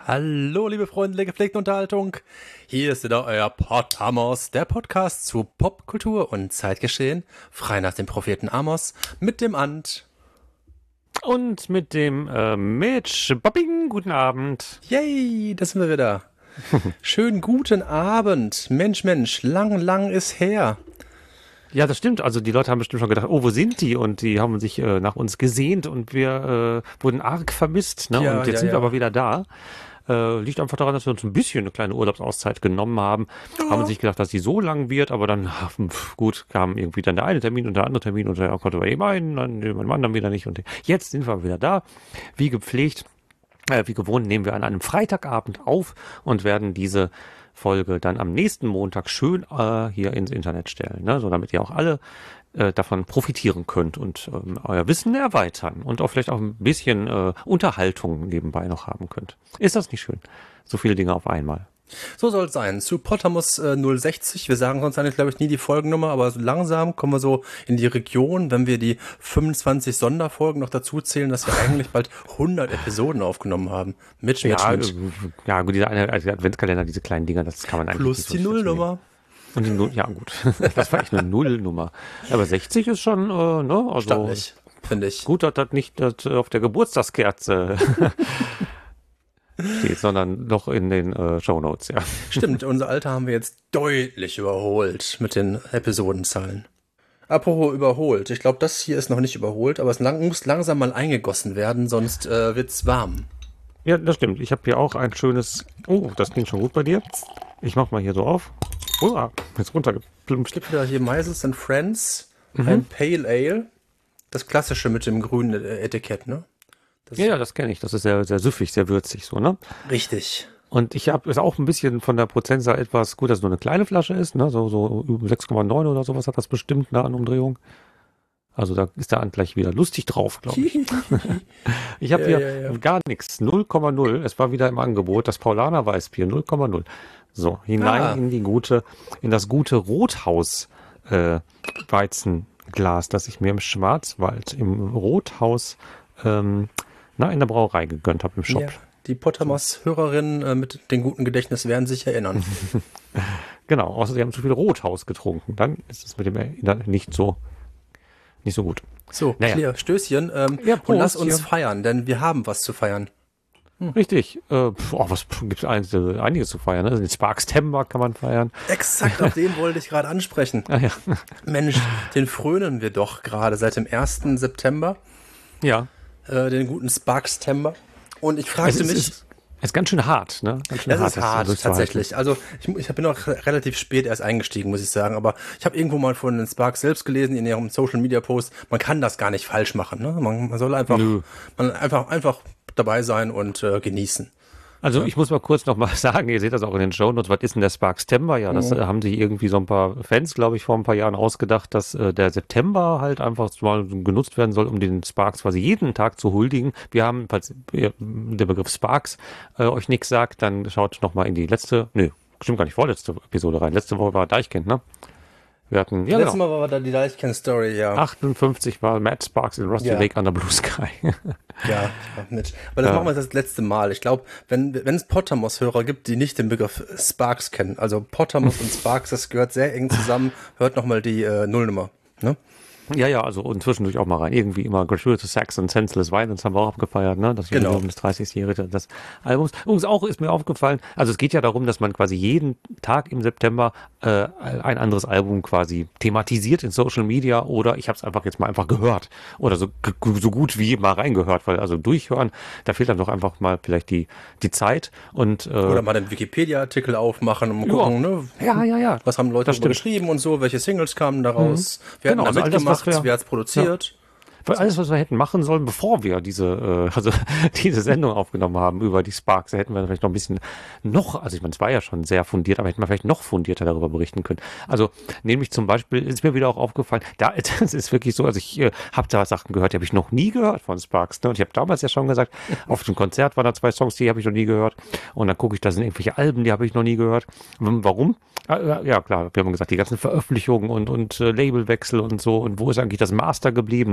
Hallo, liebe Freunde der gepflegten Unterhaltung. Hier ist wieder euer Pod Amos, der Podcast zu Popkultur und Zeitgeschehen, frei nach dem Propheten Amos, mit dem Ant. Und mit dem Mitch. Bobbing, guten Abend. Yay, da sind wir wieder. Schönen guten Abend. Mensch, lang ist her. Ja, das stimmt. Also die Leute haben bestimmt schon gedacht, oh, wo sind die? Und die haben sich nach uns gesehnt und wir wurden arg vermisst. Ne? Ja, und jetzt sind wir ja. aber wieder da. Liegt einfach daran, dass wir uns ein bisschen eine kleine Urlaubsauszeit genommen haben. Ja. Haben uns nicht gedacht, dass die so lang wird, aber dann, gut, kam irgendwie dann der eine Termin und der andere Termin und der konnte bei ihm einen, dann mein Mann dann wieder nicht. Und jetzt sind wir wieder da, wie gepflegt. Wie gewohnt nehmen wir an einem Freitagabend auf und werden diese Folge dann am nächsten Montag schön hier ins Internet stellen, ne? So damit ihr auch alle davon profitieren könnt und euer Wissen erweitern und auch vielleicht auch ein bisschen Unterhaltung nebenbei noch haben könnt. Ist das nicht schön? So viele Dinge auf einmal. So soll es sein. Zu Pottermus 060. Wir sagen sonst eigentlich, glaube ich, nie die Folgennummer, aber so langsam kommen wir so in die Region, wenn wir die 25 Sonderfolgen noch dazu zählen, dass wir eigentlich bald 100 Episoden aufgenommen haben. Mitch. Ja, gut, dieser eine Adventskalender, diese kleinen Dinger, das kann man eigentlich Plus nicht die Nullnummer. Und die Null, ja gut, das war echt eine Nullnummer. Aber 60 ist schon, ne? Also stattlich, finde ich. Gut, dass das nicht auf der Geburtstagskerze steht, sondern noch in den Shownotes, ja. Stimmt, unser Alter haben wir jetzt deutlich überholt mit den Episodenzahlen. Apropos überholt, ich glaube, das hier ist noch nicht überholt, aber es muss langsam mal eingegossen werden, sonst wird's warm. Ja, das stimmt. Ich habe hier auch ein schönes, oh, das klingt schon gut bei dir. Ich mach mal hier so auf. Oh, jetzt runtergeplumpst. Es gibt wieder hier Meisels and Friends, ein Pale Ale. Das klassische mit dem grünen Etikett, ne? Ja, das kenne ich. Das ist sehr, sehr süffig, sehr würzig so, ne? Richtig. Und ich habe es auch ein bisschen von der Prozentzahl etwas, gut, dass es nur eine kleine Flasche ist, ne? So 6,9 oder sowas hat das bestimmt, ne, an Umdrehung. Also da ist der Ant gleich wieder lustig drauf, glaube ich. Ich habe hier gar nichts, 0,0. Es war wieder im Angebot, das Paulaner Weißbier, 0,0. So, hinein in das gute Rothaus Weizenglas, das ich mir im Schwarzwald, im Rothaus, in der Brauerei gegönnt habe im Shop. Ja, die Pottermos-Hörerinnen mit dem guten Gedächtnis werden sich erinnern. Genau, außer sie haben zu viel Rothaus getrunken. Dann ist es mit dem Erinnern nicht so gut. So, naja. Stößchen. Und lass uns feiern, denn wir haben was zu feiern. Richtig. Was gibt es einiges zu feiern, ne? Den Sparks-Tember kann man feiern. Exakt, auf den wollte ich gerade ansprechen. Ah, ja. Mensch, den frönen wir doch gerade seit dem 1. September. Ja. Den guten Sparks-Tember. Und ich fragte mich... Es ist ganz schön hart, ne? Es ist hart, tatsächlich. Also ich bin auch relativ spät erst eingestiegen, muss ich sagen. Aber ich habe irgendwo mal von den Sparks selbst gelesen, in ihrem Social-Media-Post, man kann das gar nicht falsch machen. Ne? Man soll einfach dabei sein und genießen. Also ich muss mal kurz nochmal sagen, ihr seht das auch in den Shownotes, was ist denn der Sparks-Tember? Ja, das haben sich irgendwie so ein paar Fans, glaube ich, vor ein paar Jahren ausgedacht, dass der September halt einfach mal genutzt werden soll, um den Sparks quasi jeden Tag zu huldigen. Wir haben, falls der Begriff Sparks euch nichts sagt, dann schaut nochmal in die stimmt gar nicht, vorletzte Episode rein. Letzte Woche war Deichkind, ne? Wir hatten, letztes Mal war da die Deichkind-Story, ja. 58 war Matt Sparks in Rusty Lake under Blue Sky. Ja, mit. Aber das machen wir das letzte Mal. Ich glaube, wenn es Pottermos-Hörer gibt, die nicht den Begriff Sparks kennen, also Pottermos und Sparks, das gehört sehr eng zusammen, hört nochmal die Nullnummer, ne? Ja, also und zwischendurch auch mal rein. Irgendwie immer Gratuitous Sex und Senseless Violence haben wir auch abgefeiert, ne? Das Jubiläum des 30-Jährigen des Albums. Übrigens auch ist mir aufgefallen, also es geht ja darum, dass man quasi jeden Tag im September ein anderes Album quasi thematisiert in Social Media oder ich habe es einfach jetzt mal einfach gehört oder so gut wie mal reingehört, weil also durchhören, da fehlt dann doch einfach mal vielleicht die Zeit und oder mal den Wikipedia-Artikel aufmachen und gucken, ne? Ja. Was haben Leute darüber geschrieben und so, welche Singles kamen daraus, wer hat da mitgemacht, wer hat es produziert. Ja. Alles, was wir hätten machen sollen, bevor wir diese Sendung aufgenommen haben über die Sparks, da hätten wir vielleicht noch ein bisschen also ich meine, es war ja schon sehr fundiert, aber hätten wir vielleicht noch fundierter darüber berichten können. Also, nämlich zum Beispiel, ist mir wieder auch aufgefallen, das ist wirklich so, also ich habe da Sachen gehört, die habe ich noch nie gehört von Sparks, ne? Und ich habe damals ja schon gesagt, auf dem Konzert waren da 2 Songs, die habe ich noch nie gehört. Und dann gucke ich, da sind irgendwelche Alben, die habe ich noch nie gehört. Warum? Ja, klar, wir haben gesagt, die ganzen Veröffentlichungen und Labelwechsel und so, und wo ist eigentlich das Master geblieben? Nö, haben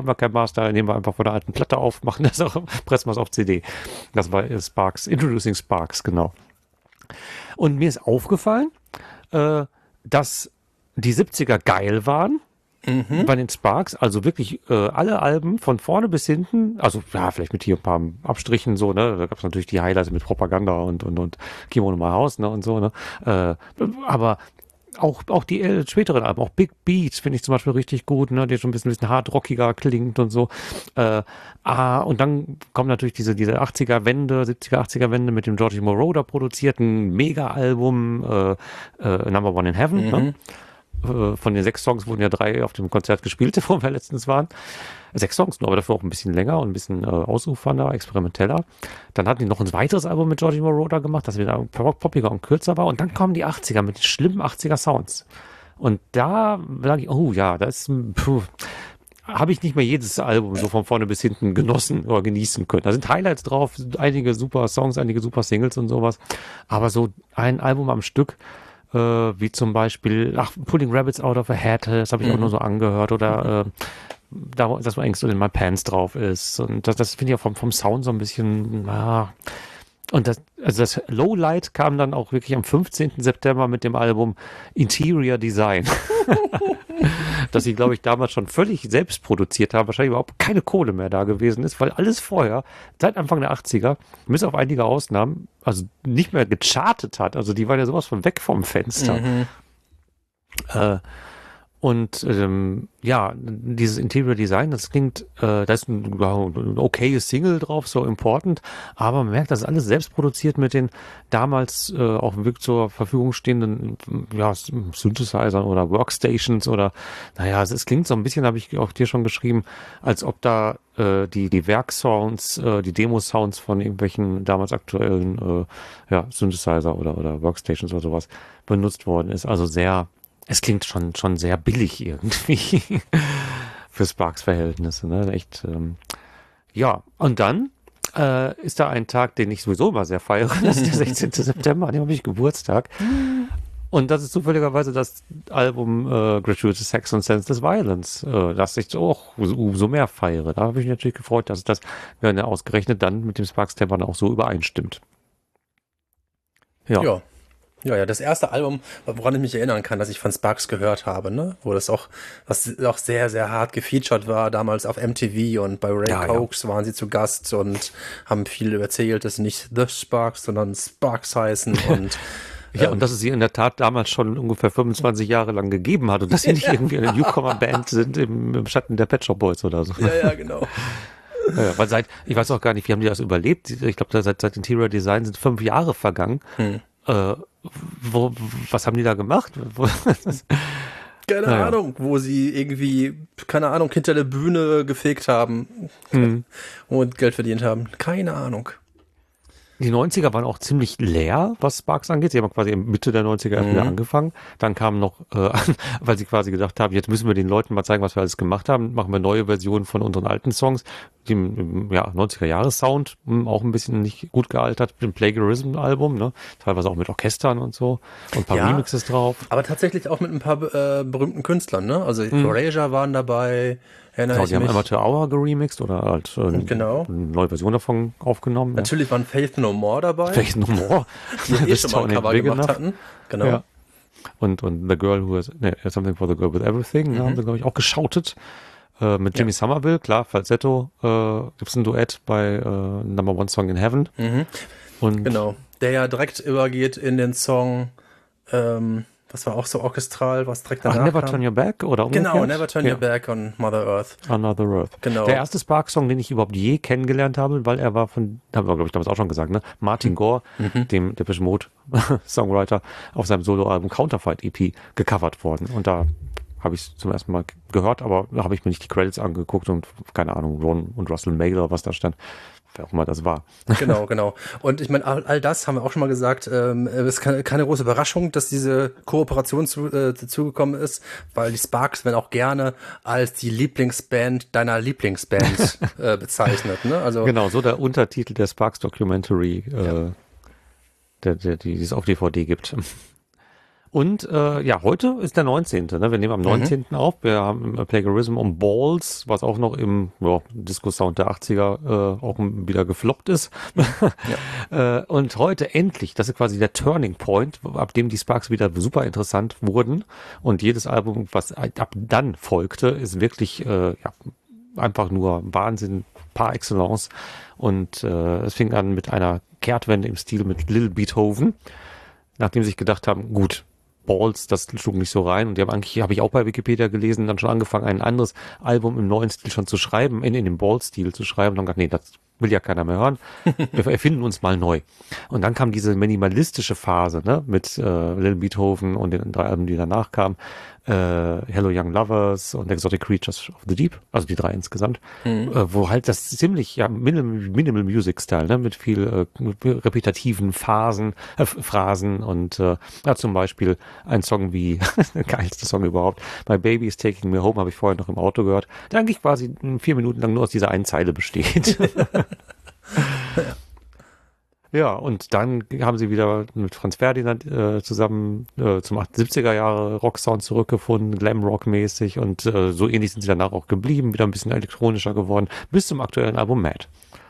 wir kein Master, nehmen wir einfach von der alten Platte auf, machen das auch, pressen wir es auf CD. Das war Sparks, Introducing Sparks, genau. Und mir ist aufgefallen, dass die 70er geil waren bei den Sparks, also wirklich alle Alben von vorne bis hinten, also ja, vielleicht mit hier ein paar Abstrichen so, ne, da gab es natürlich die Highlights mit Propaganda und Kimono My House, ne, und so, ne, aber auch die späteren Alben, auch Big Beats finde ich zum Beispiel richtig gut, ne, die schon ein bisschen hard-rockiger klingt und so. Und dann kommt natürlich diese 80er-Wende, 70er, 80er-Wende mit dem Georgie Moroder produzierten Mega-Album Number One in Heaven, ne? Von den 6 Songs wurden ja 3 auf dem Konzert gespielt, wo wir letztens waren. 6 Songs nur, aber dafür auch ein bisschen länger und ein bisschen ausufernder, experimenteller. Dann hatten die noch ein weiteres Album mit Georgie Moroder gemacht, das wieder poppiger und kürzer war. Und dann kommen die 80er mit den schlimmen 80er Sounds. Und da sage ich, oh ja, das habe ich nicht mehr jedes Album so von vorne bis hinten genossen oder genießen können. Da sind Highlights drauf, einige super Songs, einige super Singles und sowas. Aber so ein Album am Stück, wie zum Beispiel, Pulling Rabbits Out of a Hat, das habe ich auch nur so angehört, oder das, wo eigentlich so in My Pants drauf ist. Und das finde ich auch vom Sound so ein bisschen, und das Lowlight kam dann auch wirklich am 15. September mit dem Album Interior Design. Das sie, glaube ich, damals schon völlig selbst produziert haben, wahrscheinlich überhaupt keine Kohle mehr da gewesen ist, weil alles vorher, seit Anfang der 80er, bis auf einige Ausnahmen, also nicht mehr gechartet hat. Also die waren ja sowas von weg vom Fenster. Dieses Interior Design, das klingt, da ist ein okayes Single drauf, so Important, aber man merkt, das ist alles selbst produziert mit den damals auch wirklich zur Verfügung stehenden Synthesizern oder Workstations oder, es klingt so ein bisschen, habe ich auch dir schon geschrieben, als ob da die Werksounds, die Demo-Sounds von irgendwelchen damals aktuellen Synthesizer oder Workstations oder sowas benutzt worden ist. Also es klingt schon sehr billig irgendwie für Sparks Verhältnisse, ne? Echt, und dann ist da ein Tag, den ich sowieso immer sehr feiere, das ist der 16. September, an dem habe ich Geburtstag. Und das ist zufälligerweise das Album Gratuitous Sex and Senseless Violence, das ich auch so mehr feiere. Da habe ich mich natürlich gefreut, dass das ausgerechnet dann mit dem Sparks-Thema auch so übereinstimmt. Ja, das erste Album, woran ich mich erinnern kann, dass ich von Sparks gehört habe, ne? Wo das auch sehr, sehr hart gefeatured war, damals auf MTV und bei Ray Cokes waren sie zu Gast und haben viel erzählt, dass sie nicht The Sparks, sondern Sparks heißen und und dass es sie in der Tat damals schon ungefähr 25 Jahre lang gegeben hat und dass sie nicht irgendwie eine Newcomer-Band sind im Schatten der Pet Shop Boys oder so. Ja, genau. Ja, weil ich weiß auch gar nicht, wie haben die das überlebt? Ich glaube, seit Interior Design sind 5 Jahre vergangen. Was haben die da gemacht? Keine Ahnung, wo sie irgendwie, hinter der Bühne gefegt haben und Geld verdient haben. Keine Ahnung. Die 90er waren auch ziemlich leer, was Sparks angeht. Sie haben quasi Mitte der 90er erst wieder angefangen. Dann kam noch, weil sie quasi gedacht haben, jetzt müssen wir den Leuten mal zeigen, was wir alles gemacht haben, machen wir neue Versionen von unseren alten Songs. Dem 90er-Jahres-Sound, auch ein bisschen nicht gut gealtert, mit dem Plagiarism-Album, ne? Teilweise auch mit Orchestern und so und ein paar Remixes drauf. Aber tatsächlich auch mit ein paar berühmten Künstlern, ne? Also Erasure waren dabei. Die haben Amateur Hour geremixed oder halt eine neue Version davon aufgenommen. Natürlich waren Faith No More dabei. Faith No More. Die schon mal ein Cover gemacht hatten. Genau. Ja. Und The Girl Who Has Something for the Girl with Everything, haben sie, glaube ich, auch geschautet. Mit Jimmy Somerville, klar, Falsetto, gibt's ein Duett bei Number One Song in Heaven. Und genau. Der ja direkt übergeht in den Song, was war auch so orchestral, was direkt danach Never Turn Your Back oder umgekehrt? Genau, Never Turn Your Back on Mother Earth. Another Earth. Genau. Der erste Sparks-Song, den ich überhaupt je kennengelernt habe, weil er war haben wir, glaube ich, damals auch schon gesagt, ne? Martin Gore, dem Depeche Mode Songwriter, auf seinem Soloalbum Counterfeit EP gecovert worden. Und da habe ich es zum ersten Mal gehört, aber da habe ich mir nicht die Credits angeguckt und keine Ahnung, Ron und Russell Mailer, was da stand. Wer auch immer das war. Genau. Und ich meine, all das haben wir auch schon mal gesagt, es ist keine große Überraschung, dass diese Kooperation dazugekommen ist, weil die Sparks werden auch gerne als die Lieblingsband deiner Lieblingsband bezeichnet. Ne? Also genau, so der Untertitel der Sparks Documentary, die es auf DVD gibt. Und ja, heute ist der 19. Ne? Wir nehmen am 19. auf. Wir haben Plagiarism on Balls, was auch noch im Disco-Sound der 80er auch wieder gefloppt ist. Und heute endlich, das ist quasi der Turning Point, ab dem die Sparks wieder super interessant wurden. Und jedes Album, was ab dann folgte, ist wirklich einfach nur Wahnsinn par excellence. Und es fing an mit einer Kehrtwende im Stil mit Lil Beethoven, nachdem sie sich gedacht haben, gut, Balls, das schlug nicht so rein. Und die haben eigentlich, habe ich auch bei Wikipedia gelesen, dann schon angefangen, ein anderes Album im neuen Stil schon zu schreiben, in dem Balls-Stil zu schreiben. Und dann gedacht, nee, das will ja keiner mehr hören. Wir erfinden uns mal neu. Und dann kam diese minimalistische Phase, ne, mit Lil Beethoven und den 3 Alben, die danach kamen. Hello Young Lovers und Exotic Creatures of the Deep, also die 3 insgesamt, wo halt das ziemlich Minimal Music Style, ne, mit viel repetitiven Phrasen und zum Beispiel ein Song wie der geilste Song überhaupt, My Baby is Taking Me Home, habe ich vorher noch im Auto gehört, der eigentlich quasi 4 Minuten lang nur aus dieser einen Zeile besteht. Ja, und dann haben sie wieder mit Franz Ferdinand zusammen zum 70er Jahre Rocksound zurückgefunden, Glam-Rock-mäßig, und so ähnlich sind sie danach auch geblieben, wieder ein bisschen elektronischer geworden, bis zum aktuellen Album Mad.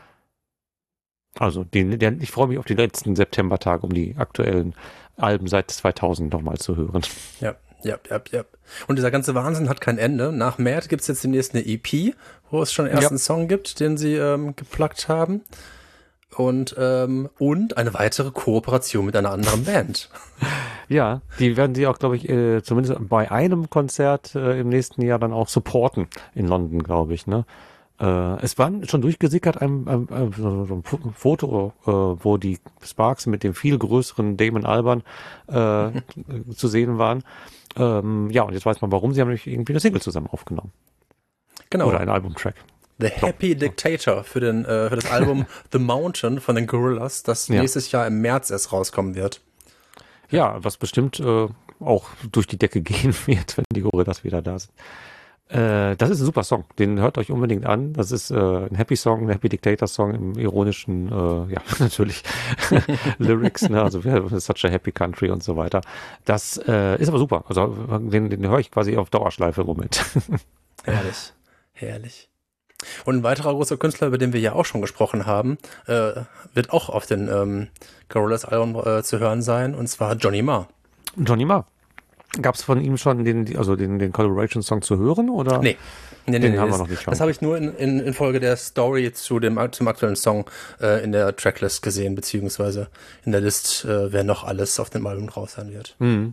Also ich freue mich auf die letzten Septembertage, um die aktuellen Alben seit 2000 nochmal zu hören. Ja. Und dieser ganze Wahnsinn hat kein Ende. Nach Mad gibt es jetzt demnächst eine EP, wo es schon einen ersten Song gibt, den sie gepluggt haben. Und eine weitere Kooperation mit einer anderen Band. Ja, die werden sie auch, glaube ich, zumindest bei einem Konzert im nächsten Jahr dann auch supporten in London, glaube ich, ne? Es war schon durchgesickert so ein Foto, wo die Sparks mit dem viel größeren Damon Albarn zu sehen waren. Und jetzt weiß man, warum. Sie haben nämlich irgendwie eine Single zusammen aufgenommen. Genau. Oder ein Albumtrack. The Happy Dictator für das Album The Mountain von den Gorillaz, das nächstes Jahr im März erst rauskommen wird. Ja, was bestimmt auch durch die Decke gehen wird, wenn die Gorillaz wieder da sind. Das ist ein super Song, den hört euch unbedingt an. Das ist ein Happy Song, ein Happy Dictator Song im ironischen, natürlich Lyrics, ne? Also such a happy country und so weiter. Das ist aber super. Also den höre ich quasi auf Dauerschleife im Moment. Herrlich. Und ein weiterer großer Künstler, über den wir ja auch schon gesprochen haben, wird auch auf den Gorillaz-Album zu hören sein, und zwar Johnny Marr. Johnny Marr. Gab es von ihm schon den Collaboration-Song zu hören, oder? Nee. Den haben wir noch nicht schon. Das habe ich nur in Folge der Story zum aktuellen Song in der Tracklist gesehen, beziehungsweise in der List, wer noch alles auf dem Album drauf sein wird.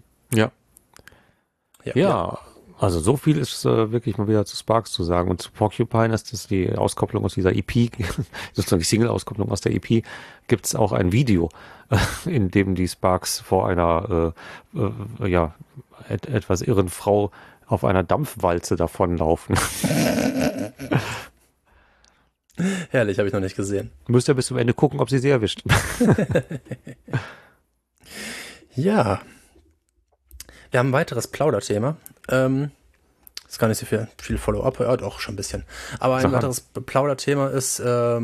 Ja. Also so viel ist wirklich mal wieder zu Sparks zu sagen. Und zu Porcupine ist das die Auskopplung aus dieser EP, sozusagen die Single-Auskopplung aus der EP, gibt es auch ein Video, in dem die Sparks vor einer etwas irren Frau auf einer Dampfwalze davonlaufen. Herrlich, habe ich noch nicht gesehen. Müsst ihr bis zum Ende gucken, ob sie erwischt. Ja. Wir haben ein weiteres Plauderthema. Ist gar nicht so viel Follow-up, ja, doch schon ein bisschen. Aber ein weiteres Plauderthema ist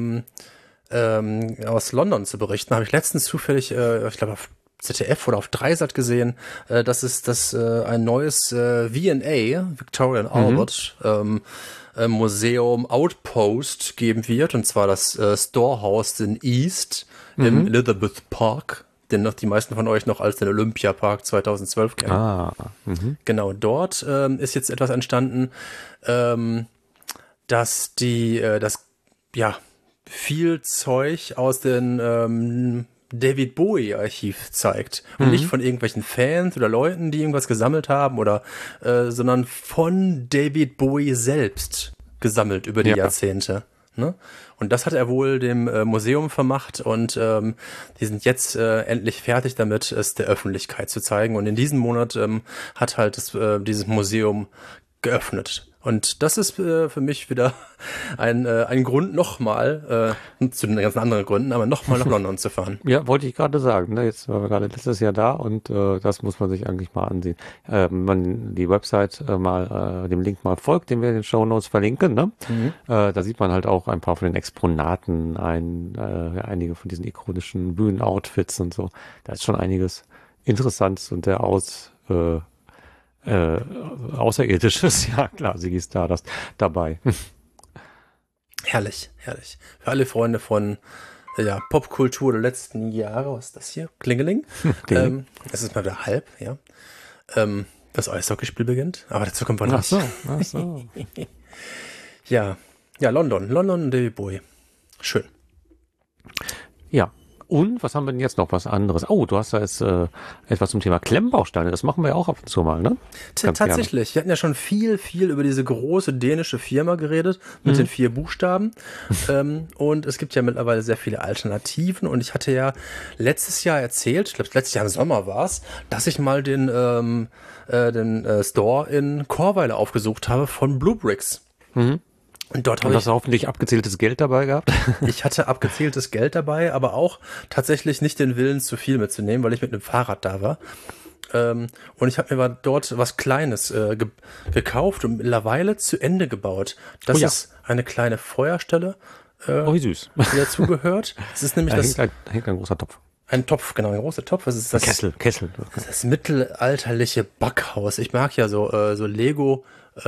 aus London zu berichten. Habe ich letztens zufällig, ich glaube auf ZDF oder auf Dreisat gesehen, dass es ein neues V&A, Victoria and Albert, Museum Outpost geben wird, und zwar das Storehouse in East im Elizabeth Park, den noch die meisten von euch noch als den Olympiapark 2012 kennen. Genau, dort ist jetzt etwas entstanden, dass viel Zeug aus dem David Bowie-Archiv zeigt. Und nicht von irgendwelchen Fans oder Leuten, die irgendwas gesammelt haben, sondern von David Bowie selbst gesammelt über die Jahrzehnte. Ne? Und das hat er wohl dem Museum vermacht, und die sind jetzt endlich fertig damit, es der Öffentlichkeit zu zeigen. Und in diesem Monat hat halt dieses Museum geöffnet. Und das ist für mich wieder ein Grund nochmal, zu den ganzen anderen Gründen, aber nochmal nach London zu fahren. Ja, wollte ich gerade sagen. Ne? Jetzt waren wir gerade letztes Jahr da, und das muss man sich eigentlich mal ansehen. Wenn man die Website dem Link mal folgt, den wir in den Shownotes verlinken, ne? Da sieht man halt auch ein paar von den Exponaten, einige von diesen ikonischen Bühnenoutfits und so. Da ist schon einiges Interessantes und der Außerirdisches. Ja, klar, Ziggy Stardust dabei. Herrlich, herrlich. Für alle Freunde von Popkultur der letzten Jahre, was ist das hier? Klingeling. Es ist mal wieder halb, ja. Das Eishockeyspiel beginnt, aber dazu kommt man nicht. Ach so. Ja, London und David Bowie. Schön. Ja. Und was haben wir denn jetzt noch? Was anderes? Oh, du hast da jetzt etwas zum Thema Klemmbausteine. Das machen wir ja auch ab und zu mal, ne? Tatsächlich. Wir hatten ja schon viel über diese große dänische Firma geredet, mit den 4 Buchstaben. Und es gibt ja mittlerweile sehr viele Alternativen. Und ich hatte ja letztes Jahr erzählt, ich glaube, letztes Jahr im Sommer war es, dass ich mal den Store in Chorweiler aufgesucht habe von Bluebricks. Und dort habe ich hoffentlich abgezähltes Geld dabei gehabt. Ich hatte abgezähltes Geld dabei, aber auch tatsächlich nicht den Willen, zu viel mitzunehmen, weil ich mit einem Fahrrad da war. Und ich habe mir dort was Kleines gekauft und mittlerweile zu Ende gebaut. Das ist eine kleine Feuerstelle, wie süß. Die dazugehört. Es ist nämlich da hängt ein großer Topf. Ein Topf, genau, ein großer Topf. Das ist das Kessel. Das mittelalterliche Backhaus. Ich mag ja so Lego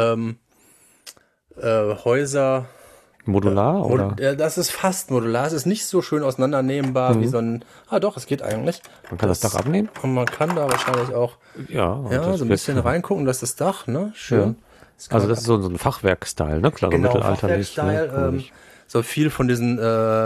Häuser. Modular, oder? Das ist fast modular. Es ist nicht so schön auseinandernehmbar wie so ein... doch, es geht eigentlich. Man kann das Dach abnehmen? Und man kann da wahrscheinlich auch so ein bisschen reingucken. Das ist das Dach, ne? Schön. Ja. Das ist so ein Fachwerk-Style, ne? Klar, genau, mittelalterlich. Fachwerk-Style. So viel von diesen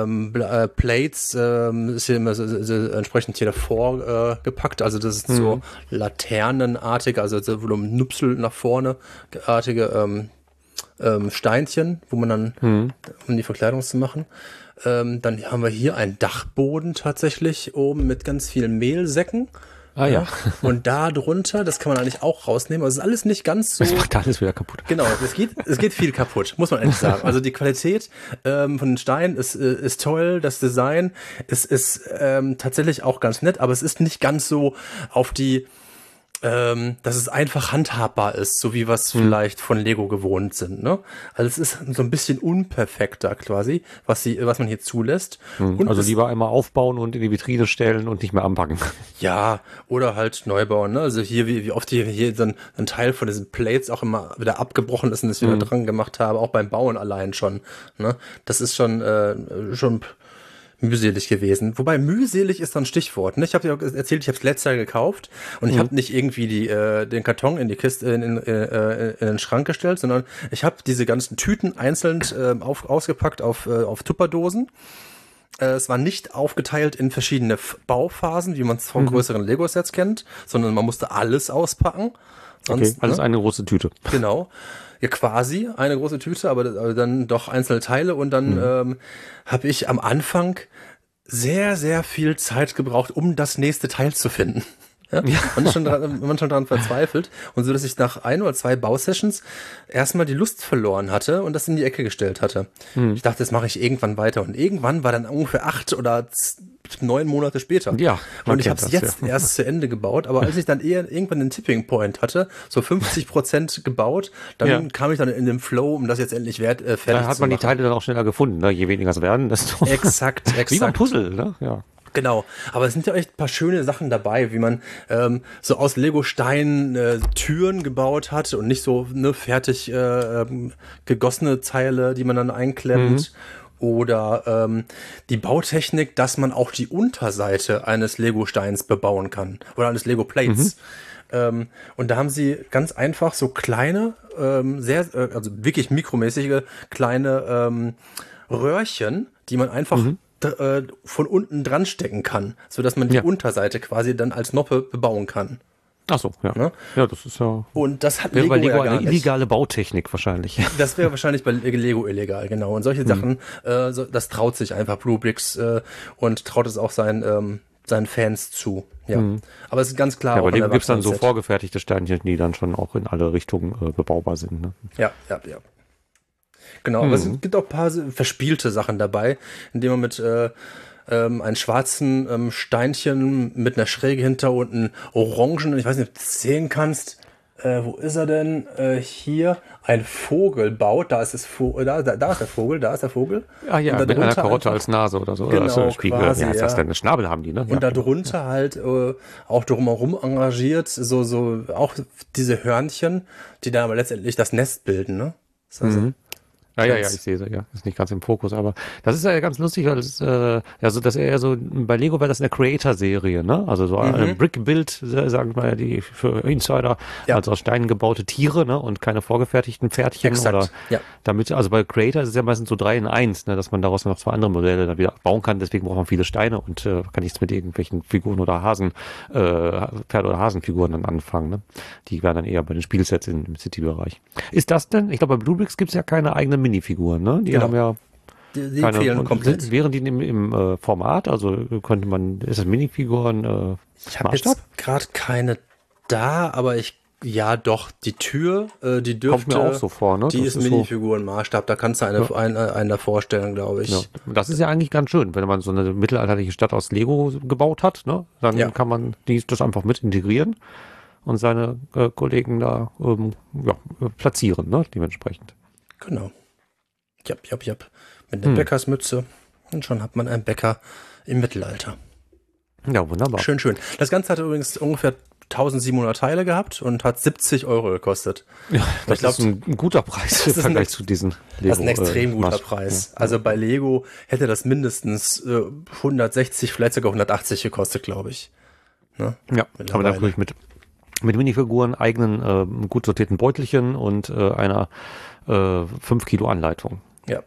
Plates ist hier immer so entsprechend hier davor gepackt. Also das ist so laternenartig, also so Nupsel nach vorne artige Steinchen, wo man dann, um die Verkleidung zu machen. Dann haben wir hier einen Dachboden tatsächlich oben mit ganz vielen Mehlsäcken. Ja. Und da drunter, das kann man eigentlich auch rausnehmen. Also es ist alles nicht ganz so. Das macht alles wieder kaputt. Genau, es geht viel kaputt, muss man ehrlich sagen. Also die Qualität von den Steinen ist toll, das Design ist tatsächlich auch ganz nett, aber es ist nicht ganz so auf die dass es einfach handhabbar ist, so wie wir es vielleicht von Lego gewohnt sind, ne? Also es ist so ein bisschen unperfekter quasi, was man hier zulässt. Und also lieber einmal aufbauen und in die Vitrine stellen und nicht mehr anpacken. Ja, oder halt neu bauen, ne? Also hier, wie oft hier so ein Teil von diesen Plates auch immer wieder abgebrochen ist und das wieder dran gemacht habe, auch beim Bauen allein schon, ne? Das ist schon mühselig gewesen. Wobei mühselig ist so ein Stichwort. Ne? Ich habe dir erzählt, ich habe es letztes Jahr gekauft und ich habe nicht irgendwie den Karton in die Kiste in den Schrank gestellt, sondern ich habe diese ganzen Tüten einzeln ausgepackt auf Tupperdosen. Es war nicht aufgeteilt in verschiedene Bauphasen, wie man es von größeren Lego-Sets kennt, sondern man musste alles auspacken. Sonst, alles eine große Tüte. Genau. Ja, quasi eine große Tüte, aber dann doch einzelne Teile und dann habe ich am Anfang sehr, sehr viel Zeit gebraucht, um das nächste Teil zu finden. Ja? Man ist schon dran verzweifelt und so, dass ich nach 1 oder 2 Bausessions erstmal die Lust verloren hatte und das in die Ecke gestellt hatte. Ich dachte, das mache ich irgendwann weiter und irgendwann war dann ungefähr 8 oder 9 Monate später. Ja. Und ich habe es jetzt erst zu Ende gebaut, aber als ich dann irgendwann den Tipping Point hatte, so 50% gebaut, dann kam ich dann in den Flow, um das jetzt endlich fertig zu machen. Da hat man die Teile dann auch schneller gefunden, ne? Je weniger es werden, desto... Exakt. Wie beim Puzzle, ne? Ja. Genau, aber es sind ja echt ein paar schöne Sachen dabei, wie man so aus Lego-Steinen Türen gebaut hat und nicht so fertig gegossene Teile, die man dann einklemmt. Oder die Bautechnik, dass man auch die Unterseite eines Lego-Steins bebauen kann oder eines Lego-Plates. Und da haben sie ganz einfach so kleine, also wirklich mikromäßige kleine Röhrchen, die man einfach von unten dran stecken kann, so dass man die Unterseite quasi dann als Noppe bebauen kann. Ach so, ja. Ne? Ja, das ist ja... Und das hat Lego ja gar eine nicht. illegale Bautechnik wahrscheinlich. Das wäre wahrscheinlich bei Lego illegal, genau. Und solche Sachen, das traut sich einfach Bluebricks und traut es auch seinen Fans zu. Ja. Aber es ist ganz klar. Ja, aber auch Lego gibt es dann so vorgefertigte Steinchen, die dann schon auch in alle Richtungen bebaubar sind. Ne? Ja. Genau, aber es gibt auch ein paar verspielte Sachen dabei, indem man mit einem schwarzen Steinchen mit einer Schräge hinter und einem orangen, ich weiß nicht, ob du das sehen kannst. Wo ist er denn? Hier ein Vogel baut. Da ist das da ist der Vogel, da ist der Vogel. Ah ja, mit einer Karotte als Nase oder so. Genau, oder so Spiegel. quasi, ja, ist das denn? Eine Schnabel haben die, ne? Und darunter halt auch drumherum engagiert, so auch diese Hörnchen, die dann aber letztendlich das Nest bilden, ne? Das heißt, Ja, ich sehe sie, ja. Ist nicht ganz im Fokus, aber das ist ja ganz lustig, weil das, ja, so, dass er so, bei Lego wäre das eine Creator-Serie, ne? Also so ein Brick-Build, sagen wir die für Insider, also aus Steinen gebaute Tiere, ne? Und keine vorgefertigten Pferdchen. Exakt. Oder Ja. damit, also bei Creator ist es ja meistens so 3 in 1, ne? Dass man daraus noch 2 andere Modelle dann wieder bauen kann, deswegen braucht man viele Steine und kann nichts mit irgendwelchen Figuren oder Pferde- oder Hasenfiguren dann anfangen, ne? Die werden dann eher bei den Spielsets im City-Bereich. Ist das denn, ich glaube bei Bluebricks gibt es ja keine eigenen Minifiguren, ne? Die haben ja Die keine, fehlen komplett. wären die im Format, also könnte man, ist das Minifiguren Ich habe Maßstab? jetzt gerade keine da, aber ja doch, die Tür, die dürfte, Kommt mir auch so vor, ne? die Das ist ist Minifiguren-Maßstab, da kannst du eine davor stellen, glaube ich. Ja. Das ist ja eigentlich ganz schön, wenn man so eine mittelalterliche Stadt aus Lego gebaut hat, ne? Dann kann man das einfach mit integrieren und seine Kollegen da platzieren, ne? Dementsprechend. Genau. Jap. Mit einer Bäckersmütze. Und schon hat man einen Bäcker im Mittelalter. Ja, wunderbar. Schön. Das Ganze hat übrigens ungefähr 1700 Teile gehabt und hat 70 Euro gekostet. Ja, das ist ein guter Preis im Vergleich zu diesen Lego. Das ist ein extrem guter Preis. Ja. Also bei Lego hätte das mindestens 160, vielleicht sogar 180 gekostet, glaube ich. Ne? Ja, aber dann natürlich mit Minifiguren, eigenen gut sortierten Beutelchen und einer 5 Kilo Anleitung. Ja.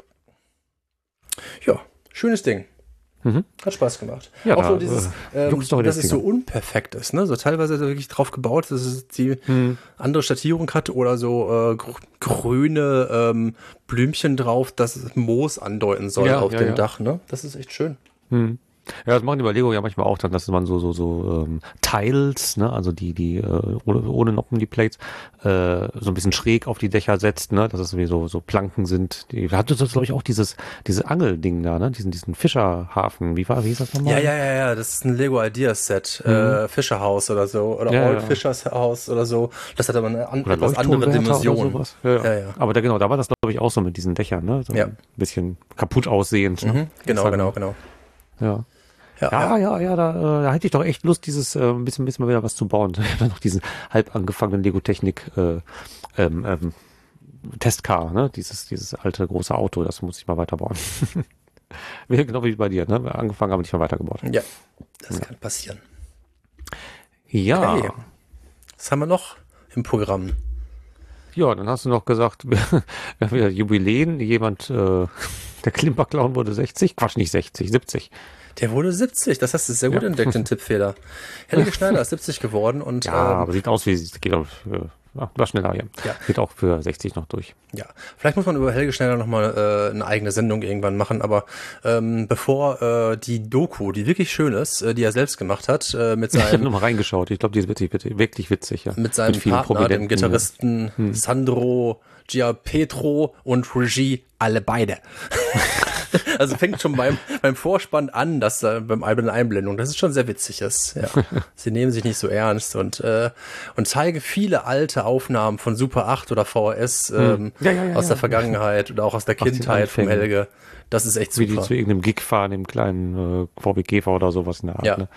Ja, schönes Ding. Hat Spaß gemacht. Ja, auch so dieses, dass es so Finger. unperfekt ist, ne? So teilweise wirklich drauf gebaut, dass es die andere Schattierung hat oder so grüne Blümchen drauf, das Moos andeuten soll auf dem Dach, ne? Das ist echt schön. Ja, das machen die bei Lego ja manchmal auch dann, dass man so Tiles, ne, also die ohne Noppen, die Plates, so ein bisschen schräg auf die Dächer setzt, ne, dass es wie so Planken sind. Die hatte das, glaube ich, auch dieses Angelding da, ne, diesen Fischerhafen. Wie hieß das nochmal? Ja, das ist ein Lego Ideas Set, Fischerhaus oder so, oder Old Fishers Haus oder so. Das hat aber eine etwas andere Dimension. Ja. Aber da war das, glaube ich, auch so mit diesen Dächern, ne, so ein bisschen kaputt aussehend. Ne? Genau. Ja. Da hätte ich doch echt Lust, dieses ein bisschen mal wieder was zu bauen. Ich habe dann noch diesen halb angefangenen Lego-Technik Testcar, ne? Dieses alte große Auto, das muss ich mal weiterbauen. Genau wie bei dir, ne? Angefangen, aber nicht mal weitergebaut. Ja, das kann passieren. Ja. Okay. Was haben wir noch im Programm? Ja, dann hast du noch gesagt, wir haben wieder Jubiläen, der Klimperclown wurde 60, Quatsch, nicht 60, 70. Der wurde 70, das hast du sehr gut entdeckt, den Tippfehler. Helge Schneider ist 70 geworden und... Ja, aber sieht aus wie, geht auch, war schneller, ja. Geht auch für 60 noch durch. Ja, vielleicht muss man über Helge Schneider nochmal eine eigene Sendung irgendwann machen, aber bevor die Doku, die wirklich schön ist, die er selbst gemacht hat, mit seinem... Ich habe nochmal reingeschaut, ich glaube, die ist wirklich witzig, ja. Mit seinem Partner, dem Gitarristen Sandro Giapietro und Regie, alle beide. Also fängt schon beim Vorspann an, dass bei der Einblendung, das ist schon sehr witzig ist. Ja. Sie nehmen sich nicht so ernst und zeige viele alte Aufnahmen von Super 8 oder VHS aus der Vergangenheit oder auch aus der Kindheit von Helge. Das ist echt super. Wie die zu irgendeinem Gig fahren, im kleinen VW Käfer oder sowas in der Art. Ja. Ne?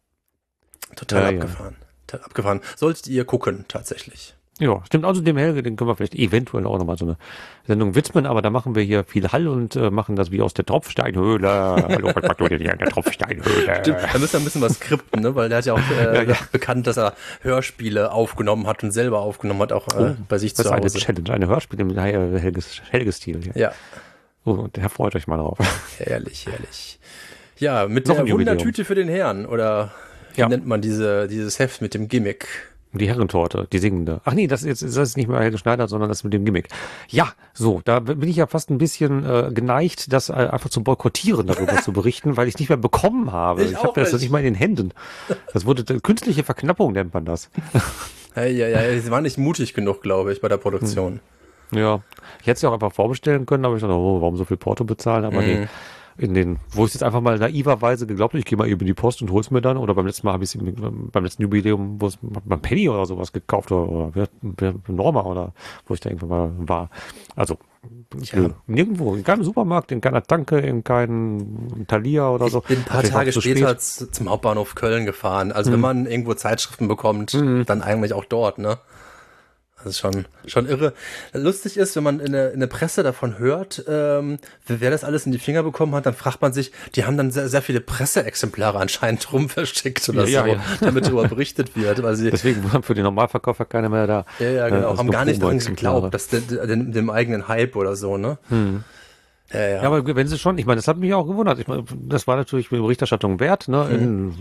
Total abgefahren. Solltet ihr gucken, tatsächlich. Ja, stimmt. Also dem Helge, den können wir vielleicht eventuell auch nochmal so eine Sendung widmen, aber da machen wir hier viel Hall und machen das wie aus der Tropfsteinhöhle. Hallo, was macht ihr hier in der Tropfsteinhöhle? Stimmt, da müssen wir ein bisschen was skripten, ne? Weil der hat ja auch bekannt, dass er Hörspiele aufgenommen hat und selber aufgenommen hat, auch bei sich zu Hause. Das ist eine Challenge, eine Hörspiel im Helge-Stil. Ja. Oh, und der freut euch mal drauf. Herrlich. Ja, mit noch der Wundertüte für den Herrn, oder wie nennt man dieses Heft mit dem Gimmick? Die Herrentorte, die singende. Ach nee, das ist nicht mehr Helge Schneider, sondern das mit dem Gimmick. Ja, so, da bin ich ja fast ein bisschen geneigt, das einfach zu boykottieren, darüber zu berichten, weil ich es nicht mehr bekommen habe. Ich habe das nicht mal in den Händen. Das wurde künstliche Verknappung, nennt man das. Ja, sie waren nicht mutig genug, glaube ich, bei der Produktion. Ja, ich hätte es ja auch einfach vorbestellen können, aber ich dachte, warum so viel Porto bezahlen? Aber nee. wo ich jetzt einfach mal naiverweise geglaubt habe, ich gehe mal eben in die Post und hol's mir dann, oder beim letzten Mal habe ich es beim letzten Jubiläum, wo es beim Penny oder sowas gekauft oder Norma oder wo ich da irgendwann mal war. Also nirgendwo, in keinem Supermarkt, in keiner Tanke, in keinem Thalia oder so. Ich bin ein paar Tage später zum Hauptbahnhof Köln gefahren. Also wenn man irgendwo Zeitschriften bekommt, dann eigentlich auch dort, ne? Das ist schon irre. Lustig ist, wenn man in der Presse davon hört, wer das alles in die Finger bekommen hat, dann fragt man sich, die haben dann sehr, sehr viele Presseexemplare anscheinend rumverschickt oder damit darüber berichtet wird. Weil sie deswegen waren für den Normalverkäufer keiner mehr da. Ja, genau. Haben gar nicht dran geglaubt, dass dem eigenen Hype oder so, ne? Ja, aber wenn sie schon, ich meine, das hat mich auch gewundert. Ich meine, das war natürlich Berichterstattung wert, ne?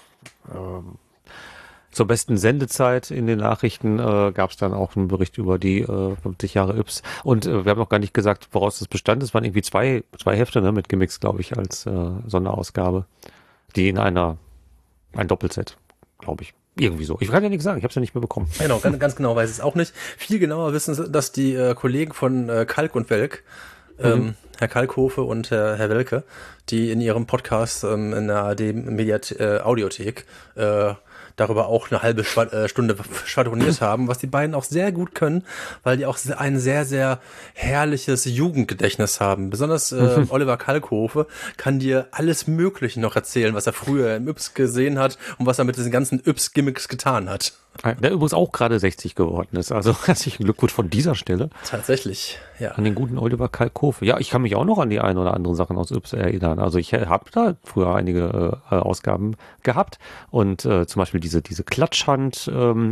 Zur besten Sendezeit in den Nachrichten gab es dann auch einen Bericht über die 50 Jahre Yps. Und wir haben noch gar nicht gesagt, woraus das bestand. Es waren irgendwie zwei Hefte, ne, mit gemixt, glaube ich, als Sonderausgabe. Die in ein Doppelset, glaube ich. Irgendwie so. Ich kann ja nichts sagen, ich habe es ja nicht mehr bekommen. Genau, ganz genau weiß ich es auch nicht. Viel genauer wissen, dass die Kollegen von Kalk und Welk, Herr Kalkhofe und Herr Welke, die in ihrem Podcast in der ARD Audiothek darüber auch eine halbe Stunde schwadroniert haben, was die beiden auch sehr gut können, weil die auch ein sehr, sehr herrliches Jugendgedächtnis haben. Besonders Oliver Kalkhofe kann dir alles Mögliche noch erzählen, was er früher im Yps gesehen hat und was er mit diesen ganzen Yps-Gimmicks getan hat. Der übrigens auch gerade 60 geworden ist. Also herzlichen Glückwunsch von dieser Stelle. Tatsächlich, ja. An den guten Oliver Kalkhofe. Ja, ich kann mich auch noch an die ein oder anderen Sachen aus Yps erinnern. Also ich habe da früher einige Ausgaben gehabt und zum Beispiel diese Klatschhand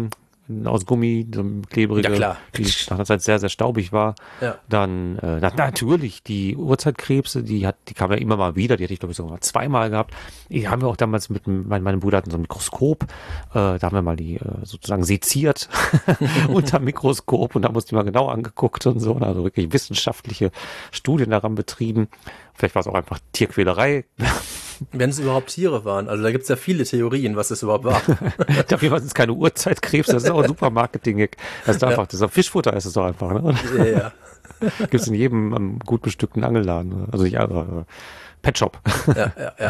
aus Gummi, so klebrige, die nach einer Zeit sehr, sehr staubig war. Ja. Dann natürlich die Urzeitkrebse, die kam ja immer mal wieder, die hatte ich glaube ich sogar zweimal gehabt. Die haben wir auch damals mit meinem Bruder hatten so ein Mikroskop, da haben wir mal die sozusagen seziert unter Mikroskop und da musste ich mal genau angeguckt und so, also wirklich wissenschaftliche Studien daran betrieben. Vielleicht war es auch einfach Tierquälerei. Wenn es überhaupt Tiere waren. Also da gibt es ja viele Theorien, was es überhaupt war. Dafür war es keine Urzeitkrebs, das ist auch ein super Marketing-Gag. Das ist einfach, das ist Fischfutter ist es doch einfach, ne? Ja. Gibt es in jedem gut bestückten Angelladen. Also nicht Petshop. Ja.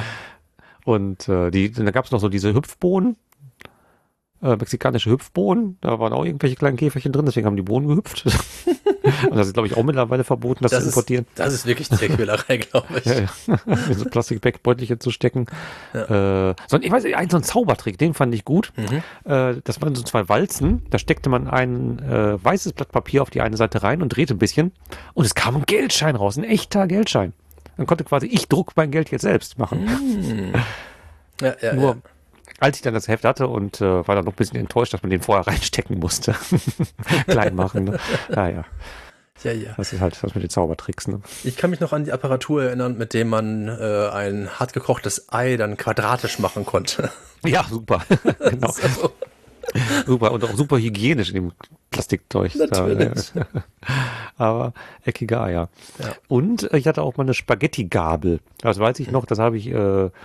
Und da gab es noch so diese Hüpfbohnen. Mexikanische Hüpfbohnen, da waren auch irgendwelche kleinen Käferchen drin, deswegen haben die Bohnen gehüpft. Und das ist, glaube ich, auch mittlerweile verboten, das zu importieren. Das ist wirklich Tierquälerei, glaube ich. In so Plastikbeutelchen zu stecken. Ja. Ich weiß nicht, so ein Zaubertrick, den fand ich gut. Das waren so zwei Walzen, da steckte man ein weißes Blatt Papier auf die eine Seite rein und drehte ein bisschen und es kam ein Geldschein raus, ein echter Geldschein. Dann konnte quasi ich druck mein Geld jetzt selbst machen. Nur als ich dann das Heft hatte und war dann noch ein bisschen enttäuscht, dass man den vorher reinstecken musste. Klein machen. Ne? Ja. Das ist halt das mit den Zaubertricks. Ne? Ich kann mich noch an die Apparatur erinnern, mit dem man ein hartgekochtes Ei dann quadratisch machen konnte. Ja, super. Genau. So. Super und auch super hygienisch in dem Plastikzeug. Natürlich. Da, aber eckige Eier. Ja. Und ich hatte auch mal eine Spaghetti-Gabel. Das weiß ich noch, das habe ich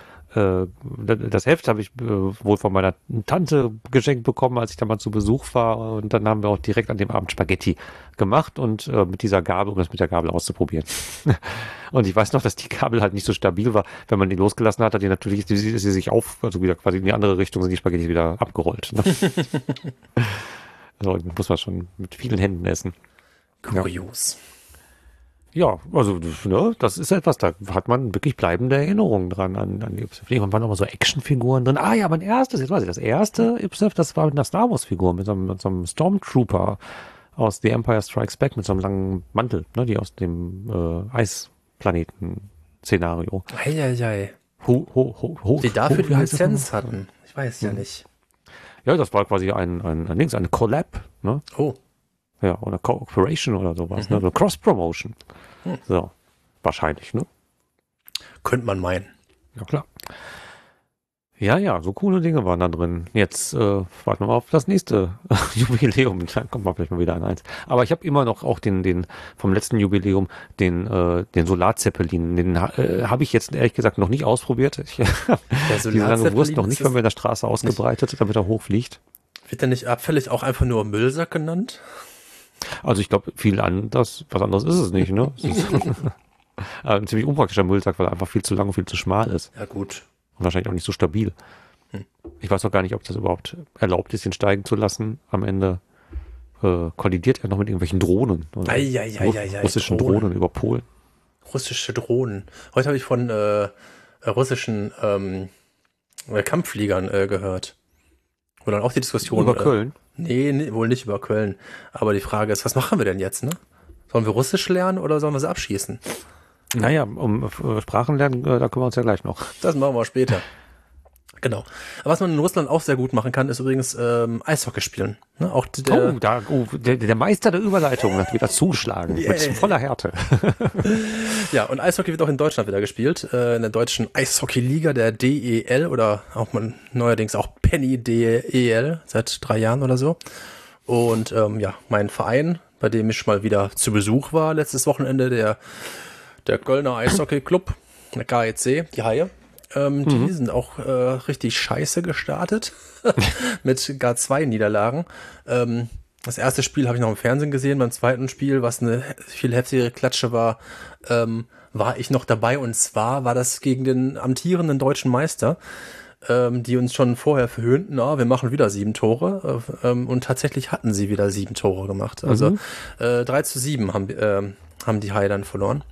das Heft habe ich wohl von meiner Tante geschenkt bekommen, als ich da mal zu Besuch war. Und dann haben wir auch direkt an dem Abend Spaghetti gemacht und mit dieser Gabel, um das mit der Gabel auszuprobieren. Und ich weiß noch, dass die Gabel halt nicht so stabil war. Wenn man die losgelassen hat, hat die natürlich, sie sich also wieder quasi in die andere Richtung, sind die Spaghetti wieder abgerollt. Ne? Also muss man schon mit vielen Händen essen. Kurios. Ja, also ne, das ist etwas, da hat man wirklich bleibende Erinnerungen dran an die Yps-Heft. Irgendwann waren noch mal so Actionfiguren drin. Ah ja, mein erstes, jetzt weiß ich, das erste Yps-Heft, das war mit einer Star Wars-Figur, mit so einem Stormtrooper aus The Empire Strikes Back, mit so einem langen Mantel, ne, die aus dem Eisplaneten-Szenario. Eieiei. Die dafür die Lizenz hatten. Ich weiß ja nicht. Ja, das war quasi eine Collab, ne? Oh. Ja, oder Cooperation oder sowas, ne? Oder Cross-Promotion. So, wahrscheinlich, ne? Könnte man meinen. Ja, klar. Ja, so coole Dinge waren da drin. Jetzt warten wir mal auf das nächste Jubiläum. Dann kommt man vielleicht mal wieder an eins. Aber ich habe immer noch auch den vom letzten Jubiläum, den Solarzeppelin. Den habe ich jetzt ehrlich gesagt noch nicht ausprobiert. Diese lange Wurst noch nicht bei mir in der Straße ausgebreitet, damit er hochfliegt. Wird der nicht abfällig auch einfach nur Müllsack genannt? Also ich glaube, was anderes ist es nicht, ne? Ein ziemlich unpraktischer Müllsack, weil er einfach viel zu lang und viel zu schmal ist. Ja, gut. Und wahrscheinlich auch nicht so stabil. Ich weiß auch gar nicht, ob das überhaupt erlaubt ist, ihn steigen zu lassen. Am Ende kollidiert er noch mit irgendwelchen Drohnen. Russischen Drohnen über Polen. Russische Drohnen. Heute habe ich von russischen Kampffliegern gehört. Wo dann auch die Diskussion... Über Köln? Nee, wohl nicht über Köln. Aber die Frage ist, was machen wir denn jetzt, ne? Sollen wir Russisch lernen oder sollen wir sie abschießen? Naja, um Sprachen lernen, da kümmern wir uns ja gleich noch. Das machen wir später. Genau. Aber was man in Russland auch sehr gut machen kann, ist übrigens Eishockey spielen. Ne? Auch der Meister der Überleitung hat wieder zugeschlagen. Mit voller Härte. Ja, und Eishockey wird auch in Deutschland wieder gespielt. In der deutschen Eishockey-Liga, der DEL oder auch neuerdings auch Penny DEL, seit 3 Jahren oder so. Und mein Verein, bei dem ich mal wieder zu Besuch war letztes Wochenende, der Kölner Eishockey-Club, der KEC, die Haie. Die sind auch richtig scheiße gestartet mit gar 2 Niederlagen. Das erste Spiel habe ich noch im Fernsehen gesehen. Beim zweiten Spiel, was eine viel heftigere Klatsche war, war ich noch dabei. Und zwar war das gegen den amtierenden deutschen Meister, die uns schon vorher verhöhnten, wir machen wieder 7 Tore. Und tatsächlich hatten sie wieder 7 Tore gemacht. Also 3-7 haben die Haie dann verloren.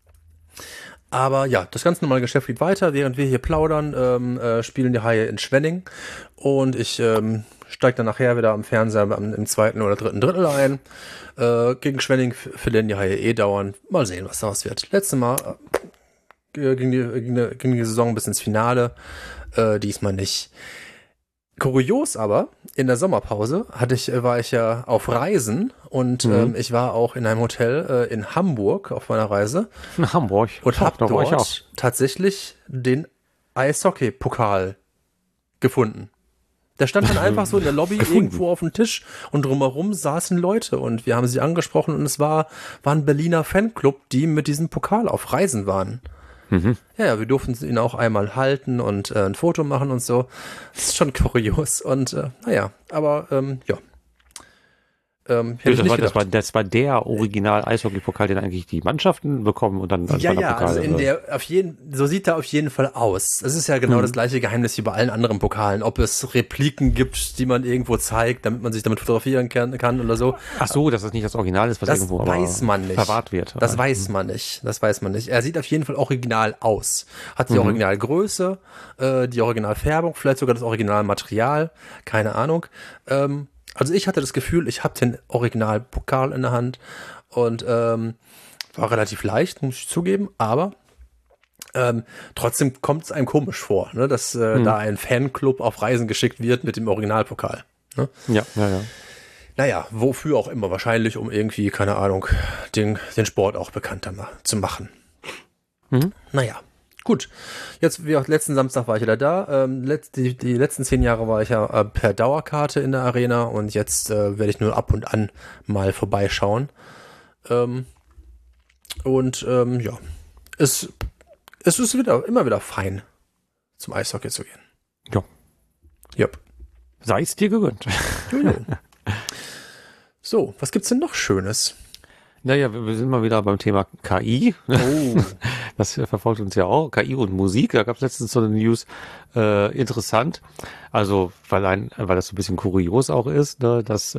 Aber ja, das ganz normale Geschäft geht weiter. Während wir hier plaudern, spielen die Haie in Schwenning. Und ich steige dann nachher wieder am Fernseher im 2. oder 3. Drittel ein. Gegen Schwenning verlieren die Haie dauernd. Mal sehen, was daraus wird. Letztes Mal ging die Saison bis ins Finale. Diesmal nicht. Kurios aber, in der Sommerpause war ich ja auf Reisen und ich war auch in einem Hotel in Hamburg auf meiner Reise. In Hamburg. Und habe dort tatsächlich den Eishockey-Pokal gefunden. Der stand dann einfach so in der Lobby irgendwo auf dem Tisch und drumherum saßen Leute und wir haben sie angesprochen und es war ein Berliner Fanclub, die mit diesem Pokal auf Reisen waren. Ja, wir durften ihn auch einmal halten und ein Foto machen und so. Das ist schon kurios und aber ja. Das war der Original-Eishockey-Pokal, den eigentlich die Mannschaften bekommen und dann so sieht er auf jeden Fall aus. Es ist ja genau das gleiche Geheimnis wie bei allen anderen Pokalen, ob es Repliken gibt, die man irgendwo zeigt, damit man sich damit fotografieren kann oder so. Ach so, dass das nicht das Original ist, was das irgendwo weiß man nicht. Verwahrt wird. Das weiß man nicht. Er sieht auf jeden Fall original aus. Hat die Originalgröße, die Originalfärbung, vielleicht sogar das Originalmaterial, keine Ahnung. Also ich hatte das Gefühl, ich habe den Originalpokal in der Hand und war relativ leicht, muss ich zugeben, aber trotzdem kommt es einem komisch vor, ne, dass da ein Fanclub auf Reisen geschickt wird mit dem Originalpokal. Ne? Ja. Naja, wofür auch immer, wahrscheinlich um irgendwie, keine Ahnung, den Sport auch bekannter zu machen. Naja. Gut, jetzt wie auch letzten Samstag war ich wieder da. Die letzten 10 Jahre war ich ja per Dauerkarte in der Arena und jetzt werde ich nur ab und an mal vorbeischauen. Es ist immer wieder fein, zum Eishockey zu gehen. Ja. Yep. Sei es dir gegönnt. So, was gibt's denn noch Schönes? Naja, wir sind mal wieder beim Thema KI. Oh. Das verfolgt uns ja auch. KI und Musik. Da gab es letztens so eine News. Interessant. Also, weil das so ein bisschen kurios auch ist, ne, dass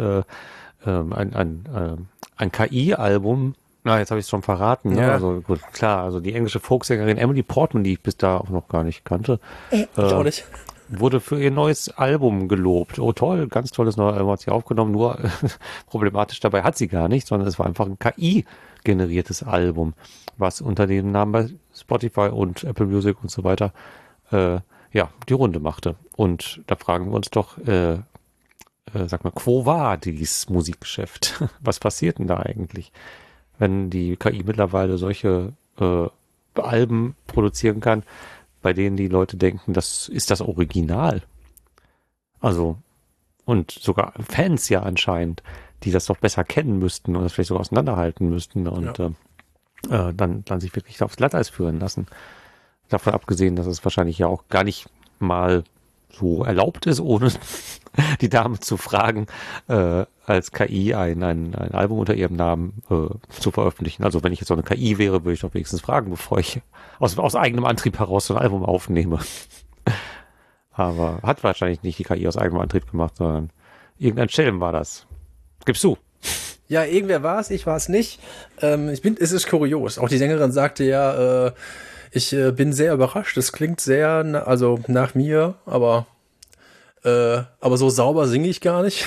ein KI-Album, jetzt habe ich es schon verraten. Ja. Ne? Also gut, klar. Also die englische Folksängerin Emily Portman, die ich bis da auch noch gar nicht kannte. Ich auch nicht. Wurde für ihr neues Album gelobt. Oh toll, ganz tolles neues Album hat sie aufgenommen, nur problematisch dabei hat sie gar nicht, sondern es war einfach ein KI-generiertes Album, was unter dem Namen bei Spotify und Apple Music und so weiter die Runde machte. Und da fragen wir uns doch, sag mal, quo war dieses Musikgeschäft? Was passiert denn da eigentlich, wenn die KI mittlerweile solche Alben produzieren kann, bei denen die Leute denken, das ist das Original. Also, und sogar Fans ja anscheinend, die das doch besser kennen müssten und das vielleicht sogar auseinanderhalten müssten und dann sich wirklich aufs Glatteis führen lassen. Davon abgesehen, dass es wahrscheinlich ja auch gar nicht mal so erlaubt ist, ohne die Dame zu fragen, als KI ein Album unter ihrem Namen zu veröffentlichen. Also wenn ich jetzt so eine KI wäre, würde ich doch wenigstens fragen, bevor ich aus eigenem Antrieb heraus so ein Album aufnehme. Aber hat wahrscheinlich nicht die KI aus eigenem Antrieb gemacht, sondern irgendein Schelm war das. Gibst du? Ja, irgendwer war es, ich war es nicht. Es ist kurios. Auch die Sängerin sagte ja, ich bin sehr überrascht. Es klingt sehr, nach mir, aber so sauber singe ich gar nicht.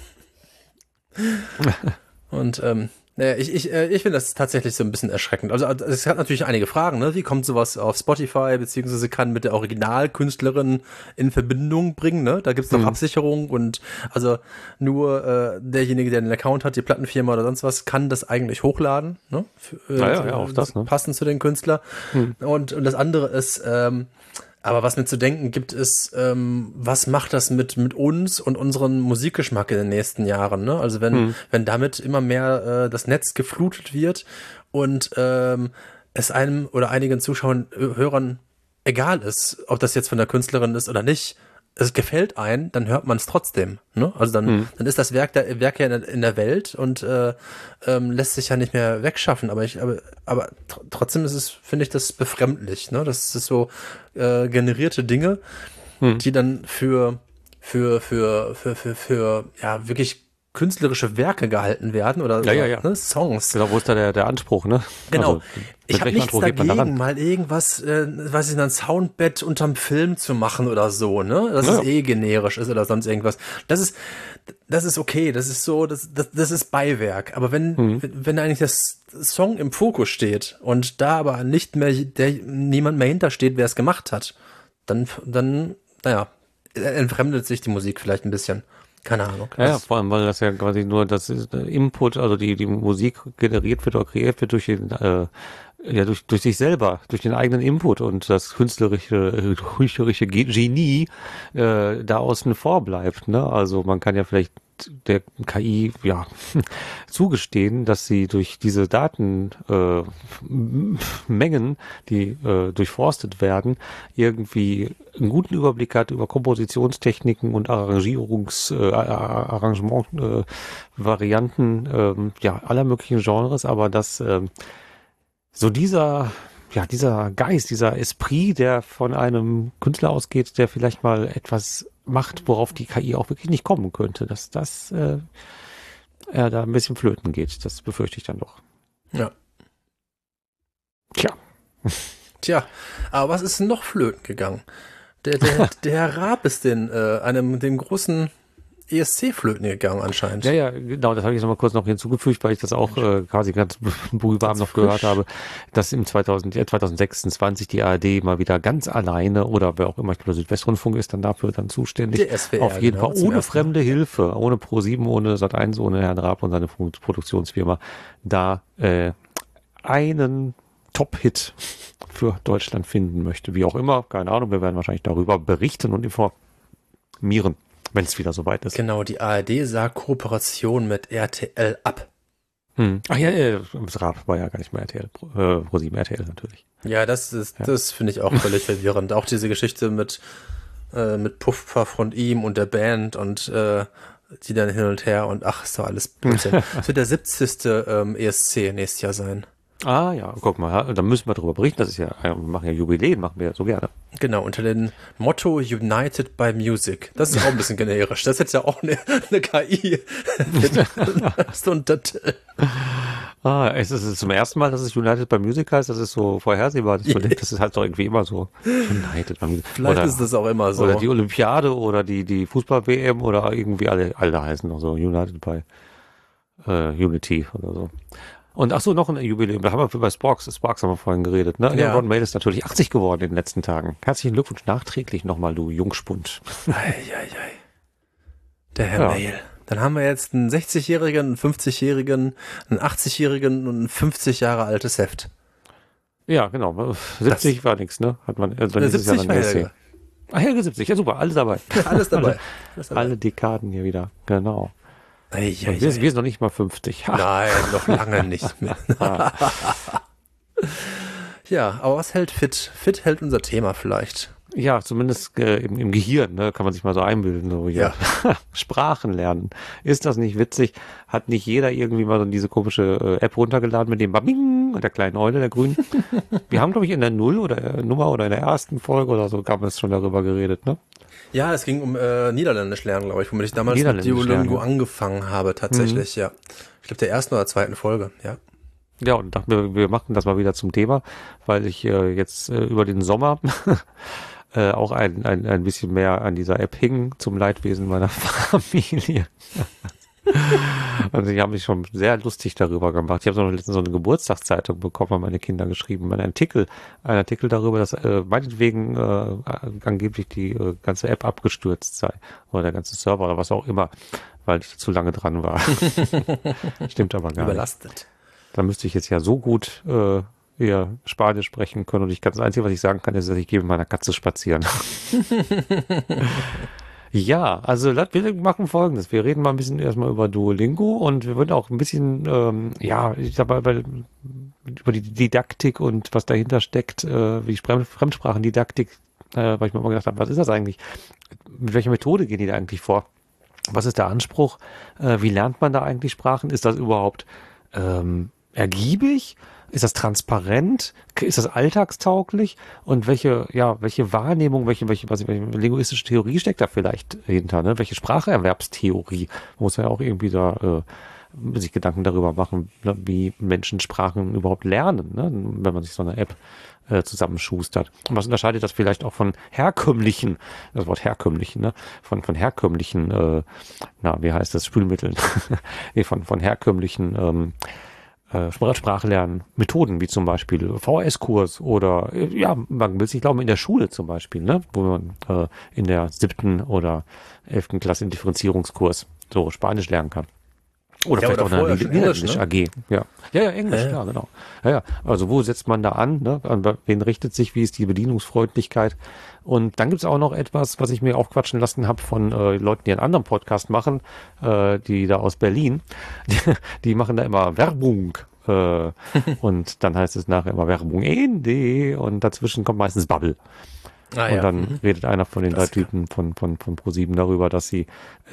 Und ich finde das tatsächlich so ein bisschen erschreckend. Also es hat natürlich einige Fragen, ne? Wie kommt sowas auf Spotify, beziehungsweise kann mit der Originalkünstlerin in Verbindung bringen, ne? Da gibt's doch Absicherung und also nur derjenige, der einen Account hat, die Plattenfirma oder sonst was, kann das eigentlich hochladen, ne? Ja, auch das, ne? Passend zu den Künstler. Und das andere ist, aber was mir zu denken gibt, ist, was macht das mit uns und unseren Musikgeschmack in den nächsten Jahren? Ne? Also wenn damit immer mehr das Netz geflutet wird und es einem oder einigen Zuschauern, Hörern egal ist, ob das jetzt von der Künstlerin ist oder nicht, es gefällt einem, dann hört man es trotzdem. Ne? Also dann ist das Werk ja in der Welt und lässt sich ja nicht mehr wegschaffen. Aber trotzdem ist es, finde ich, das befremdlich. Ne? Das ist so generierte Dinge, die dann für ja wirklich künstlerische Werke gehalten werden oder ja. Ne, Songs. Genau, wo ist da der Anspruch, ne? Genau. Also, ich habe nichts dagegen, mal irgendwas, weiß ich, ein Soundbett unterm Film zu machen oder so, ne? Dass es generisch ist oder sonst irgendwas. Das ist okay, das ist so, das ist Beiwerk. Aber wenn eigentlich das Song im Fokus steht und da aber nicht mehr niemand mehr hintersteht, wer es gemacht hat, dann, naja, entfremdet sich die Musik vielleicht ein bisschen. Keine Ahnung. Ja, vor allem, weil das ja quasi nur das ist, Input, also die Musik generiert wird oder kreiert wird durch den, durch sich selber, durch den eigenen Input und das künstlerische Genie da außen vor bleibt. Ne? Also man kann ja vielleicht der KI zugestehen, dass sie durch diese Datenmengen, die durchforstet werden, irgendwie einen guten Überblick hat über Kompositionstechniken und Arrangementvarianten aller möglichen Genres, aber dass so dieser Geist, dieser Esprit, der von einem Künstler ausgeht, der vielleicht mal etwas macht, worauf die KI auch wirklich nicht kommen könnte, dass das da ein bisschen flöten geht. Das befürchte ich dann doch. Ja. Tja, aber was ist denn noch flöten gegangen? Der Herr Raab ist dem großen ESC flöten gegangen anscheinend. Ja, genau, das habe ich jetzt noch mal kurz hinzugefügt, weil ich das auch quasi ganz brühwarm noch gehört habe, dass im 2026 die ARD mal wieder ganz alleine oder wer auch immer, ich glaube, der Südwestrundfunk ist dann dafür zuständig. Der SWR, auf jeden Fall ohne fremde Hilfe, ohne Pro7, ohne Sat1, ohne Herrn Raab und seine Produktionsfirma, da einen Top-Hit für Deutschland finden möchte. Wie auch immer, keine Ahnung, wir werden wahrscheinlich darüber berichten und informieren, wenn es wieder soweit ist. Genau, die ARD sah Kooperation mit RTL ab. Ach ja, Raab war ja gar nicht mehr RTL, Pro7 RTL natürlich. Ja, das finde ich auch völlig verwirrend. Auch diese Geschichte mit Puffpuff und ihm und der Band und die dann hin und her und ach, ist doch alles Blödsinn. Das wird der 70. ESC nächstes Jahr sein. Ah ja, guck mal, da müssen wir darüber berichten. Das ist ja, wir machen ja Jubiläen, machen wir ja so gerne. Genau, unter dem Motto United by Music. Das ist auch ein bisschen generisch. Das ist jetzt ja auch eine KI. Das Untertitel. Es ist zum ersten Mal, dass es United by Music heißt. Das ist so vorhersehbar. Das ist halt doch irgendwie immer so. United by Music. Vielleicht ist das auch immer so. Oder die Olympiade oder die Fußball-WM oder irgendwie alle heißen noch so United by Unity oder so. Und ach so, noch ein Jubiläum, da haben wir bei Sparks haben wir vorhin geredet, ne? Ja. Ron Mail ist natürlich 80 geworden in den letzten Tagen. Herzlichen Glückwunsch nachträglich nochmal, du Jungspund. Der Herr Mail. Dann haben wir jetzt einen 60-Jährigen, einen 50-Jährigen, einen 80-Jährigen und ein 50 Jahre altes Heft. Ja, genau. 70 war nichts, ne? Hat man, also 70 war ja. Ach ja, 70, ja super, alles dabei. Alles dabei. Alle Dekaden hier wieder, genau. Wir sind noch nicht mal 50. Nein, noch lange nicht mehr. Ja, aber was hält fit? Fit hält unser Thema vielleicht. Ja, zumindest im Gehirn, ne, kann man sich mal so einbilden. So, ja. Sprachen lernen. Ist das nicht witzig? Hat nicht jeder irgendwie mal so diese komische App runtergeladen mit dem Babing und der kleinen Eule, der grünen? Wir haben, glaube ich, in der Nummer oder in der ersten Folge oder so, haben wir schon darüber geredet, ne? Ja, es ging um Niederländisch lernen, glaube ich, womit ich damals mit Duolingo angefangen habe, tatsächlich, ja. Ich glaube, der ersten oder zweiten Folge, ja. Ja, und dachten wir machen das mal wieder zum Thema, weil ich jetzt über den Sommer auch ein bisschen mehr an dieser App hing, zum Leidwesen meiner Familie. Also ich habe mich schon sehr lustig darüber gemacht. Ich habe noch letztens so eine Geburtstagszeitung bekommen, haben meine Kinder geschrieben. Ein Artikel darüber, dass meinetwegen angeblich die ganze App abgestürzt sei. Oder der ganze Server oder was auch immer, weil ich zu lange dran war. Stimmt aber gar Überlastet. nicht. Da müsste ich jetzt ja so gut eher Spanisch sprechen können. Und das Einzige, was ich sagen kann, ist, dass ich gehe mit meiner Katze spazieren. Ja, also wir machen Folgendes. Wir reden mal ein bisschen erstmal über Duolingo und wir würden auch ein bisschen, ich sag mal, über die Didaktik und was dahinter steckt, wie die Fremdsprachendidaktik, weil ich mir immer gedacht habe, was ist das eigentlich? Mit welcher Methode gehen die da eigentlich vor? Was ist der Anspruch? Wie lernt man da eigentlich Sprachen? Ist das überhaupt ergiebig? Ist das transparent? Ist das alltagstauglich? Und welche Wahrnehmung, welche linguistische Theorie steckt da vielleicht hinter? Ne? Welche Spracherwerbstheorie? Muss man ja auch irgendwie da sich Gedanken darüber machen, ne? Wie Menschen Sprachen überhaupt lernen, ne? Wenn man sich so eine App zusammenschustert. Und was unterscheidet das vielleicht auch von herkömmlichen, das Wort herkömmlichen, ne? Von herkömmlichen, wie heißt das, Spülmitteln? Nee, von herkömmlichen Sprachlernmethoden, wie zum Beispiel VHS-Kurs oder, man will sich glauben, in der Schule zum Beispiel, ne, wo man in der 7. oder 11. Klasse im Differenzierungskurs so Spanisch lernen kann. Oder vielleicht auch eine Niederländisch AG. Ja, Englisch, ja, genau. Ja, also wo setzt man da an, ne? An wen richtet sich, wie ist die Bedienungsfreundlichkeit? Und dann gibt's auch noch etwas, was ich mir aufquatschen lassen habe von Leuten, die einen anderen Podcast machen, die da aus Berlin, die machen da immer Werbung. Und dann heißt es nachher immer Werbung Ende und dazwischen kommt meistens Bubble. Und dann redet einer von den drei Typen von Pro7 darüber, dass sie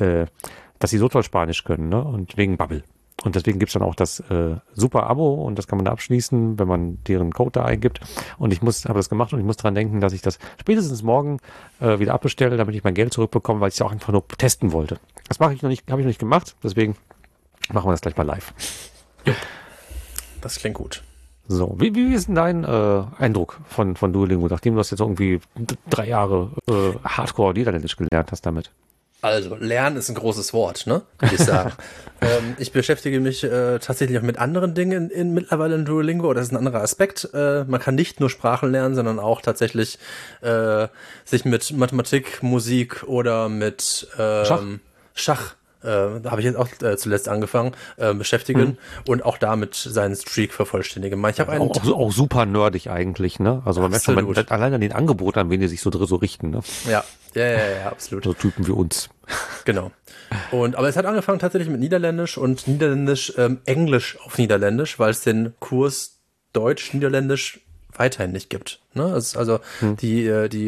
so toll Spanisch können, ne? Und wegen Bubble. Und deswegen gibt's dann auch das super Abo und das kann man da abschließen, wenn man deren Code da eingibt. Und ich habe das gemacht und ich muss dran denken, dass ich das spätestens morgen wieder abbestelle, damit ich mein Geld zurückbekomme, weil ich es auch einfach nur testen wollte. Das habe ich noch nicht gemacht, deswegen machen wir das gleich mal live. Ja. Das klingt gut. So, wie ist denn dein Eindruck von Duolingo, nachdem du das jetzt irgendwie 3 Jahre Hardcore Niederländisch gelernt hast damit? Also, lernen ist ein großes Wort, ne? Würde ich sagen. Ich beschäftige mich tatsächlich auch mit anderen Dingen mittlerweile in Duolingo. Das ist ein anderer Aspekt. Man kann nicht nur Sprachen lernen, sondern auch tatsächlich sich mit Mathematik, Musik oder mit Schach da habe ich jetzt auch zuletzt angefangen, beschäftigen und auch damit seinen Streak vervollständigen. Ich habe auch super nerdig eigentlich, ne? Also man merkt schon, allein an den Angeboten, an wen die sich so richten, ne? Ja, absolut. So Typen wie uns. Genau. Aber es hat angefangen tatsächlich mit Niederländisch und Englisch auf Niederländisch, weil es den Kurs Deutsch-Niederländisch weiterhin nicht gibt. Ne? Also die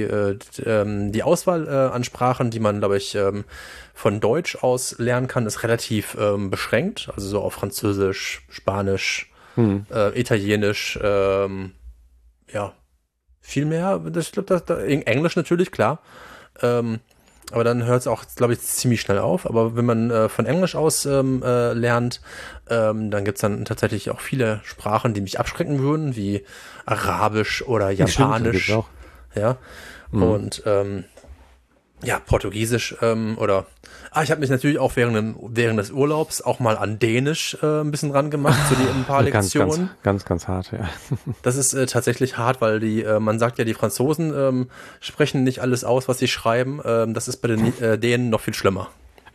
Auswahl an Sprachen, die man, glaube ich, von Deutsch aus lernen kann, ist relativ beschränkt. Also so auf Französisch, Spanisch, Italienisch, viel mehr. Ich glaube, Englisch natürlich, klar. Aber dann hört es auch, glaube ich, ziemlich schnell auf. Aber wenn man von Englisch aus lernt, dann gibt es dann tatsächlich auch viele Sprachen, die mich abschrecken würden, wie Arabisch oder Japanisch. Auch. Ja. Und Portugiesisch ich habe mich natürlich auch während des Urlaubs auch mal an Dänisch ein bisschen ran gemacht, so ein paar Lektionen. Ganz hart, ja. Das ist tatsächlich hart, weil man sagt ja, die Franzosen sprechen nicht alles aus, was sie schreiben. Das ist bei den Dänen noch viel schlimmer.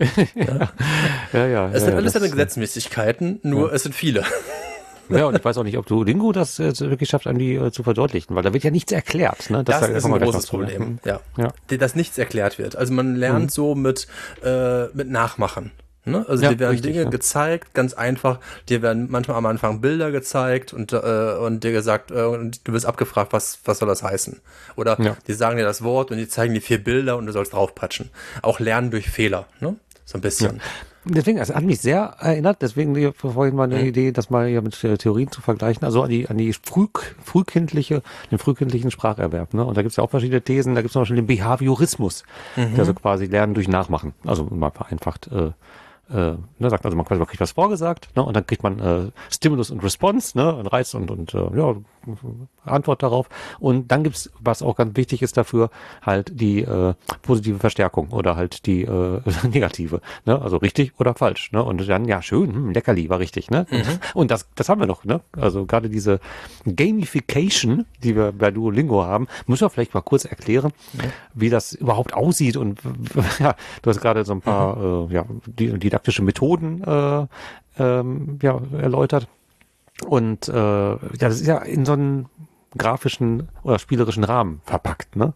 Ja. Es sind alles seine Gesetzmäßigkeiten, nur es sind viele. Ja, und ich weiß auch nicht, ob Duolingo das wirklich schafft, einem die zu verdeutlichen, weil da wird ja nichts erklärt. Ne? Das ist ein großes Problem, ja. Dass nichts erklärt wird. Also man lernt so mit Nachmachen. Ne? Also Ja, dir werden richtig, Dinge gezeigt, ganz einfach. Dir werden manchmal am Anfang Bilder gezeigt und dir gesagt, und du wirst abgefragt, was soll das heißen? Oder Ja. die sagen dir das Wort und die zeigen dir 4 Bilder und du sollst draufpatschen. Auch lernen durch Fehler, ne? So ein Ja. bisschen. Deswegen, es hat mich sehr erinnert, deswegen vorhin mal eine Idee, das mal hier mit Theorien zu vergleichen, also an die den frühkindlichen Spracherwerb. Ne? Und da gibt es ja auch verschiedene Thesen, da gibt es zum Beispiel den Behaviorismus, der so quasi Lernen durch Nachmachen, also mal vereinfacht sagt, also man kriegt was vorgesagt, ne, und dann kriegt man Stimulus und Response, ne, ein Reiz und Antwort darauf. Und dann gibt's, was auch ganz wichtig ist dafür, halt die positive Verstärkung oder halt die negative, ne, also richtig oder falsch, ne, und dann, ja, schön, Leckerli war richtig, ne, und das haben wir noch, ne, also gerade diese Gamification, die wir bei Duolingo haben, müssen wir vielleicht mal kurz erklären, wie das überhaupt aussieht und ja, du hast gerade so ein paar didaktische Methoden erläutert. Und das ist ja in so einen grafischen oder spielerischen Rahmen verpackt, ne?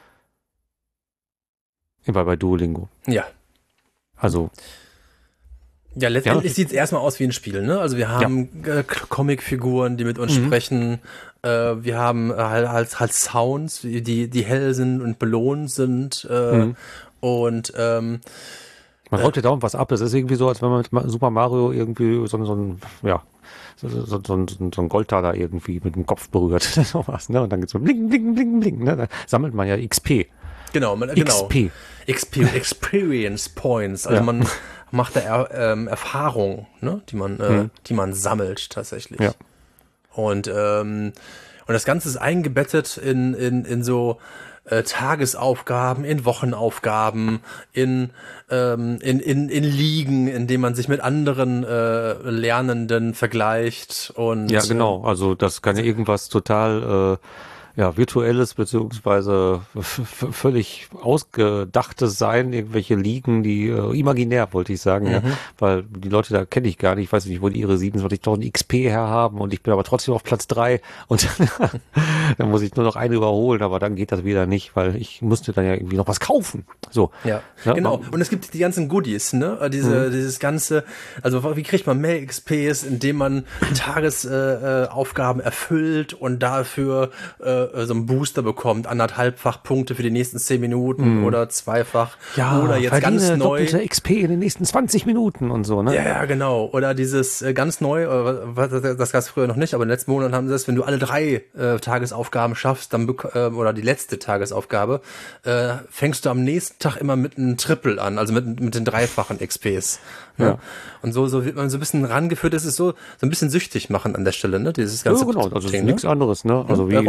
Bei Duolingo. Ja. Also. Ja, letztendlich sieht es erstmal aus wie ein Spiel, ne? Also wir haben Comicfiguren, die mit uns sprechen. Wir haben halt Sounds, die hell sind und belohnt sind. Und man rollt ja dauernd was ab. Das ist irgendwie so, als wenn man mit Super Mario irgendwie so ein Goldtaler irgendwie mit dem Kopf berührt. Sowas, ne? Und dann geht's so bling, bling, bling, bling. Ne? Da sammelt man ja XP. Genau. Experience Points. Also man macht da Erfahrung, ne? die man sammelt tatsächlich. Ja. Und das Ganze ist eingebettet in so Tagesaufgaben, in Wochenaufgaben, in Ligen, in denen man sich mit anderen Lernenden vergleicht und ja, genau. Also das kann ja irgendwas total virtuelles beziehungsweise völlig ausgedachtes sein, irgendwelche Ligen, die imaginär, wollte ich sagen, ja, weil die Leute da kenne ich gar nicht, ich weiß nicht, wo die ihre 27.000 XP herhaben und ich bin aber trotzdem auf Platz 3 und dann muss ich nur noch eine überholen, aber dann geht das wieder nicht, weil ich musste dann ja irgendwie noch was kaufen. So. Ja, genau. Und es gibt die ganzen Goodies, ne? Dieses ganze, also wie kriegt man mehr XPs, indem man Tagesaufgaben erfüllt und dafür so einen Booster bekommt, 1,5-fach Punkte für die nächsten 10 Minuten oder 2-fach. Ja, oder jetzt ganz neu. Doppelte XP in den nächsten 20 Minuten und so, ne? Ja, genau. Oder dieses ganz neu, das gab es früher noch nicht, aber in den letzten Monaten haben sie das, wenn du alle 3 Tagesaufgaben schaffst, dann oder die letzte Tagesaufgabe, fängst du am nächsten Tag immer mit einem Triple an, also mit den 3-fachen XPs. Ne? Ja. Und so wird man so ein bisschen rangeführt, das ist so ein bisschen süchtig machen an der Stelle, ne? Dieses ganze genau, also ist nichts anderes, ne? Also wie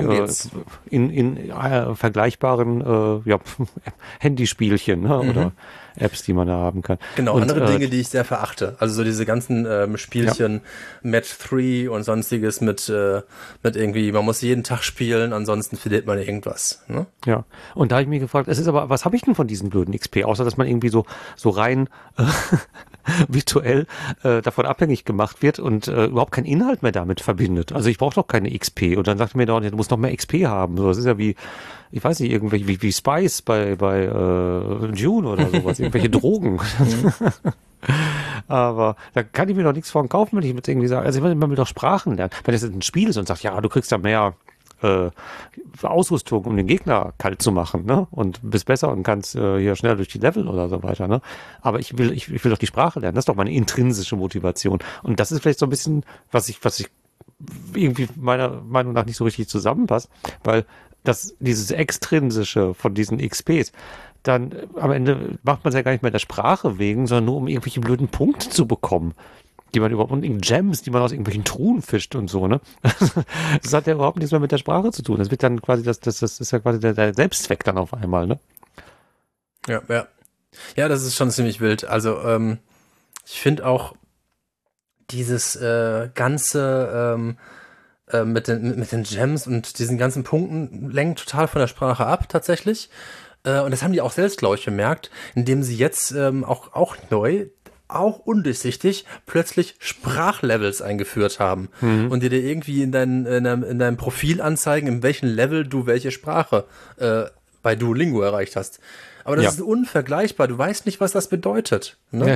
in vergleichbaren Handyspielchen, ne? Oder Apps, die man da haben kann. Genau, und andere Dinge, die ich sehr verachte. Also so diese ganzen Spielchen, Match 3 und sonstiges mit irgendwie, man muss jeden Tag spielen, ansonsten verliert man irgendwas. Ne? Ja, und da habe ich mich gefragt, es ist aber, was habe ich denn von diesen blöden XP, außer dass man irgendwie so rein virtuell davon abhängig gemacht wird und überhaupt keinen Inhalt mehr damit verbindet. Also ich brauche doch keine XP. Und dann sagt mir dauernd, du musst noch mehr XP haben. So, das ist ja wie, ich weiß nicht, irgendwelche, wie Spice bei June oder sowas, irgendwelche Drogen. Aber da kann ich mir doch nichts von kaufen, wenn ich mit irgendwie sage, also ich will immer mit doch Sprachen lernen. Wenn das jetzt ein Spiel ist und sagt, ja, du kriegst da mehr Ausrüstung, um den Gegner kalt zu machen, ne? Und bist besser und kannst hier schneller durch die Level oder so weiter, ne? Aber ich will doch die Sprache lernen. Das ist doch meine intrinsische Motivation. Und das ist vielleicht so ein bisschen, was ich irgendwie meiner Meinung nach nicht so richtig zusammenpasst, weil dieses Extrinsische von diesen XPs, dann am Ende macht man es ja gar nicht mehr der Sprache wegen, sondern nur um irgendwelche blöden Punkte zu bekommen, die man überhaupt, und Gems, die man aus irgendwelchen Truhen fischt und so, ne? Das hat ja überhaupt nichts mehr mit der Sprache zu tun. Das wird dann quasi, das ist ja quasi der Selbstzweck dann auf einmal, ne? Ja. Ja, das ist schon ziemlich wild. Also, ich finde auch dieses ganze mit den Gems und diesen ganzen Punkten lenkt total von der Sprache ab, tatsächlich. Und das haben die auch selbst, glaube ich, bemerkt, indem sie jetzt auch neu, auch undurchsichtig, plötzlich Sprachlevels eingeführt haben und dir irgendwie in deinem Profil anzeigen, in welchem Level du welche Sprache bei Duolingo erreicht hast. Aber das ist unvergleichbar. Du weißt nicht, was das bedeutet. Ne?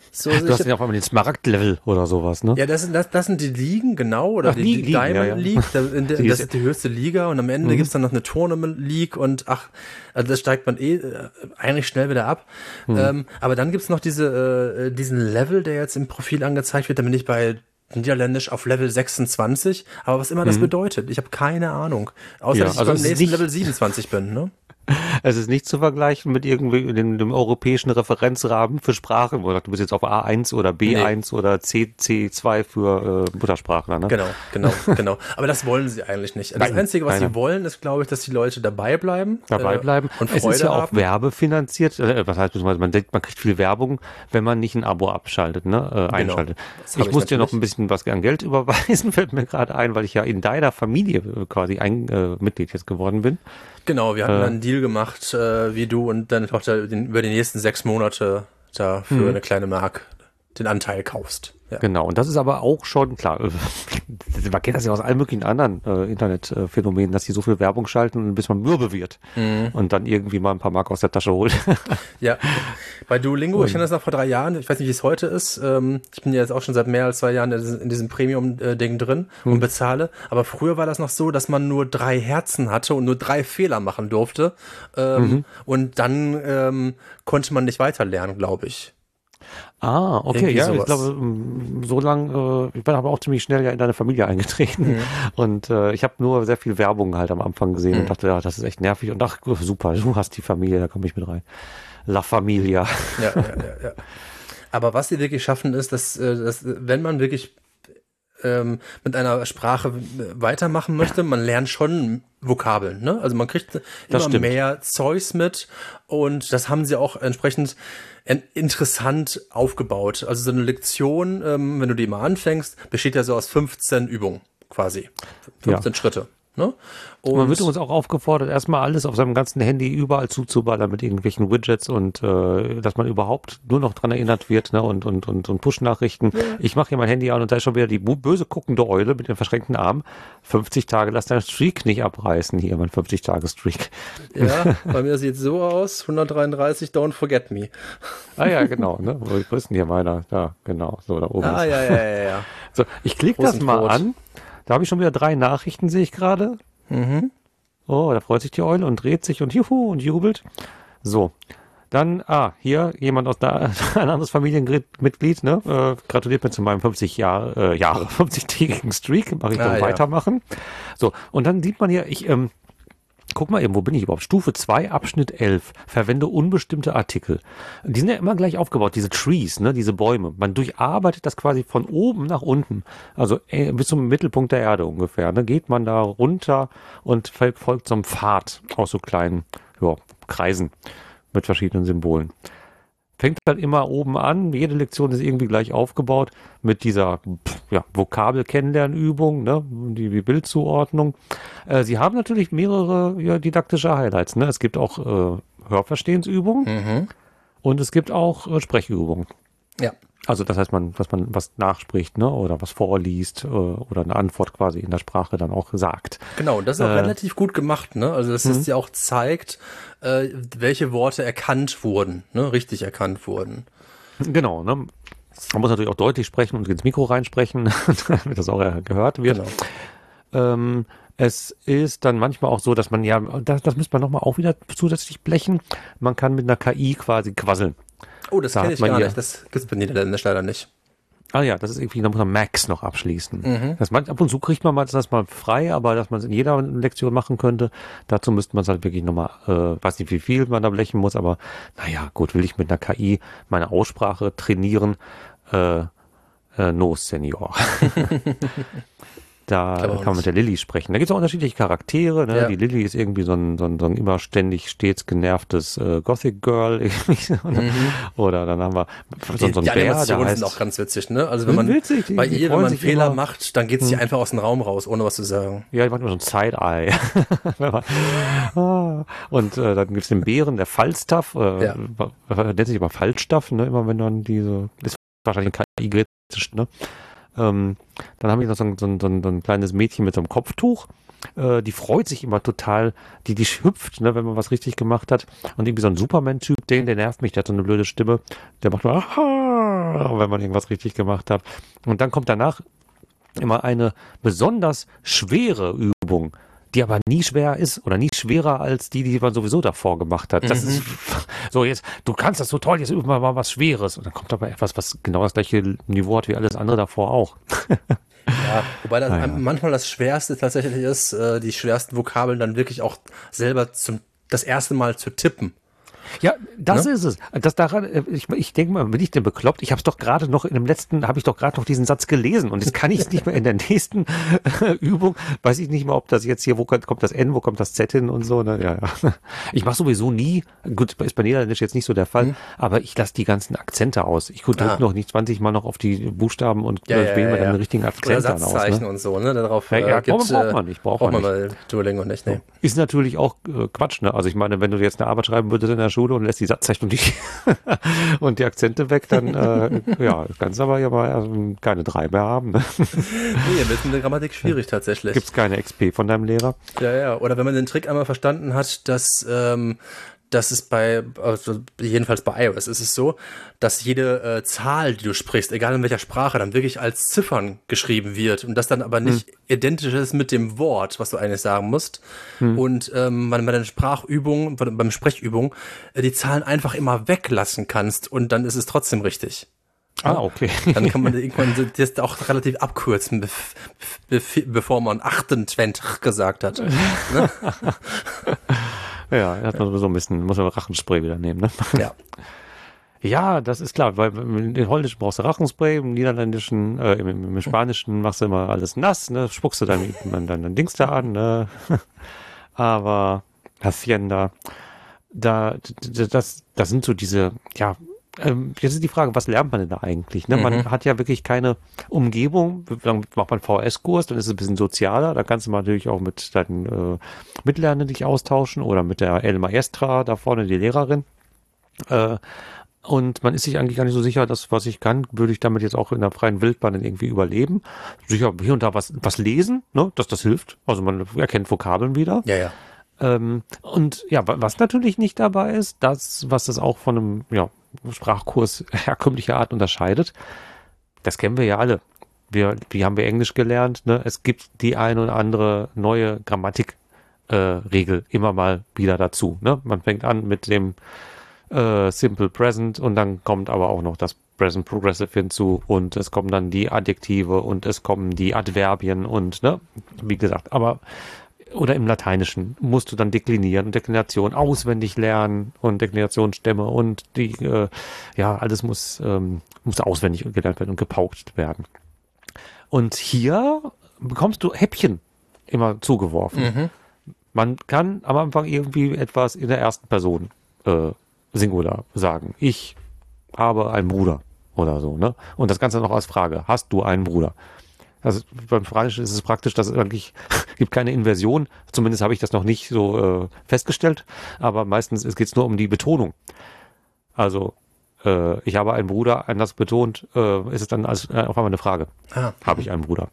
So, du hast ja auf einmal den Smaragd-Level oder sowas, ne? Ja, das sind die Ligen, genau, oder die Ligen, Diamond League, das ist die höchste Liga und am Ende gibt's dann noch eine Tournament League und also das steigt man eigentlich schnell wieder ab. Aber dann gibt's noch diesen Level, der jetzt im Profil angezeigt wird, da bin ich bei Niederländisch auf Level 26, aber was immer das bedeutet, ich habe keine Ahnung. Außer dass ich beim nächsten Level 27 bin, ne? Es ist nicht zu vergleichen mit irgendwie dem europäischen Referenzrahmen für Sprachen, wo du bist jetzt auf A1 oder B1 oder C2 für Muttersprachler, ne? Genau. Aber das wollen sie eigentlich nicht. Das Einzige, was sie wollen, ist, glaube ich, dass die Leute dabei bleiben. Und Freude es ist ja auch werbefinanziert. Was heißt, man denkt, man kriegt viel Werbung, wenn man nicht ein Abo abschaltet, ne? Einschaltet. Genau. Ich muss dir noch ein bisschen was an Geld überweisen, fällt mir gerade ein, weil ich ja in deiner Familie quasi ein Mitglied jetzt geworden bin. Genau, wir hatten einen Deal gemacht, wie du und deine Tochter über die nächsten 6 Monate da für eine kleine Mark den Anteil kaufst. Ja. Genau, und das ist aber auch schon, klar, man kennt das ja aus allen möglichen anderen Internetphänomenen, dass die so viel Werbung schalten, bis man mürbe wird und dann irgendwie mal ein paar Mark aus der Tasche holt. Ja, bei Duolingo, ich kenne das noch vor 3 Jahren, ich weiß nicht, wie es heute ist, ich bin ja jetzt auch schon seit mehr als 2 Jahren in diesem Premium-Ding drin und bezahle, aber früher war das noch so, dass man nur 3 Herzen hatte und nur 3 Fehler machen durfte und dann konnte man nicht weiter lernen, glaube ich. Ah, okay, ja, sowas. Ich glaube, so lang, ich bin aber auch ziemlich schnell ja in deine Familie eingetreten und ich habe nur sehr viel Werbung halt am Anfang gesehen und dachte, ja, das ist echt nervig und ach, super, du hast die Familie, da komme ich mit rein. La Familia. Ja. Aber was sie wirklich schaffen ist, dass wenn man wirklich mit einer Sprache weitermachen möchte, man lernt schon Vokabeln, ne? Also man kriegt immer mehr Zeugs mit und das haben sie auch entsprechend interessant aufgebaut. Also so eine Lektion, wenn du die mal anfängst, besteht ja so aus 15 Übungen quasi. 15 Schritte. Ne? Und man wird uns auch aufgefordert, erstmal alles auf seinem ganzen Handy überall zuzuballern mit irgendwelchen Widgets und dass man überhaupt nur noch dran erinnert wird, ne? und Push-Nachrichten. Ja. Ich mache hier mein Handy an und da ist schon wieder die böse guckende Eule mit den verschränkten Armen. 50 Tage, lass deinen Streak nicht abreißen hier, mein 50-Tage-Streak. Ja, bei mir sieht es so aus, 133, don't forget me. Ah ja, genau, ne? Wo ist denn hier meiner? Da, genau, so da oben. Ah, ja. So, ich klicke das mal an. Da habe ich schon wieder 3 Nachrichten, sehe ich gerade. Oh, da freut sich die Eule und dreht sich und juhu und jubelt. So, dann, hier jemand aus ein anderes Familienmitglied, ne, gratuliert mir zu meinem 50-tägigen Streak, mache ich dann weitermachen. So, und dann sieht man hier, guck mal eben, wo bin ich überhaupt? Stufe 2, Abschnitt 11. Verwende unbestimmte Artikel. Die sind ja immer gleich aufgebaut, diese Trees, ne, diese Bäume. Man durcharbeitet das quasi von oben nach unten. Also bis zum Mittelpunkt der Erde ungefähr. Ne, geht man da runter und folgt so einem Pfad aus so kleinen Kreisen mit verschiedenen Symbolen. Fängt halt immer oben an, jede Lektion ist irgendwie gleich aufgebaut mit dieser Vokabel-Kennenlernübung, ne, die Bildzuordnung. Sie haben natürlich mehrere didaktische Highlights. Ne? Es gibt auch Hörverstehensübungen und es gibt auch Sprechübungen. Ja. Also das heißt, was man nachspricht, ne, oder was vorliest oder eine Antwort quasi in der Sprache dann auch sagt. Genau, und das ist auch relativ gut gemacht, ne? Also dass es ja auch zeigt, welche Worte erkannt wurden, ne, richtig erkannt wurden. Genau, ne? Man muss natürlich auch deutlich sprechen und ins Mikro reinsprechen, damit das auch gehört wird. Genau. Es ist dann manchmal auch so, dass man das müsste man nochmal auch wieder zusätzlich blechen. Man kann mit einer KI quasi quasseln. Oh, das kenne ich gar nicht. Das gibt es bei Niederländisch leider nicht. Ah ja, das ist irgendwie, da muss man Max noch abschließen. Ab und zu kriegt man das mal frei, aber dass man es in jeder Lektion machen könnte, dazu müsste man es halt wirklich nochmal, weiß nicht, wie viel man da blechen muss, aber naja, gut, will ich mit einer KI meine Aussprache trainieren? No, Senior. Da kann man mit der Lilly sprechen. Da gibt es auch unterschiedliche Charaktere. Ne? Ja. Die Lilly ist irgendwie so ein immer stets genervtes Gothic Girl. Oder dann haben wir so einen Bär, der heißt... Die Animationen sind auch ganz witzig, ne? Also wenn man bei ihr, wenn man einen Fehler macht, dann geht sie einfach aus dem Raum raus, ohne was zu sagen. Ja, die macht immer so ein Side-Eye. Und dann gibt es den Bären, der Falstaff. Nennt sich aber Falstaff, ne? Immer wenn dann diese... Das ist wahrscheinlich ein KI-Gerät, ne? Dann haben wir noch so ein kleines Mädchen mit so einem Kopftuch. Die freut sich immer total. Die hüpft, ne, wenn man was richtig gemacht hat. Und irgendwie so ein Superman-Typ, der nervt mich. Der hat so eine blöde Stimme. Der macht nur wenn man irgendwas richtig gemacht hat. Und dann kommt danach immer eine besonders schwere Übung, die aber nie schwer ist oder nie schwerer als die man sowieso davor gemacht hat. Das ist so, jetzt, du kannst das so toll, jetzt üben wir mal was Schweres. Und dann kommt aber etwas, was genau das gleiche Niveau hat wie alles andere davor auch. Ja, wobei das manchmal das Schwerste tatsächlich ist, die schwersten Vokabeln dann wirklich auch selber das erste Mal zu tippen. Ja, das ist es. Das daran, ich denke mal, bin ich denn bekloppt? Ich habe es doch gerade noch habe ich doch gerade noch diesen Satz gelesen und jetzt kann ich es nicht mehr in der nächsten Übung, weiß ich nicht mal, ob das jetzt hier, wo kommt das N, wo kommt das Z hin und so. Ne? Ja. Ich mache sowieso nie, gut, ist bei Niederländisch jetzt nicht so der Fall, aber ich lasse die ganzen Akzente aus. Ich drücke noch nicht 20 Mal noch auf die Buchstaben und wähle mir dann den richtigen Akzent dann aus. Satzzeichen und so, ne? Darauf braucht man nicht. Braucht man mal Duolingo nicht, ne? Ist natürlich auch Quatsch, ne? Also ich meine, wenn du jetzt eine Arbeit schreiben würdest in der Schule und lässt die Satzzeichen und die Akzente weg, dann kannst du aber ja mal keine 3 mehr haben. Ne? Nee, wird in der Grammatik schwierig tatsächlich. Gibt's keine XP von deinem Lehrer? Ja. Oder wenn man den Trick einmal verstanden hat, dass das ist jedenfalls bei iOS ist es so, dass jede Zahl, die du sprichst, egal in welcher Sprache, dann wirklich als Ziffern geschrieben wird und das dann aber nicht identisch ist mit dem Wort, was du eigentlich sagen musst. Und man bei den Sprachübungen, beim Sprechübungen, die Zahlen einfach immer weglassen kannst und dann ist es trotzdem richtig. Okay. Dann kann man irgendwann das auch relativ abkürzen, bevor man 28 gesagt hat. Ne? Ja, hat man so ein bisschen, muss man Rachenspray wieder nehmen, ne? Ja. Ja, das ist klar, weil im Holländischen brauchst du Rachenspray, im Niederländischen, im Spanischen machst du immer alles nass, ne? Spuckst du dann Dings da an, ne? Aber Hacienda, das sind so diese, jetzt ist die Frage, was lernt man denn da eigentlich? Ne? Man hat ja wirklich keine Umgebung, dann macht man VS-Kurs, dann ist es ein bisschen sozialer, da kannst du mal natürlich auch mit deinen Mitlernenden dich austauschen oder mit der El Maestra, da vorne die Lehrerin. Und man ist sich eigentlich gar nicht so sicher, dass was ich kann, würde ich damit jetzt auch in der freien Wildbahn irgendwie überleben. Sicher hier und da was lesen, ne? Dass das hilft. Also man erkennt Vokabeln wieder. Ja. Und ja, was natürlich nicht dabei ist, was das auch von einem Sprachkurs herkömmlicher Art unterscheidet, das kennen wir ja alle. Wie haben wir Englisch gelernt? Ne? Es gibt die eine oder andere neue Grammatikregel immer mal wieder dazu. Ne? Man fängt an mit dem Simple Present und dann kommt aber auch noch das Present Progressive hinzu und es kommen dann die Adjektive und es kommen die Adverbien und wie gesagt, oder im Lateinischen musst du dann deklinieren und Deklination auswendig lernen und Deklinationsstämme und die, alles muss auswendig gelernt werden und gepaukt werden. Und hier bekommst du Häppchen immer zugeworfen. Man kann am Anfang irgendwie etwas in der ersten Person Singular sagen. Ich habe einen Bruder oder so, ne? Und das Ganze noch als Frage. Hast du einen Bruder? Also beim Spanischen ist es praktisch, dass es eigentlich gibt keine Inversion. Zumindest habe ich das noch nicht so festgestellt. Aber meistens geht es nur um die Betonung. Also ich habe einen Bruder, anders betont, ist es dann auf einmal eine Frage. Habe ich einen Bruder?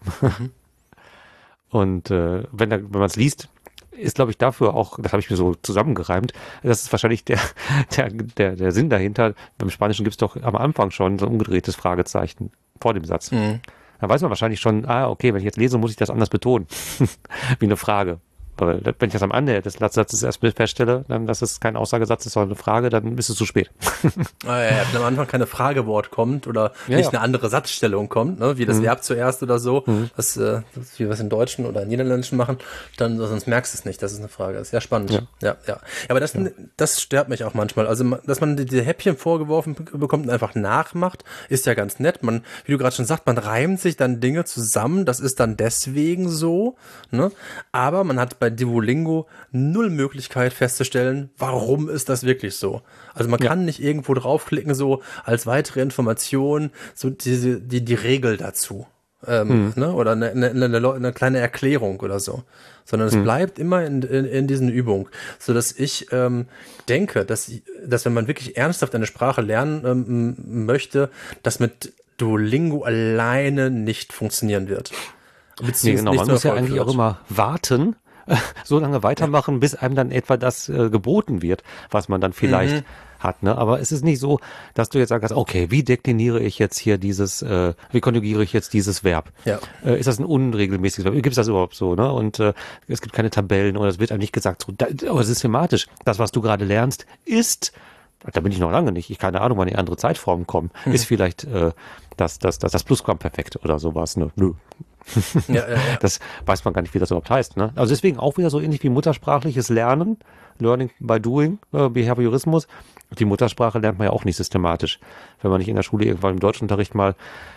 Und wenn man es liest, ist, glaube ich, dafür auch, das habe ich mir so zusammengereimt, das ist wahrscheinlich der Sinn dahinter. Beim Spanischen gibt es doch am Anfang schon so ein umgedrehtes Fragezeichen vor dem Satz. Dann weiß man wahrscheinlich schon, okay, wenn ich jetzt lese, muss ich das anders betonen. Wie eine Frage. Weil wenn ich das am Ende des Satzes erst feststelle, dann, dass es kein Aussagesatz ist, sondern eine Frage, dann ist es zu spät. Wenn am Anfang keine Fragewort kommt oder nicht eine andere Satzstellung kommt, ne, wie das Verb zuerst oder so, wie wir es im Deutschen oder im Niederländischen machen, dann sonst merkst du es nicht, dass es eine Frage ist. Ja, spannend. Ja. Aber das stört mich auch manchmal. Also, dass man die Häppchen vorgeworfen bekommt und einfach nachmacht, ist ja ganz nett. Wie du gerade schon sagst, man reimt sich dann Dinge zusammen, das ist dann deswegen so, ne? Aber man hat bei Duolingo null Möglichkeit festzustellen, warum ist das wirklich so. Also man kann nicht irgendwo draufklicken, so als weitere Information, so die Regel dazu. Ne? Oder eine kleine Erklärung oder so. Sondern es bleibt immer in diesen Übungen. So dass ich denke, dass wenn man wirklich ernsthaft eine Sprache lernen möchte, das mit Duolingo alleine nicht funktionieren wird. Nee, genau, man muss ja eigentlich auch immer warten, so lange weitermachen, bis einem dann etwa das geboten wird, was man dann vielleicht hat, ne? Aber es ist nicht so, dass du jetzt sagst, okay, wie dekliniere ich jetzt hier wie konjugiere ich jetzt dieses Verb? Ja. Ist das ein unregelmäßiges Verb? Gibt es das überhaupt so, ne? Und es gibt keine Tabellen oder es wird einem nicht gesagt, so, aber systematisch, das, was du gerade lernst, ist, da bin ich noch lange nicht, keine Ahnung, wann die andere Zeitformen kommen, ist vielleicht das Plusquamperfekt oder sowas, ne? Nö. Ja. Das weiß man gar nicht, wie das überhaupt heißt, ne? Also deswegen auch wieder so ähnlich wie muttersprachliches Lernen, Learning by Doing, Behaviorismus. Die Muttersprache lernt man ja auch nicht systematisch. Wenn man nicht in der Schule irgendwann im Deutschunterricht mal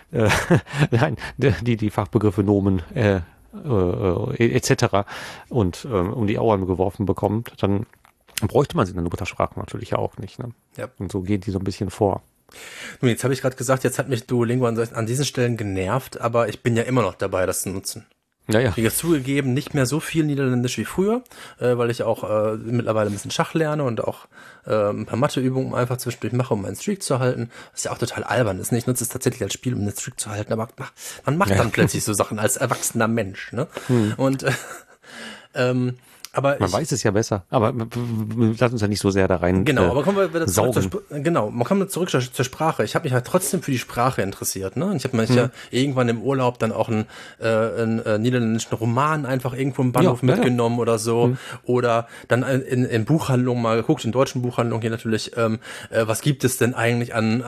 die Fachbegriffe Nomen etc. und um die Ohren geworfen bekommt, dann bräuchte man sie in der Muttersprache natürlich auch nicht. Ne? Ja. Und so geht die so ein bisschen vor. Nun, jetzt habe ich gerade gesagt, jetzt hat mich Duolingo an diesen Stellen genervt, aber ich bin ja immer noch dabei, das zu nutzen. Ja. Ich habe zugegeben, nicht mehr so viel Niederländisch wie früher, weil ich auch mittlerweile ein bisschen Schach lerne und auch ein paar Matheübungen einfach zwischendurch mache, um meinen Streak zu halten. Was ja auch total albern ist. Ne? Ich nutze es tatsächlich als Spiel, um den Streak zu halten, aber man macht dann plötzlich so Sachen als erwachsener Mensch. Ne? Und aber man weiß es ja besser, aber lass uns ja nicht so sehr da rein genau, aber kommen wir wieder saugen. Man kommt zurück zur Sprache. Ich habe mich halt trotzdem für die Sprache interessiert. Ne? Und ich habe mich ja irgendwann im Urlaub dann auch einen niederländischen Roman einfach irgendwo im Bahnhof mitgenommen oder so. Oder dann in Buchhandlungen mal geguckt, in deutschen Buchhandlungen hier natürlich, was gibt es denn eigentlich an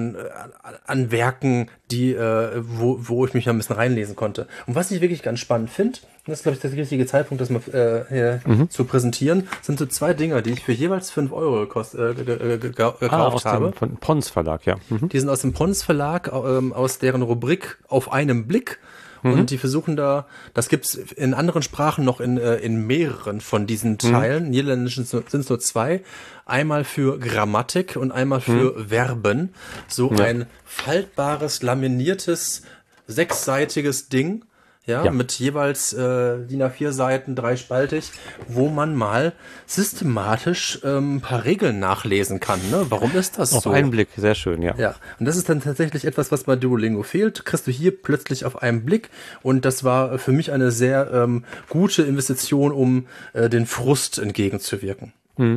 Werken, die wo ich mich ein bisschen reinlesen konnte. Und was ich wirklich ganz spannend finde, das ist, glaube ich, der richtige Zeitpunkt, das mal zu präsentieren, sind so 2 Dinge, die ich für jeweils 5 Euro gekauft habe. Von Pons Verlag, ja. Die sind aus dem Pons Verlag, aus deren Rubrik Auf einen Blick. Und die versuchen das gibt's in anderen Sprachen noch in mehreren von diesen Teilen. Niederländischen sind es nur 2. Einmal für Grammatik und einmal für Verben. So ein faltbares, laminiertes, 6-seitiges Ding. Ja, mit jeweils DIN A4 Seiten, 3-spaltig, wo man mal systematisch ein paar Regeln nachlesen kann. Ne? Warum ist das so? Auf einen Blick, sehr schön, ja. Ja, und das ist dann tatsächlich etwas, was bei Duolingo fehlt. Kriegst du hier plötzlich auf einen Blick. Und das war für mich eine sehr gute Investition, um den Frust entgegenzuwirken.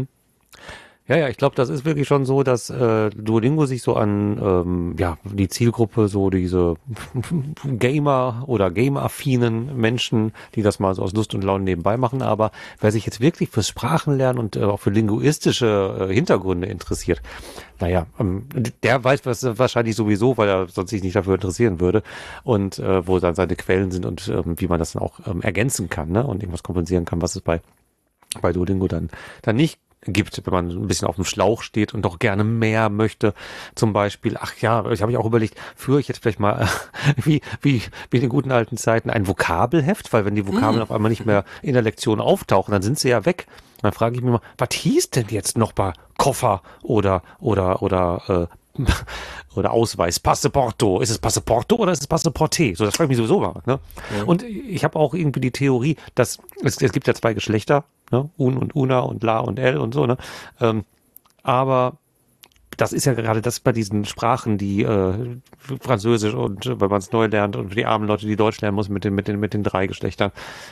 Ja, ich glaube, das ist wirklich schon so, dass Duolingo sich so an die Zielgruppe, so diese Gamer oder Game-affinen Menschen, die das mal so aus Lust und Laune nebenbei machen, aber wer sich jetzt wirklich fürs Sprachenlernen und auch für linguistische Hintergründe interessiert, der weiß was wahrscheinlich sowieso, weil er sonst sich nicht dafür interessieren würde und wo dann seine Quellen sind und wie man das dann auch ergänzen kann, ne, und irgendwas kompensieren kann, was es bei Duolingo dann nicht gibt, wenn man ein bisschen auf dem Schlauch steht und doch gerne mehr möchte. Zum Beispiel, ich habe auch überlegt, führe ich jetzt vielleicht mal wie in den guten alten Zeiten ein Vokabelheft, weil wenn die Vokabeln auf einmal nicht mehr in der Lektion auftauchen, dann sind sie ja weg. Dann frage ich mich mal, was hieß denn jetzt noch bei Koffer oder Ausweis, Passaporto. Ist es Passaporto oder ist es Passaporté? So, das frage ich mich sowieso mal. Ne? Ja. Und ich habe auch irgendwie die Theorie, dass es gibt ja 2 Geschlechter, ne? Un und Una und La und El und so, ne? Aber das ist ja gerade das bei diesen Sprachen, die Französisch und wenn man es neu lernt und für die armen Leute, die Deutsch lernen muss mit den 3 Geschlechtern.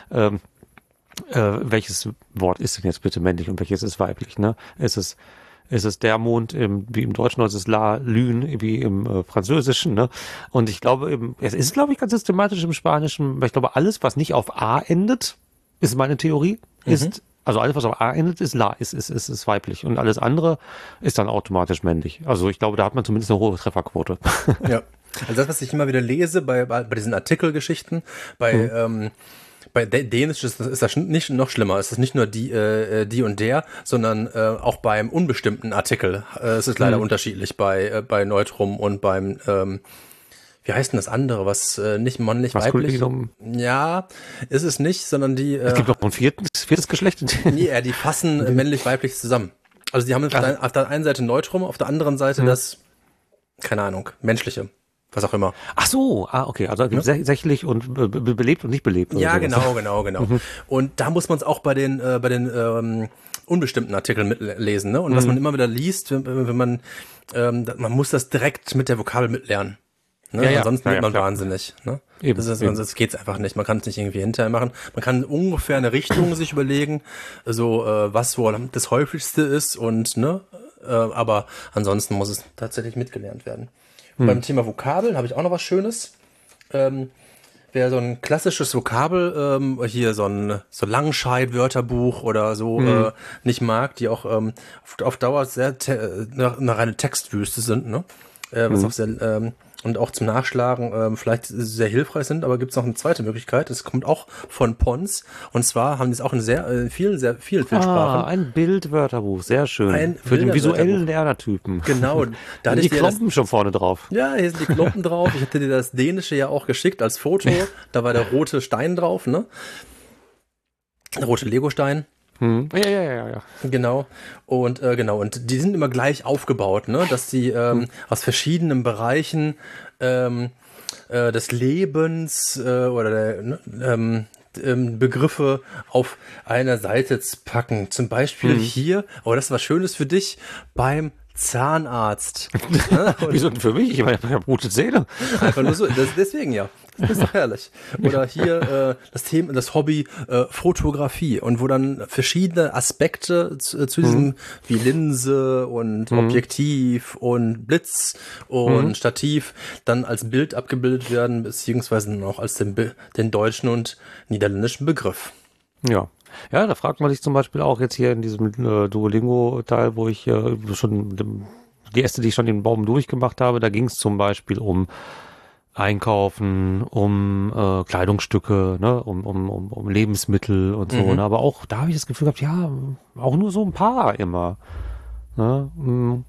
Welches Wort ist denn jetzt bitte männlich und welches ist weiblich? Ne? Ist es der Mond wie im Deutschen, oder ist es La Lune wie im Französischen, ne? Und ich glaube es ist, glaube ich, ganz systematisch im Spanischen, weil ich glaube, alles, was nicht auf A endet, ist meine Theorie, also alles, was auf A endet, ist La, ist weiblich. Und alles andere ist dann automatisch männlich. Also ich glaube, da hat man zumindest eine hohe Trefferquote. Ja. Also das, was ich immer wieder lese bei diesen Artikelgeschichten, bei Dänisch ist das nicht noch schlimmer. Es ist nicht nur die und der, sondern auch beim unbestimmten Artikel. Es ist leider unterschiedlich bei Neutrum und beim wie heißt denn das andere, was nicht männlich-weiblich? Ja, ist es nicht, sondern die es gibt noch ein viertes Geschlecht. Nee, die fassen männlich-weiblich zusammen. Also die haben auf der einen Seite Neutrum, auf der anderen Seite das, keine Ahnung, menschliche. Was auch immer. Ach so, okay, also sächlich und belebt und nicht belebt. Ja, genau. Und da muss man es auch bei den unbestimmten Artikeln mitlesen, ne? Und was man immer wieder liest, wenn man muss das direkt mit der Vokabel mitlernen. Ne? Ja, Ansonsten wird man klar. wahnsinnig. Ne? Eben, Sonst geht's einfach nicht. Man kann es nicht irgendwie hinterher machen. Man kann ungefähr eine Richtung sich überlegen, so was wohl das häufigste ist und ne, aber ansonsten muss es tatsächlich mitgelernt werden. Beim Thema Vokabeln habe ich auch noch was Schönes. Wer so ein klassisches Vokabel, hier so Langscheid-Wörterbuch oder so nicht mag, die auch auf Dauer sehr eine reine Textwüste sind, ne? Was auch sehr und auch zum Nachschlagen vielleicht sehr hilfreich sind, aber gibt es noch eine zweite Möglichkeit. Es kommt auch von Pons und zwar haben die es auch in sehr vielen Sprachen. Ein Bildwörterbuch, sehr schön. Für den visuellen Lernertypen. Genau. Da sind die Klumpen schon vorne drauf. Ja, hier sind die Klumpen drauf. Ich hatte dir das Dänische ja auch geschickt als Foto. Da war der rote Stein drauf, ne? Der rote Legostein. Ja. Genau. Und und die sind immer gleich aufgebaut, ne? Dass die aus verschiedenen Bereichen des Lebens oder der Begriffe auf einer Seite packen. Zum Beispiel hier, das ist was Schönes für dich, beim Zahnarzt. Wieso denn für mich? Ich meine, ich habe gute Zähne. Einfach nur so, deswegen ja. Das ist doch herrlich. Oder hier das Thema, das Hobby Fotografie und wo dann verschiedene Aspekte zu diesem wie Linse und Objektiv und Blitz und Stativ dann als Bild abgebildet werden, beziehungsweise auch als den deutschen und niederländischen Begriff. Ja. Ja, da fragt man sich zum Beispiel auch jetzt hier in diesem Duolingo-Teil, wo ich schon die Äste, die ich schon den Baum durchgemacht habe, da ging es zum Beispiel um Einkaufen, um Kleidungsstücke, ne, um Lebensmittel und so. Ne? Aber auch da habe ich das Gefühl gehabt, ja, auch nur so ein paar immer. Ne?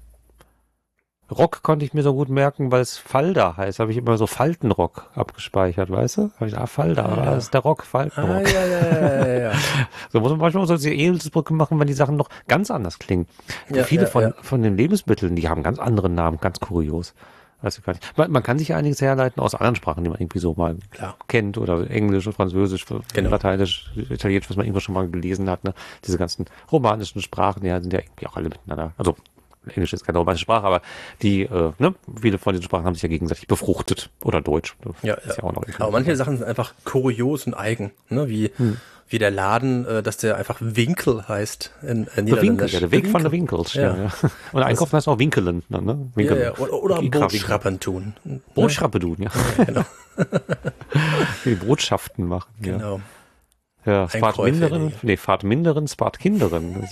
Rock konnte ich mir so gut merken, weil es Falda heißt. Habe ich immer so Faltenrock abgespeichert, weißt du? Habe ich Falda, das ist der Rock, Faltenrock. Ja. So muss man manchmal so diese Eselsbrücke machen, wenn die Sachen noch ganz anders klingen. Ja, viele von den Lebensmitteln, die haben ganz andere Namen, ganz kurios. Weiß ich gar nicht. Man kann sich ja einiges herleiten aus anderen Sprachen, die man irgendwie so mal kennt, oder Englisch, Französisch, Lateinisch, Italienisch, was man irgendwo schon mal gelesen hat. Ne? Diese ganzen romanischen Sprachen, die sind ja irgendwie auch alle miteinander. Also Englisch ist keine romanische Sprache, aber die, viele von diesen Sprachen haben sich ja gegenseitig befruchtet. Oder Deutsch. Ist ja auch noch aber manche Sachen sind einfach kurios und eigen, ne? Wie der Laden, dass der einfach Winkel heißt in Niederländisch. Der Weg von der Winkels. Ja. Und Einkaufen heißt auch Winkelen. Ne? Winkelen. Ja. Oder Brotschrappen tun. Brotschrappen tun, ja. Genau. Die Brotschaften machen. Genau. Ja, Fahrtminderen, Spartkinderen.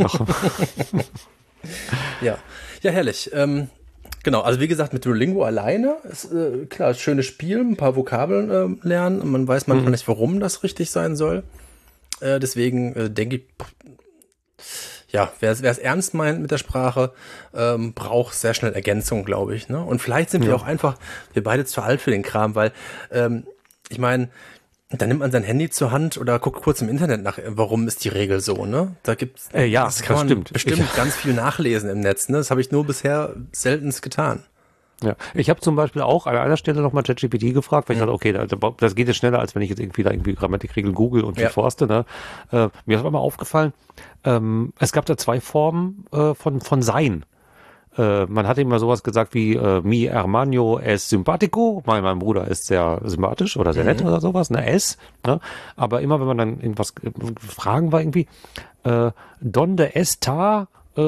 Ja, herrlich. Genau, also wie gesagt, mit Duolingo alleine ist klar, schönes Spiel, ein paar Vokabeln lernen. Man weiß manchmal nicht, warum das richtig sein soll. Deswegen denke ich, wer es ernst meint mit der Sprache, braucht sehr schnell Ergänzung, glaube ich. Ne? Und vielleicht sind wir auch einfach, wir beide zu alt für den Kram, weil ich meine, dann nimmt man sein Handy zur Hand oder guckt kurz im Internet nach, warum ist die Regel so, ne? Da gibt's, das kann man stimmt. Bestimmt ganz viel nachlesen im Netz, ne? Das habe ich nur bisher seltenst getan. Ja, ich habe zum Beispiel auch an einer Stelle nochmal ChatGPT gefragt, weil ich dachte, okay, das geht jetzt schneller, als wenn ich jetzt irgendwie Grammatikregeln google und durchforste. Ne? Mir ist aber mal aufgefallen, es gab da zwei Formen von Sein. Man hat immer sowas gesagt wie mi hermano es simpatico, mein Bruder ist sehr sympathisch oder sehr nett oder sowas, ne, es, ne? Aber immer wenn man dann irgendwas fragen war irgendwie donde está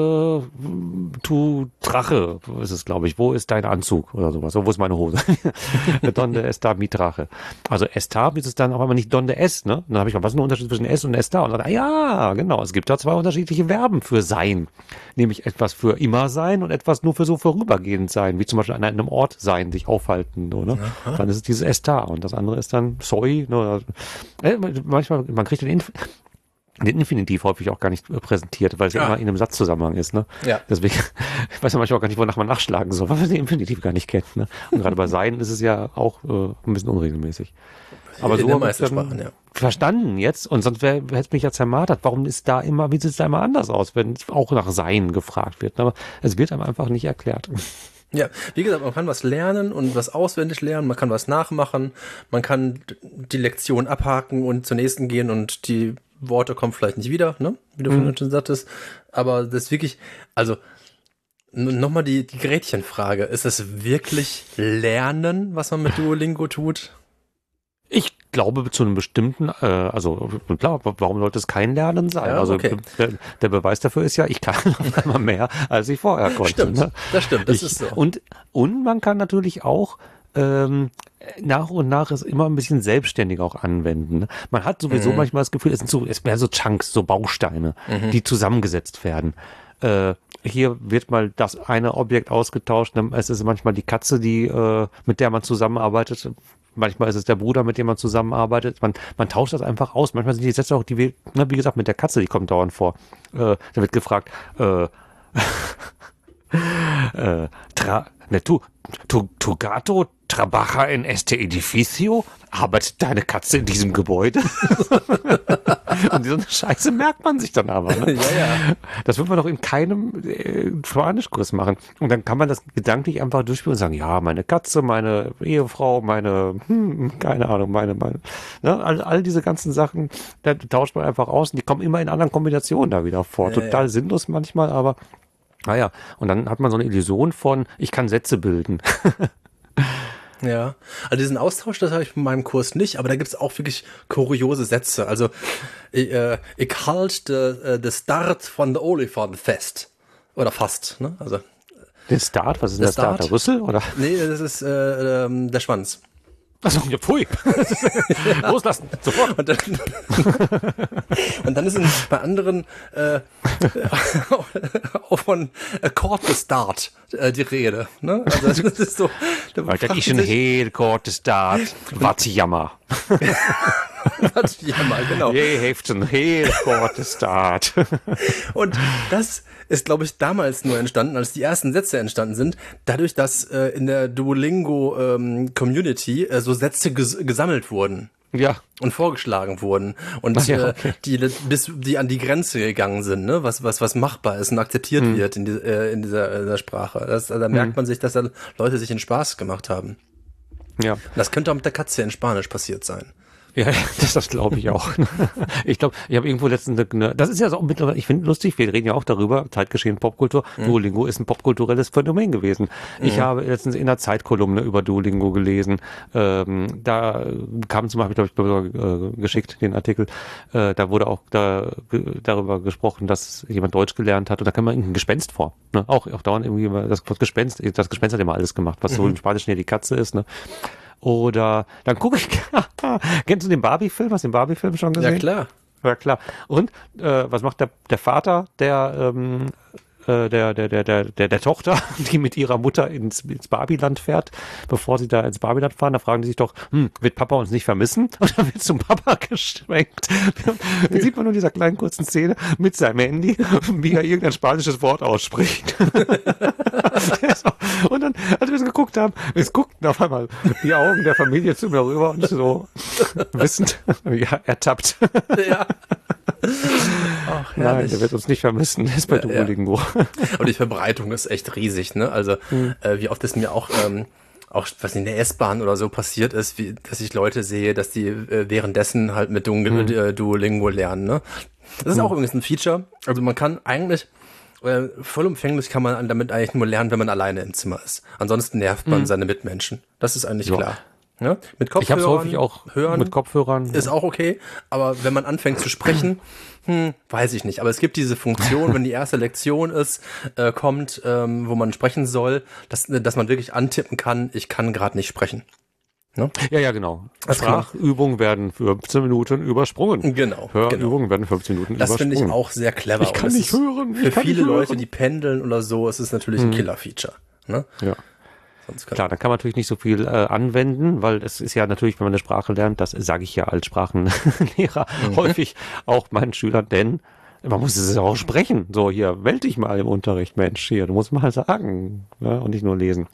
tu Drache, ist es, glaube ich. Wo ist dein Anzug oder sowas? Wo ist meine Hose? Donde está mi Drache. Also está ist es dann auch immer nicht donde es, ne? Dann habe ich mal, was ist der Unterschied zwischen es und está? Und dann, ja, genau, es gibt da zwei unterschiedliche Verben für sein. Nämlich etwas für immer sein und etwas nur für so vorübergehend sein, wie zum Beispiel an einem Ort sein, sich aufhalten, ne? Dann ist es dieses está und das andere ist dann soy, ne? Manchmal, man kriegt den Infinitiv häufig auch gar nicht präsentiert, weil es ja immer in einem Satzzusammenhang ist, ne? Ja. Deswegen weiß man manchmal auch gar nicht, wonach man nachschlagen soll, weil man den Infinitiv gar nicht kennt, ne? Und gerade bei Sein ist es ja auch ein bisschen unregelmäßig. Aber so habe ich dann verstanden jetzt, und sonst hätte es mich ja zermartert. Warum ist da immer, wie sieht es da immer anders aus, wenn es auch nach Sein gefragt wird? Aber es wird einem einfach nicht erklärt. Ja, wie gesagt, man kann was lernen und was auswendig lernen, man kann was nachmachen, man kann die Lektion abhaken und zur nächsten gehen und die Worte kommen vielleicht nicht wieder, ne? Wie du vorhin schon sagtest. Aber das ist wirklich, also Nochmal die Gretchenfrage. Ist es wirklich Lernen, was man mit Duolingo tut? Ich glaube zu einem bestimmten, also klar, warum sollte es kein Lernen sein? Ja, Also okay. der Beweis dafür ist ja, ich kann auf einmal mehr, als ich vorher konnte. Stimmt, ne? das stimmt, das ist so. Und man kann natürlich auch nach und nach es immer ein bisschen selbstständiger auch anwenden. Ne? Man hat sowieso manchmal das Gefühl, es sind mehr so Chunks, so Bausteine, die zusammengesetzt werden. Hier wird mal das eine Objekt ausgetauscht, es ist manchmal die Katze, mit der man zusammenarbeitet. Manchmal ist es der Bruder, mit dem man zusammenarbeitet. Man tauscht das einfach aus. Manchmal sind die Sätze auch, wie gesagt, mit der Katze, die kommt dauernd vor. Da wird gefragt, tu gato trabaja en este edificio? Arbeitet deine Katze in diesem Gebäude? Und so eine Scheiße merkt man sich dann aber. Ne? Ja. Das wird man doch in keinem Spanischkurs machen. Und dann kann man das gedanklich einfach durchspielen und sagen, ja, meine Katze, meine Ehefrau, keine Ahnung, ne? All diese ganzen Sachen, da tauscht man einfach aus und die kommen immer in anderen Kombinationen da wieder vor. Total sinnlos manchmal, aber naja, und dann hat man so eine Illusion von, ich kann Sätze bilden. Ja, also diesen Austausch, das habe ich in meinem Kurs nicht, aber da gibt es auch wirklich kuriose Sätze. Also, ich halt de Start von der Olifantenfest. Oder fast, ne? Also, Den Start? Was ist denn der Start? Der Rüssel? Oder? Nee, das ist der Schwanz. Achso, ja, pfui. Loslassen, sofort. Und dann ist bei anderen auch von Court de Start die Rede. Ne? Also das ist so. Dat is een heel korte Start. Wat jammer. Wat jammer, genau. Je heeft een heel korte Start. Und das ist, glaube ich, damals nur entstanden, als die ersten Sätze entstanden sind, dadurch, dass in der Duolingo-Community so Sätze gesammelt wurden. Ja. Und vorgeschlagen wurden. Und die an die Grenze gegangen sind, ne? Was machbar ist und akzeptiert wird in dieser Sprache. Da merkt man sich, dass da Leute sich in Spaß gemacht haben. Ja. Das könnte auch mit der Katze in Spanisch passiert sein. Ja, das glaube ich auch. Ich glaube, ich habe irgendwo letztens das ist ja so mittlerweile, ich finde lustig, wir reden ja auch darüber, Zeitgeschehen, Popkultur. Duolingo ist ein popkulturelles Phänomen gewesen. Ich habe letztens in der Zeitkolumne über Duolingo gelesen. Da kam zum Beispiel, glaube ich, geschickt, den Artikel, da wurde auch darüber gesprochen, dass jemand Deutsch gelernt hat und da kam man irgendein Gespenst vor. Ne? Auch dauernd irgendwie das Gespenst hat immer alles gemacht, was so im Spanischen ja die Katze ist, ne? Oder dann gucke ich, kennst du den Barbie-Film? Hast du den Barbie-Film schon gesehen? Ja, klar. Ja, klar. Und was macht der Vater der Tochter, die mit ihrer Mutter ins Barbieland fährt, bevor sie da ins Barbieland fahren? Da fragen die sich doch, wird Papa uns nicht vermissen? Und dann wird zum Papa geschwenkt. Dann sieht man nur in dieser kleinen kurzen Szene mit seinem Handy, wie er irgendein spanisches Wort ausspricht. Und dann, als wir es geguckt haben, es guckten auf einmal die Augen der Familie zu mir rüber und so wissend, ja, ertappt. Ja. Ach, nein, der wird uns nicht vermissen, der ist bei Duolingo. Aber die Verbreitung ist echt riesig, ne? Also, wie oft es mir auch was in der S-Bahn oder so passiert ist, dass ich Leute sehe, dass die währenddessen halt mit Duolingo lernen, ne? Das ist auch übrigens ein Feature. Also man kann eigentlich vollumfänglich kann man damit eigentlich nur lernen, wenn man alleine im Zimmer ist. Ansonsten nervt man seine Mitmenschen. Das ist eigentlich klar. Ja? Mit Kopfhörern, ich habe es häufig auch hören mit Kopfhörern. Ist auch okay, aber wenn man anfängt zu sprechen, weiß ich nicht. Aber es gibt diese Funktion, wenn die erste Lektion kommt, wo man sprechen soll, dass man wirklich antippen kann, ich kann gerade nicht sprechen. Ne? Ja, genau. Sprachübungen werden für 15 Minuten übersprungen. Genau. Hörübungen werden 15 Minuten übersprungen. Das finde ich auch sehr clever. Ich kann nicht hören. Für viele Leute, die pendeln oder so, ist es natürlich ein Killer-Feature. Ne? Ja. Klar, da kann man natürlich nicht so viel anwenden, weil es ist ja natürlich, wenn man eine Sprache lernt, das sage ich ja als Sprachenlehrer häufig auch meinen Schülern, denn man muss es auch sprechen. So, hier, meld dich mal im Unterricht, Mensch, hier, du musst mal sagen, ja, und nicht nur lesen.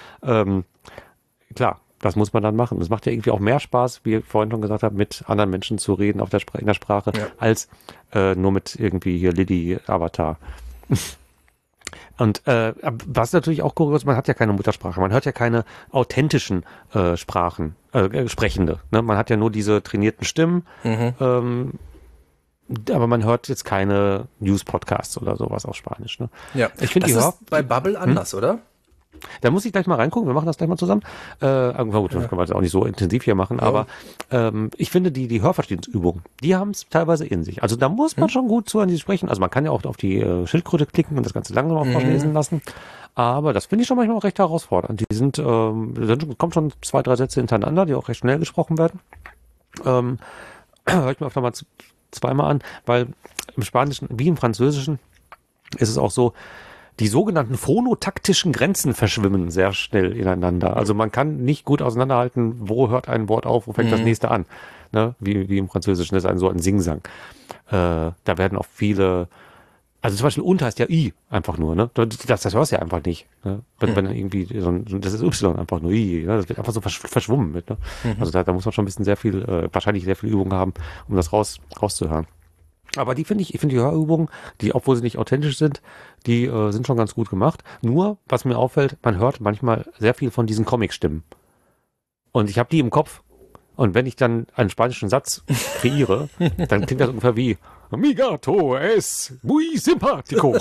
Klar, das muss man dann machen. Es macht ja irgendwie auch mehr Spaß, wie ich vorhin schon gesagt habe, mit anderen Menschen zu reden in der Sprache, als nur mit irgendwie hier Lilly-Avatar. Und was natürlich auch kurios, man hat ja keine Muttersprache, man hört ja keine authentischen Sprechende. Ne? Man hat ja nur diese trainierten Stimmen. Aber man hört jetzt keine News-Podcasts oder sowas auf Spanisch. Ne? Ja, ich finde, das ist bei Bubble anders, oder? Da muss ich gleich mal reingucken, wir machen das gleich mal zusammen. Gut, das können wir jetzt auch nicht so intensiv hier machen, aber ich finde, die Hörverstehensübungen, die haben es teilweise in sich. Also da muss man schon gut zuhören, die sprechen. Also man kann ja auch auf die Schildkröte klicken und das Ganze langsam auch vorlesen lassen. Aber das finde ich schon manchmal auch recht herausfordernd. Die sind, kommen schon 2, 3 Sätze hintereinander, die auch recht schnell gesprochen werden. Hör ich mir öfter mal zweimal an, weil im Spanischen wie im Französischen ist es auch so, die sogenannten phonotaktischen Grenzen verschwimmen sehr schnell ineinander. Also man kann nicht gut auseinanderhalten, wo hört ein Wort auf, wo fängt das nächste an. Ne? Wie im Französischen, das ist so ein Singsang. Da werden auch viele, also zum Beispiel und heißt ja I einfach nur, ne? Das hörst du ja einfach nicht. Ne? Wenn irgendwie, das ist Y einfach nur I, ne? Das wird einfach so verschwommen mit. Ne? Also da muss man schon ein bisschen wahrscheinlich sehr viel Übung haben, um das rauszuhören. Aber ich finde die Hörübungen, die, obwohl sie nicht authentisch sind, die sind schon ganz gut gemacht. Nur, was mir auffällt, man hört manchmal sehr viel von diesen Comic-Stimmen. Und ich habe die im Kopf. Und wenn ich dann einen spanischen Satz kreiere, dann klingt das ungefähr wie Mi gato es muy simpático.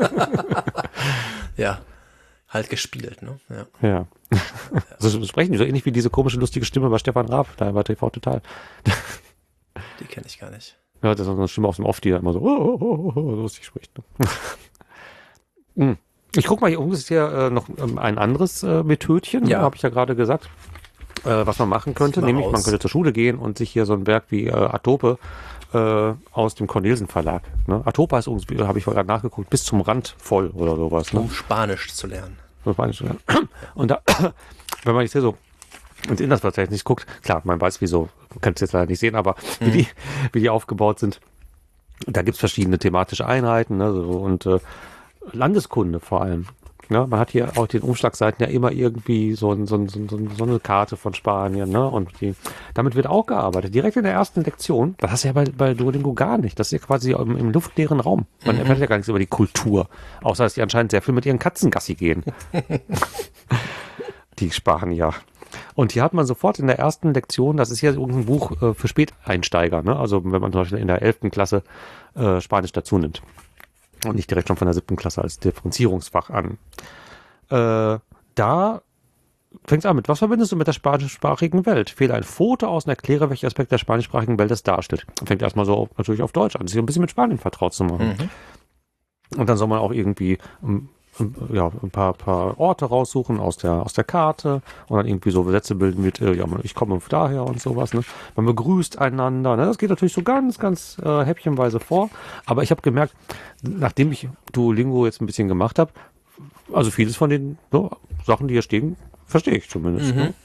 Ja, halt gespielt, ne? Ja. Also sprechen die so ähnlich wie diese komische, lustige Stimme bei Stefan Raab, da bei TV Total. Die kenne ich gar nicht. Ja, das ist so eine Stimme aus dem Off, die da immer so lustig spricht. Ne? Ich guck mal, hier oben ist ja noch ein anderes Methodchen, habe ich ja gerade gesagt, was man machen könnte. Nämlich, man könnte zur Schule gehen und sich hier so ein Werk wie Atope aus dem Cornelsen Verlag. Ne? Atope ist übrigens, habe ich gerade nachgeguckt, bis zum Rand voll oder sowas. Ne? Um Spanisch zu lernen. Und da, wenn man jetzt hier so ins Inhaltsverzeichnis guckt, klar, man weiß wieso, man kann es jetzt leider nicht sehen, aber wie die aufgebaut sind. Da gibt's verschiedene thematische Einheiten, ne, und Landeskunde vor allem. Ja, man hat hier auf den Umschlagseiten ja immer irgendwie so eine Karte von Spanien, ne? Und damit wird auch gearbeitet. Direkt in der ersten Lektion. Das hast du ja bei Duolingo gar nicht. Das ist ja quasi im luftleeren Raum. Man erfährt ja gar nichts über die Kultur. Außer, dass die anscheinend sehr viel mit ihren Katzen Gassi gehen. Die Spanier. Und hier hat man sofort in der ersten Lektion, das ist ja irgendein Buch für Späteinsteiger, ne? Also wenn man zum Beispiel in der 11. Klasse Spanisch dazu nimmt. Und nicht direkt schon von der 7. Klasse als Differenzierungsfach an. Da fängt es an mit, was verbindest du mit der spanischsprachigen Welt? Fehle ein Foto aus und erkläre, welcher Aspekt der spanischsprachigen Welt es darstellt. Fängt erstmal so natürlich auf Deutsch an, sich ein bisschen mit Spanien vertraut zu machen. Und dann soll man auch irgendwie ein paar Orte raussuchen aus der Karte und dann irgendwie so Sätze bilden mit, ich komme daher und sowas. Ne? Man begrüßt einander. Ne? Das geht natürlich so ganz, ganz häppchenweise vor. Aber ich habe gemerkt, nachdem ich Duolingo jetzt ein bisschen gemacht habe, also vieles von den Sachen, die hier stehen, verstehe ich zumindest. Ne?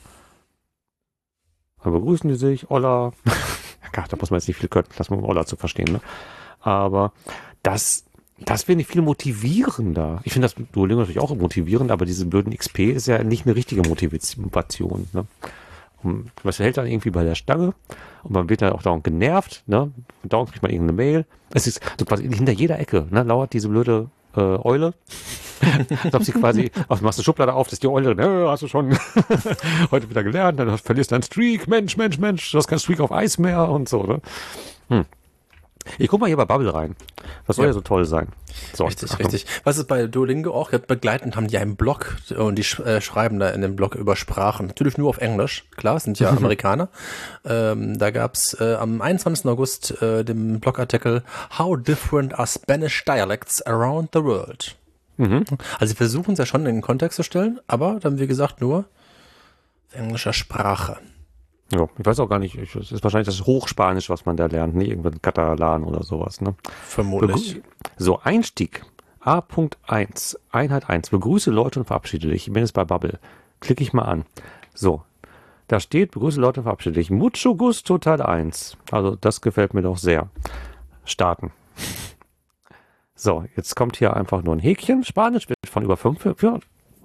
Dann begrüßen die sich, Olla. Ja, da muss man jetzt nicht viel können, das um Olla zu verstehen. Ne? Aber das finde ich viel motivierender. Ich finde das Duolingo natürlich auch motivierend, aber diese blöden XP ist ja nicht eine richtige Motivation. Ne? Und was hält dann irgendwie bei der Stange und man wird dann auch dauernd genervt. Ne? Und dauernd kriegt man irgendeine Mail. Es ist so quasi hinter jeder Ecke, ne, lauert diese blöde Eule. Als ob sie quasi, machst du Schublade auf, das ist die Eule, hast du schon heute wieder gelernt, dann verlierst du deinen Streak, Mensch, du hast keinen Streak auf Eis mehr und so. Ne? Ich guck mal hier bei Bubble rein. Das soll ja so toll sein. So, richtig. Was ist bei Duolingo auch? Begleitend haben die einen Blog und die schreiben da in dem Blog über Sprachen. Natürlich nur auf Englisch. Klar, sind ja Amerikaner. Da gab's am 21. August den Blogartikel How Different Are Spanish Dialects Around the World. Also sie versuchen es ja schon in den Kontext zu stellen, aber dann wie gesagt nur englischer Sprache. Ja, ich weiß auch gar nicht, es ist wahrscheinlich das Hochspanisch, was man da lernt, nicht irgendwann Katalan oder sowas, ne? Vermutlich. So, Einstieg. A.1, Einheit 1. Begrüße Leute und verabschiede dich. Ich bin jetzt bei Bubble. Klicke ich mal an. So, da steht, begrüße Leute und verabschiede dich. Mucho gusto Teil 1. Also, das gefällt mir doch sehr. Starten. So, jetzt kommt hier einfach nur ein Häkchen. Spanisch wird von über 450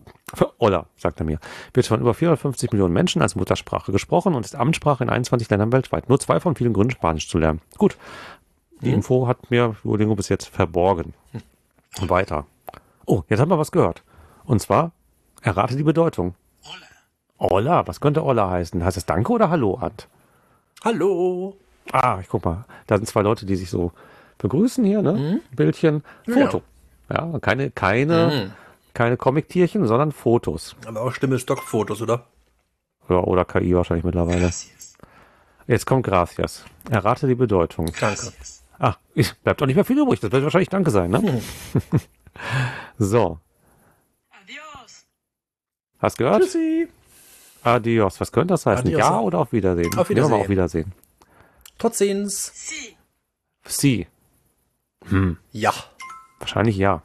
Millionen Menschen als Muttersprache gesprochen und ist Amtssprache in 21 Ländern weltweit. Nur 2 von vielen Gründen, Spanisch zu lernen. Gut, die Info hat mir Duolingo bis jetzt verborgen. Weiter. Oh, jetzt haben wir was gehört. Und zwar, errate die Bedeutung. Hola, was könnte Hola heißen? Heißt das Danke oder Hallo, Ant? Hallo. Ich guck mal. Da sind 2 Leute, die sich so begrüßen hier, ne? Bildchen. Foto. Ja, keine Comic-Tierchen, sondern Fotos. Aber auch Stimme Stockfotos, oder? Ja, oder KI wahrscheinlich mittlerweile. Gracias. Jetzt kommt Gracias. Errate die Bedeutung. Danke. Bleibt doch nicht mehr viel übrig. Das wird wahrscheinlich Danke sein, ne? So. Adiós. Hast gehört? Tschüssi. Adios. Was könnte das heißen? Adios. Ja oder auf Wiedersehen? Auf Nehmen wir mal Wiedersehen. auf Wiedersehen. Trotz Sehens. Sí. Sie. Ja. Wahrscheinlich ja.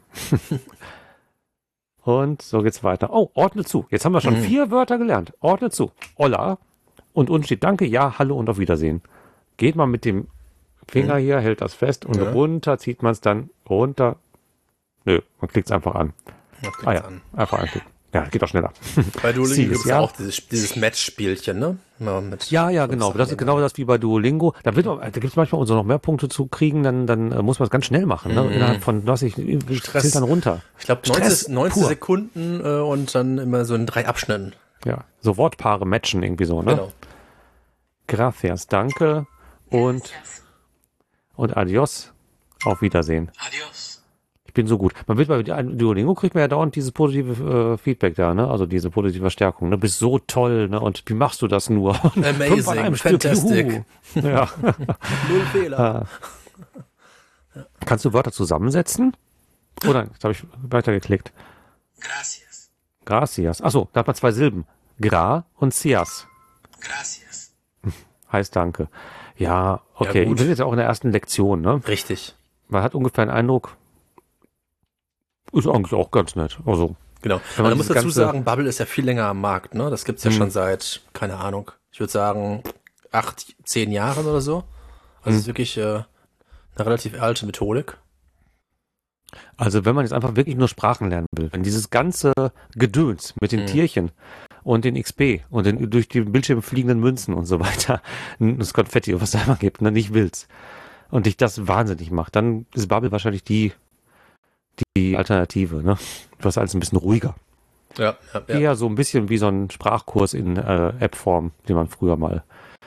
Und so geht's weiter. Oh, ordne zu. Jetzt haben wir schon 4 Wörter gelernt. Ordne zu. Hola. Und unten steht Danke, ja, hallo und auf Wiedersehen. Geht man mit dem Finger hier, hält das fest und runter zieht man es dann runter. Nö, man klickt es einfach an. Einfach anklicken. Ja, geht auch schneller. Bei Duolingo Sie gibt ist es auch dieses Match-Spielchen, ne? Ja, genau. Das ist genau das wie bei Duolingo. Da gibt es manchmal noch mehr Punkte zu kriegen, dann muss man es ganz schnell machen. Ne? Innerhalb von, zählt dann runter. Ich glaube 90 Sekunden und dann immer so in 3 Abschnitten. Ja, so Wortpaare matchen irgendwie so, ne? Genau. Gracias, danke und adios, auf Wiedersehen. Adiós. Ich bin so gut. Man wird bei Duolingo kriegt man ja dauernd dieses positive Feedback da, ne? Also diese positive Verstärkung. Ne? Bist so toll, ne? Und wie machst du das nur? Amazing, fantastic. Ja. Null Fehler. Kannst du Wörter zusammensetzen? Oder, jetzt habe ich weitergeklickt. Gracias. Gracias. Achso, da hat man 2 Silben. Gra und cias. Gracias. Heißt Danke. Ja, okay. Ja, gut. Wir sind jetzt auch in der ersten Lektion, ne? Richtig. Man hat ungefähr einen Eindruck, ist eigentlich auch ganz nett. Also, Genau. Man muss dazu sagen, Bubble ist ja viel länger am Markt, ne? Das gibt's ja schon seit, keine Ahnung, ich würde sagen 8, 10 Jahren oder so. Also es ist wirklich eine relativ alte Methodik. Also wenn man jetzt einfach wirklich nur Sprachen lernen will, wenn dieses ganze Gedöns mit den Tierchen und den XP und den durch die Bildschirme fliegenden Münzen und so weiter, das Konfetti und was da immer gibt, ne, nicht willst und dich das wahnsinnig macht, dann ist Bubble wahrscheinlich die Alternative, ne? Du hast alles ein bisschen ruhiger. Ja. Eher so ein bisschen wie so ein Sprachkurs in App-Form, den man früher mal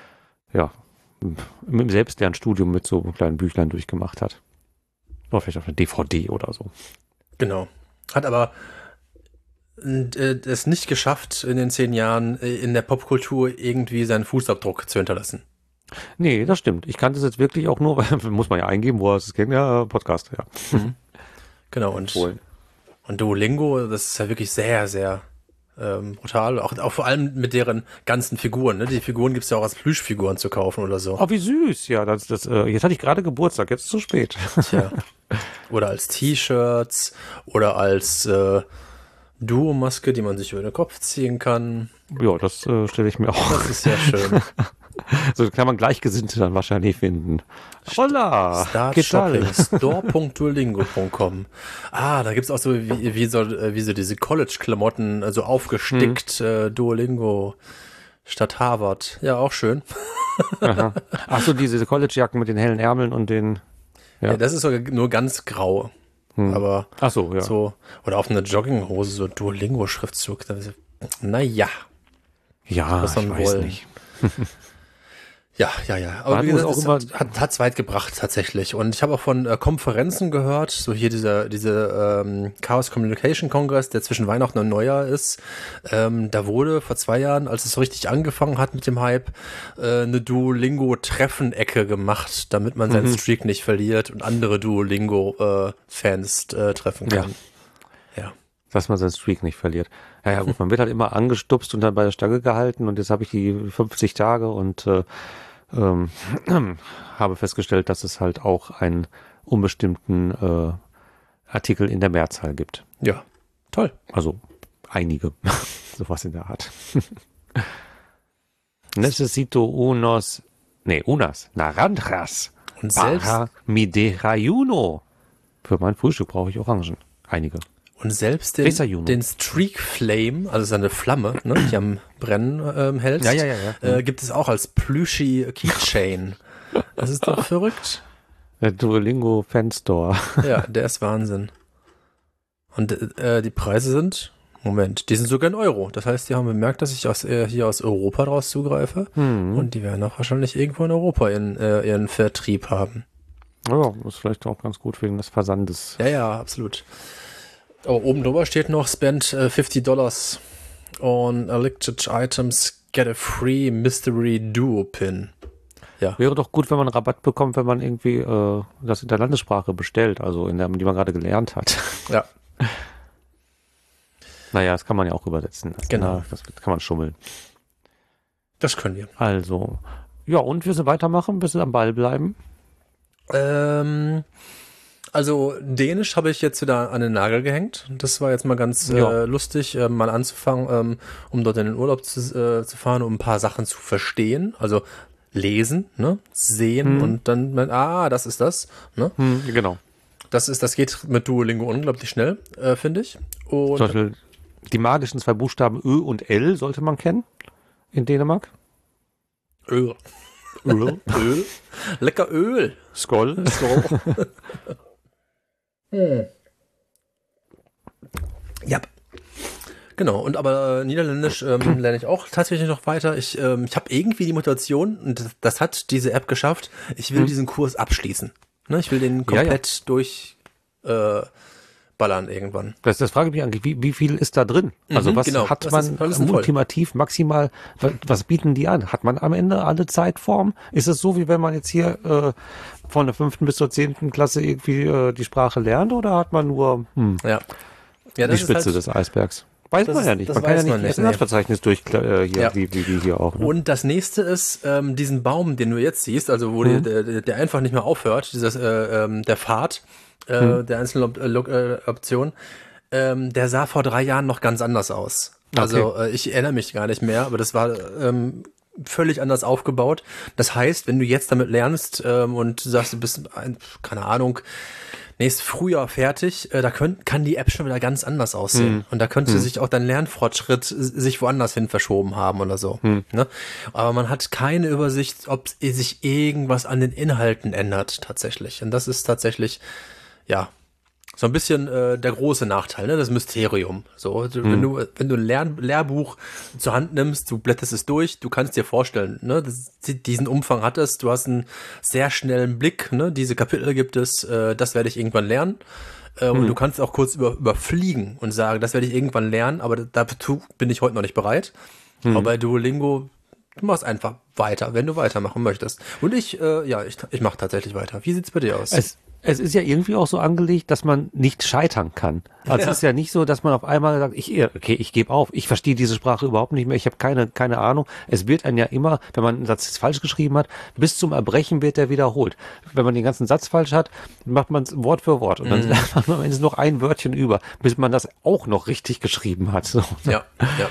im Selbstlernstudium mit so kleinen Büchlein durchgemacht hat. Oder vielleicht auf eine DVD oder so. Genau. Hat aber es nicht geschafft, in den 10 Jahren in der Popkultur irgendwie seinen Fußabdruck zu hinterlassen. Nee, das stimmt. Ich kannte es jetzt wirklich auch nur, weil muss man ja eingeben, wo es kennt, ja, Podcast, ja. Genau, und Duolingo, das ist ja wirklich sehr, sehr brutal. Auch vor allem mit deren ganzen Figuren. Ne? Die Figuren gibt es ja auch als Plüschfiguren zu kaufen oder so. Oh, wie süß. Ja, jetzt hatte ich gerade Geburtstag, jetzt ist es zu spät. Tja. Oder als T-Shirts oder als Duo-Maske, die man sich über den Kopf ziehen kann. Ja, das stelle ich mir auch. Das ist sehr schön. So kann man Gleichgesinnte dann wahrscheinlich finden. Hola! Start Shopping, store.duolingo.com. Da gibt's auch so wie so diese College-Klamotten, also aufgestickt, Duolingo statt Harvard. Ja, auch schön. Aha. Ach so, diese College-Jacken mit den hellen Ärmeln und den... Ja, das ist sogar nur ganz grau. Aber ach so, ja. so, oder auf einer Jogginghose, so Duolingo-Schriftzug. Naja. Ja, was ich man weiß wollen. nicht. Ja. Aber Man wie muss gesagt, auch es hat's weit gebracht tatsächlich. Und ich habe auch von Konferenzen gehört, so hier diese Chaos Communication Congress, der zwischen Weihnachten und Neujahr ist. Da wurde vor 2 Jahren, als es so richtig angefangen hat mit dem Hype, eine Duolingo-Treffen-Ecke gemacht, damit man seinen Streak nicht verliert und andere Duolingo-Fans treffen kann. Ja. Dass man seinen Streak nicht verliert. Ja, gut, man wird halt immer angestupst und dann bei der Stange gehalten und jetzt habe ich die 50 Tage und habe festgestellt, dass es halt auch einen unbestimmten Artikel in der Mehrzahl gibt. Ja, toll. Also einige, sowas in der Art. Necesito unas naranjas Und selbst, para mi desayuno. Für mein Frühstück brauche ich Orangen. Einige. und selbst Desayuno. den Streak Flame, also seine Flamme, ne, die am Brennen hält, gibt es auch als Plüschi Keychain. Das ist doch verrückt. Der Duolingo Fanstore. Ja, der ist Wahnsinn. Und die Preise sind Moment, die sind sogar in Euro. Das heißt, die haben bemerkt, dass ich hier aus Europa draus zugreife. Und die werden auch wahrscheinlich irgendwo in Europa ihren Vertrieb haben. Ja, ist vielleicht auch ganz gut wegen des Versandes. Ja, absolut. Aber oben drüber steht noch, spend $50 on elected items, get a free mystery duo pin. Ja. Wäre doch gut, wenn man einen Rabatt bekommt, wenn man irgendwie das in der Landessprache bestellt, also in der, die man gerade gelernt hat. Ja. Naja, das kann man ja auch übersetzen. Genau. Das kann man schummeln. Das können wir. Also, ja, und wir weitermachen, bis wir am Ball bleiben. Also Dänisch habe ich jetzt wieder an den Nagel gehängt. Das war jetzt mal ganz lustig, mal anzufangen, um dort in den Urlaub zu fahren, um ein paar Sachen zu verstehen. Also lesen, ne, sehen und dann, das ist das. Ne? Genau. Das geht mit Duolingo unglaublich schnell, finde ich. Und Zum Beispiel die magischen 2 Buchstaben Ö und L sollte man kennen in Dänemark. Öl. Öl. Öl. Lecker Öl. Skoll. Ja. Genau, und aber Niederländisch lerne ich auch tatsächlich noch weiter. Ich habe irgendwie die Motivation, und das hat diese App geschafft, ich will diesen Kurs abschließen. Ne, ich will den komplett durchballern irgendwann. Das frage ich mich eigentlich, wie viel ist da drin? Also was genau, hat das man ist ultimativ maximal, was bieten die an? Hat man am Ende alle Zeitformen? Ist es so, wie wenn man jetzt hier von der 5. bis zur 10. Klasse irgendwie die Sprache lernt, oder hat man nur Ja, die das Spitze ist halt, des Eisbergs? Weiß man ja nicht. das Man kann ja weiß nicht man das nicht, Inhaltsverzeichnis durch hier, wie hier auch. Ne? Und das nächste ist, diesen Baum, den du jetzt siehst, also wo der einfach nicht mehr aufhört, der Pfad der einzelnen Optionen, der sah vor 3 Jahren noch ganz anders aus. Also ich erinnere mich gar nicht mehr, aber das war völlig anders aufgebaut. Das heißt, wenn du jetzt damit lernst und du sagst, du bist, keine Ahnung, nächstes Frühjahr fertig, da kann die App schon wieder ganz anders aussehen. Und da könnte sich auch dein Lernfortschritt sich woanders hin verschoben haben oder so. Ne? Aber man hat keine Übersicht, ob sich irgendwas an den Inhalten ändert tatsächlich. Und das ist tatsächlich, ja, so ein bisschen der große Nachteil, ne? Das Mysterium. So, wenn du ein Lehrbuch zur Hand nimmst, du blätterst es durch, du kannst dir vorstellen, ne? Diesen Umfang hat es, du hast einen sehr schnellen Blick, ne? Diese Kapitel gibt es, das werde ich irgendwann lernen. Und du kannst auch kurz überfliegen und sagen, das werde ich irgendwann lernen, aber dazu bin ich heute noch nicht bereit. Aber bei Duolingo, du machst einfach weiter, wenn du weitermachen möchtest. Und ich mache tatsächlich weiter. Wie sieht's bei dir aus? Es ist ja irgendwie auch so angelegt, dass man nicht scheitern kann. Also es ist ja nicht so, dass man auf einmal sagt, ich gebe auf, ich verstehe diese Sprache überhaupt nicht mehr, ich habe keine Ahnung. Es wird einen ja immer, wenn man einen Satz falsch geschrieben hat, bis zum Erbrechen wird der wiederholt. Wenn man den ganzen Satz falsch hat, macht man es Wort für Wort und dann macht man am Ende noch ein Wörtchen über, bis man das auch noch richtig geschrieben hat. So. Ja.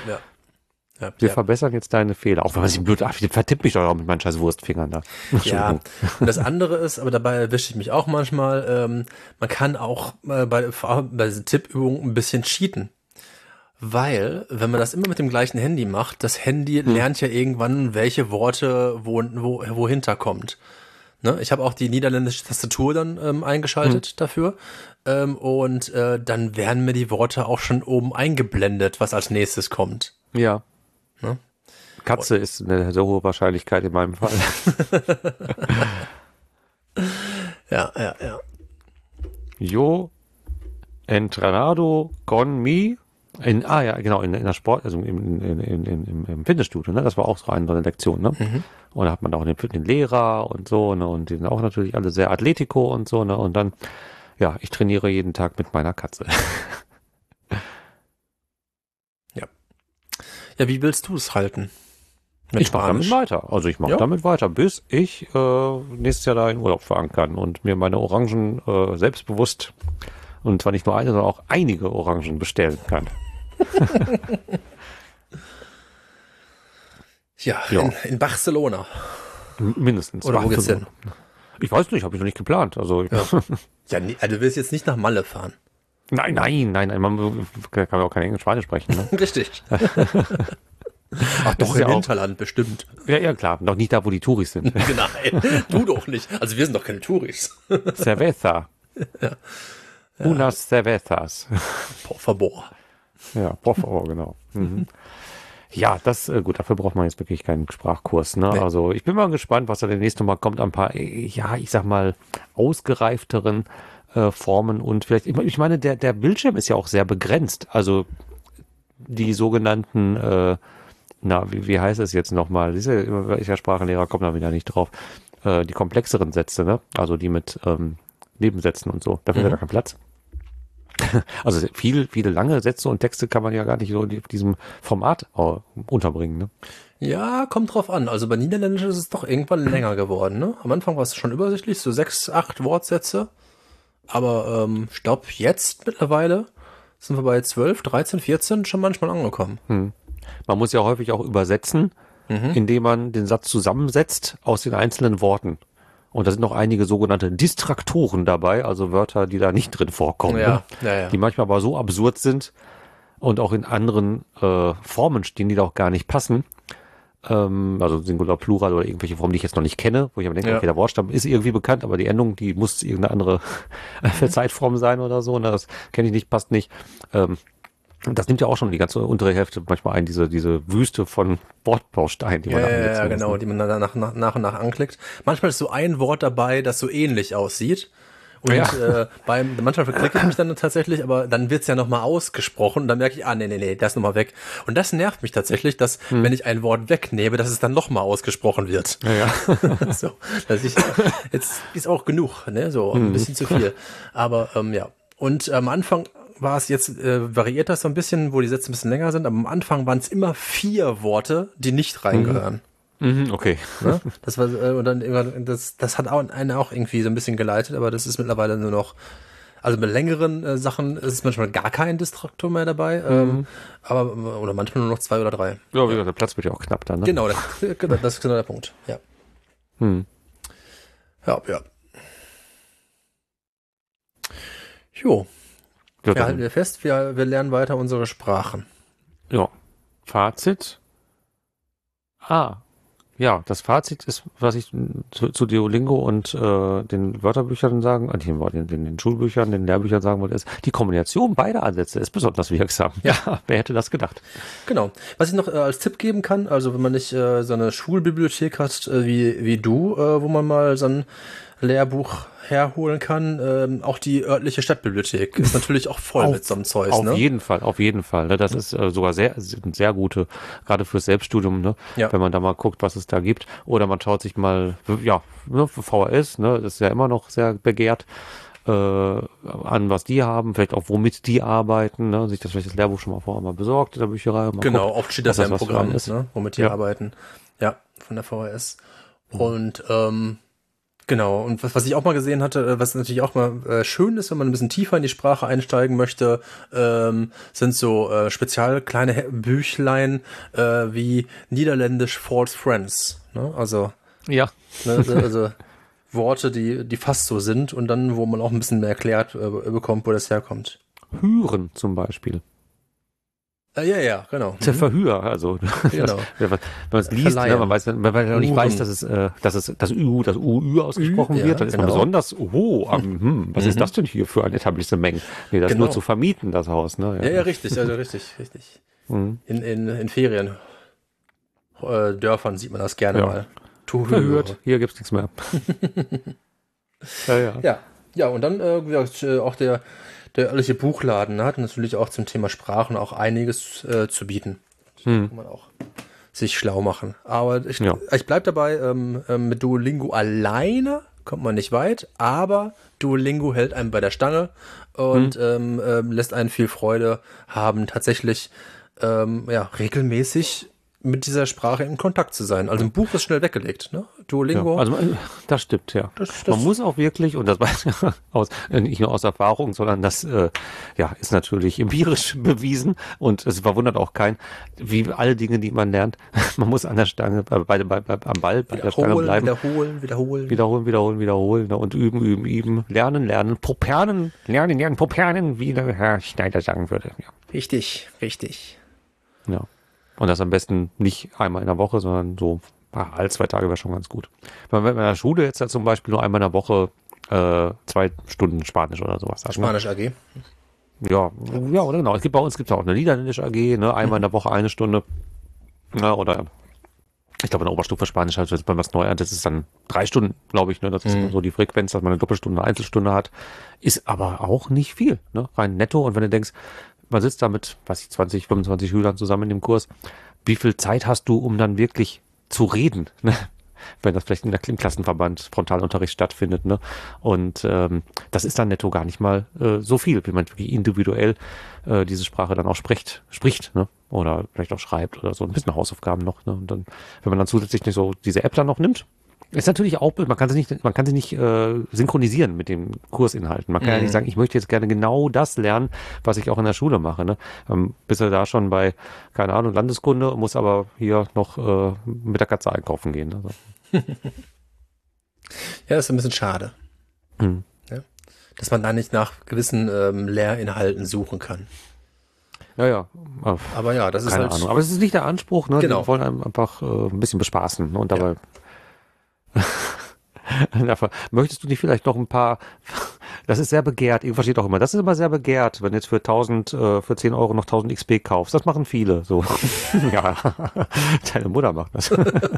Wir verbessern jetzt deine Fehler, auch wenn man sich blöd, vertippt mich doch auch mit meinen scheiß Wurstfingern da. Ja, und das andere ist, aber dabei erwische ich mich auch manchmal, man kann auch bei diesen Tippübungen ein bisschen cheaten. Weil, wenn man das immer mit dem gleichen Handy macht, das Handy lernt ja irgendwann, welche Worte wo hinterkommt. Ne? Ich habe auch die niederländische Tastatur dann eingeschaltet dafür. Und dann werden mir die Worte auch schon oben eingeblendet, was als nächstes kommt. Ja. Ne? Katze ist eine sehr hohe Wahrscheinlichkeit in meinem Fall. Ja. Yo entrenado con mi in der Sport, also im Fitnessstudio, ne? Das war auch so eine Lektion, ne? Und da hat man auch den Lehrer und so, ne? Und die sind auch natürlich alle sehr Athletico und so, ne? Und dann, ja, ich trainiere jeden Tag mit meiner Katze. Ja, wie willst du es halten? Ich mache damit weiter. Also ich mache damit weiter, bis ich nächstes Jahr da in Urlaub fahren kann und mir meine Orangen selbstbewusst, und zwar nicht nur eine, sondern auch einige Orangen bestellen kann. Ja. In Barcelona. Mindestens. Oder wo geht's hin? Ich weiß nicht, habe ich noch nicht geplant. Also Nee, also du willst jetzt nicht nach Malle fahren. Nein, man kann ja auch kein Englisch, Spanisch sprechen. Ne? Richtig. Ach doch, im Hinterland bestimmt. Ja, klar. Noch nicht da, wo die Touris sind. Nein, du doch nicht. Also wir sind doch keine Touris. Cerveza. Unas cervezas. Por favor. Ja, por favor, genau. Mhm. Ja, gut, dafür braucht man jetzt wirklich keinen Sprachkurs, ne? Nee. Also ich bin mal gespannt, was da das nächste Mal kommt, ein paar, ja, ich sag mal, ausgereifteren Formen und vielleicht, ich meine, der Bildschirm ist ja auch sehr begrenzt. Also die sogenannten, wie heißt es jetzt nochmal? Siehst du, immer welcher Sprachenlehrer kommt da wieder nicht drauf. Die komplexeren Sätze, ne? Also die mit Nebensätzen und so. Dafür ist ja gar kein Platz. Also viele lange Sätze und Texte kann man ja gar nicht so in diesem Format unterbringen, ne? Ja, kommt drauf an. Also bei Niederländisch ist es doch irgendwann länger geworden, ne? Am Anfang war es schon übersichtlich, so 6, 8 Wortsätze. Aber ich glaube, jetzt mittlerweile sind wir bei 12, 13, 14 schon manchmal angekommen. Man muss ja häufig auch übersetzen, indem man den Satz zusammensetzt aus den einzelnen Worten. Und da sind noch einige sogenannte Distraktoren dabei, also Wörter, die da nicht drin vorkommen, Ja, ne? ja. Die manchmal aber so absurd sind und auch in anderen Formen stehen, die da auch gar nicht passen. Also Singular, Plural oder irgendwelche Formen, die ich jetzt noch nicht kenne, wo ich aber denke, okay, der Wortstamm ist irgendwie bekannt, aber die Endung, die muss irgendeine andere Zeitform sein oder so. Ne? Das kenne ich nicht, passt nicht. Das nimmt ja auch schon die ganze untere Hälfte manchmal ein, diese Wüste von Wortbausteinen, die man da ansetzen Ja, muss, genau, ne? die man dann nach und nach anklickt. Manchmal ist so ein Wort dabei, das so ähnlich aussieht. Und manchmal verklicke ich mich dann tatsächlich, aber dann wird's ja nochmal ausgesprochen und dann merke ich, nee, das nochmal weg. Und das nervt mich tatsächlich, dass, wenn ich ein Wort wegnehme, dass es dann nochmal ausgesprochen wird. Ja. So, jetzt ist auch genug, ne, so ein bisschen zu viel. Aber ja. Und am Anfang war es jetzt, variiert das so ein bisschen, wo die Sätze ein bisschen länger sind, aber am Anfang waren es immer 4 Worte, die nicht reingehören. Okay. Ne? Das war und dann immer, das hat einen auch irgendwie so ein bisschen geleitet, aber das ist mittlerweile nur noch, also mit längeren Sachen ist es manchmal gar kein Distraktor mehr dabei, aber oder manchmal nur noch 2 oder 3. Ja, wie gesagt, der Platz wird ja auch knapp dann, ne? Genau, das ist genau der Punkt. Ja. Ja. Jo. Ja, Wir halten wir fest, wir lernen weiter unsere Sprachen. ja. Fazit. Ja, das Fazit ist, was ich zu Duolingo und den Wörterbüchern sagen, den Schulbüchern, den Lehrbüchern sagen wollte, ist, die Kombination beider Ansätze ist besonders wirksam. Ja, wer hätte das gedacht? Genau. Was ich noch als Tipp geben kann, also wenn man nicht so eine Schulbibliothek hat wie du, wo man mal so ein Lehrbuch herholen kann, auch die örtliche Stadtbibliothek ist natürlich auch voll mit so einem Zeug. Auf jeden Fall. Ne? Das ist sogar sehr gute, gerade fürs Selbststudium, ne? Ja. Wenn man da mal guckt, was es da gibt. Oder man schaut sich mal, ja, ne, für VHS, ne, das ist ja immer noch sehr begehrt, an was die haben, vielleicht auch womit die arbeiten, ne? Sich das Lehrbuch schon mal vorher mal besorgt in der Bücherei. Genau, guckt, oft steht das ja im was für Programm, einen ist. ne, womit die arbeiten. Ja, von der VHS. Und genau, und was ich auch mal gesehen hatte, was natürlich auch mal schön ist, wenn man ein bisschen tiefer in die Sprache einsteigen möchte, sind so spezial kleine Büchlein wie Niederländisch False Friends. Ne? Also, Ja. ne, also Worte, die fast so sind und dann, wo man auch ein bisschen mehr erklärt bekommt, wo das herkommt. Hören zum Beispiel. Ja, genau. Der Verhör, also Genau. wenn man es liest, ne, man weiß, wenn man noch nicht Uhren. weiß, dass es das UÜ ausgesprochen Ja, wird, dann ist man genau. besonders, was ist das denn hier für ein Etablissement? Nee, das ist Genau. nur zu vermieten, das Haus, ne? Ja, richtig, also richtig. In Ferien Dörfern sieht man das gerne Ja. mal. Verhört, hier gibt's nichts mehr. Ja. Ja, und dann wie gesagt, auch der örtliche Buchladen hat natürlich auch zum Thema Sprachen auch einiges zu bieten. Da kann man auch sich schlau machen. Aber ich bleib dabei, mit Duolingo alleine kommt man nicht weit, aber Duolingo hält einen bei der Stange und lässt einen viel Freude haben, tatsächlich regelmäßig mit dieser Sprache in Kontakt zu sein. Also ein Buch ist schnell weggelegt, ne? Duolingo. Ja, also das stimmt, ja. Man muss auch wirklich, und das weiß ich nicht nur aus Erfahrung, sondern das ist natürlich empirisch bewiesen und es verwundert auch keinen, wie alle Dinge, die man lernt, man muss an der Stange, am Ball, bei der Stange bleiben. Wiederholen ne? Und üben, lernen, propernen, wie der Herr Schneider sagen würde. Ja. Richtig. Ja. Und das am besten nicht einmal in der Woche, sondern so alle 2 Tage wäre schon ganz gut. Wenn man in der Schule jetzt ja zum Beispiel nur einmal in der Woche 2 Stunden Spanisch oder sowas hat. Spanisch AG. oder genau. Bei uns gibt es auch eine Niederländische AG, ne? Einmal in der Woche 1 Stunde. Ja, oder ich glaube in der Oberstufe Spanisch halt, wenn man was neu hat, das ist dann 3 Stunden, glaube ich, ne? Das ist so die Frequenz, dass man eine Doppelstunde, eine Einzelstunde hat. Ist aber auch nicht viel, ne? Rein netto. Und wenn du denkst, man sitzt da mit, 20, 25 Schülern zusammen in dem Kurs, wie viel Zeit hast du, um dann wirklich zu reden, ne? Wenn das vielleicht im Klassenverband Frontalunterricht stattfindet, ne? Und das ist dann netto gar nicht mal so viel, wie man wirklich individuell diese Sprache dann auch spricht, ne? Oder vielleicht auch schreibt oder so, ein bisschen Hausaufgaben noch, ne? Und dann, wenn man dann zusätzlich nicht so diese App dann noch nimmt, ist natürlich auch, man kann sie nicht synchronisieren mit den Kursinhalten. Man kann ja nicht sagen, ich möchte jetzt gerne genau das lernen, was ich auch in der Schule mache. Ne? Bist du da schon bei, keine Ahnung, Landeskunde, muss aber hier noch mit der Katze einkaufen gehen. Also. Ja, das ist ein bisschen schade. Ja? Dass man da nicht nach gewissen Lehrinhalten suchen kann. Ja. Aber ja, das ist keine halt... Ahnung. Aber es ist nicht der Anspruch, ne? Genau. Die wollen einem einfach ein bisschen bespaßen. Ne? Und dabei möchtest du nicht vielleicht noch ein paar, das ist sehr begehrt, irgendwas steht auch immer, das ist immer sehr begehrt, wenn du jetzt für 10 Euro noch 1000 XP kaufst, das machen viele, so. Ja, deine Mutter macht das.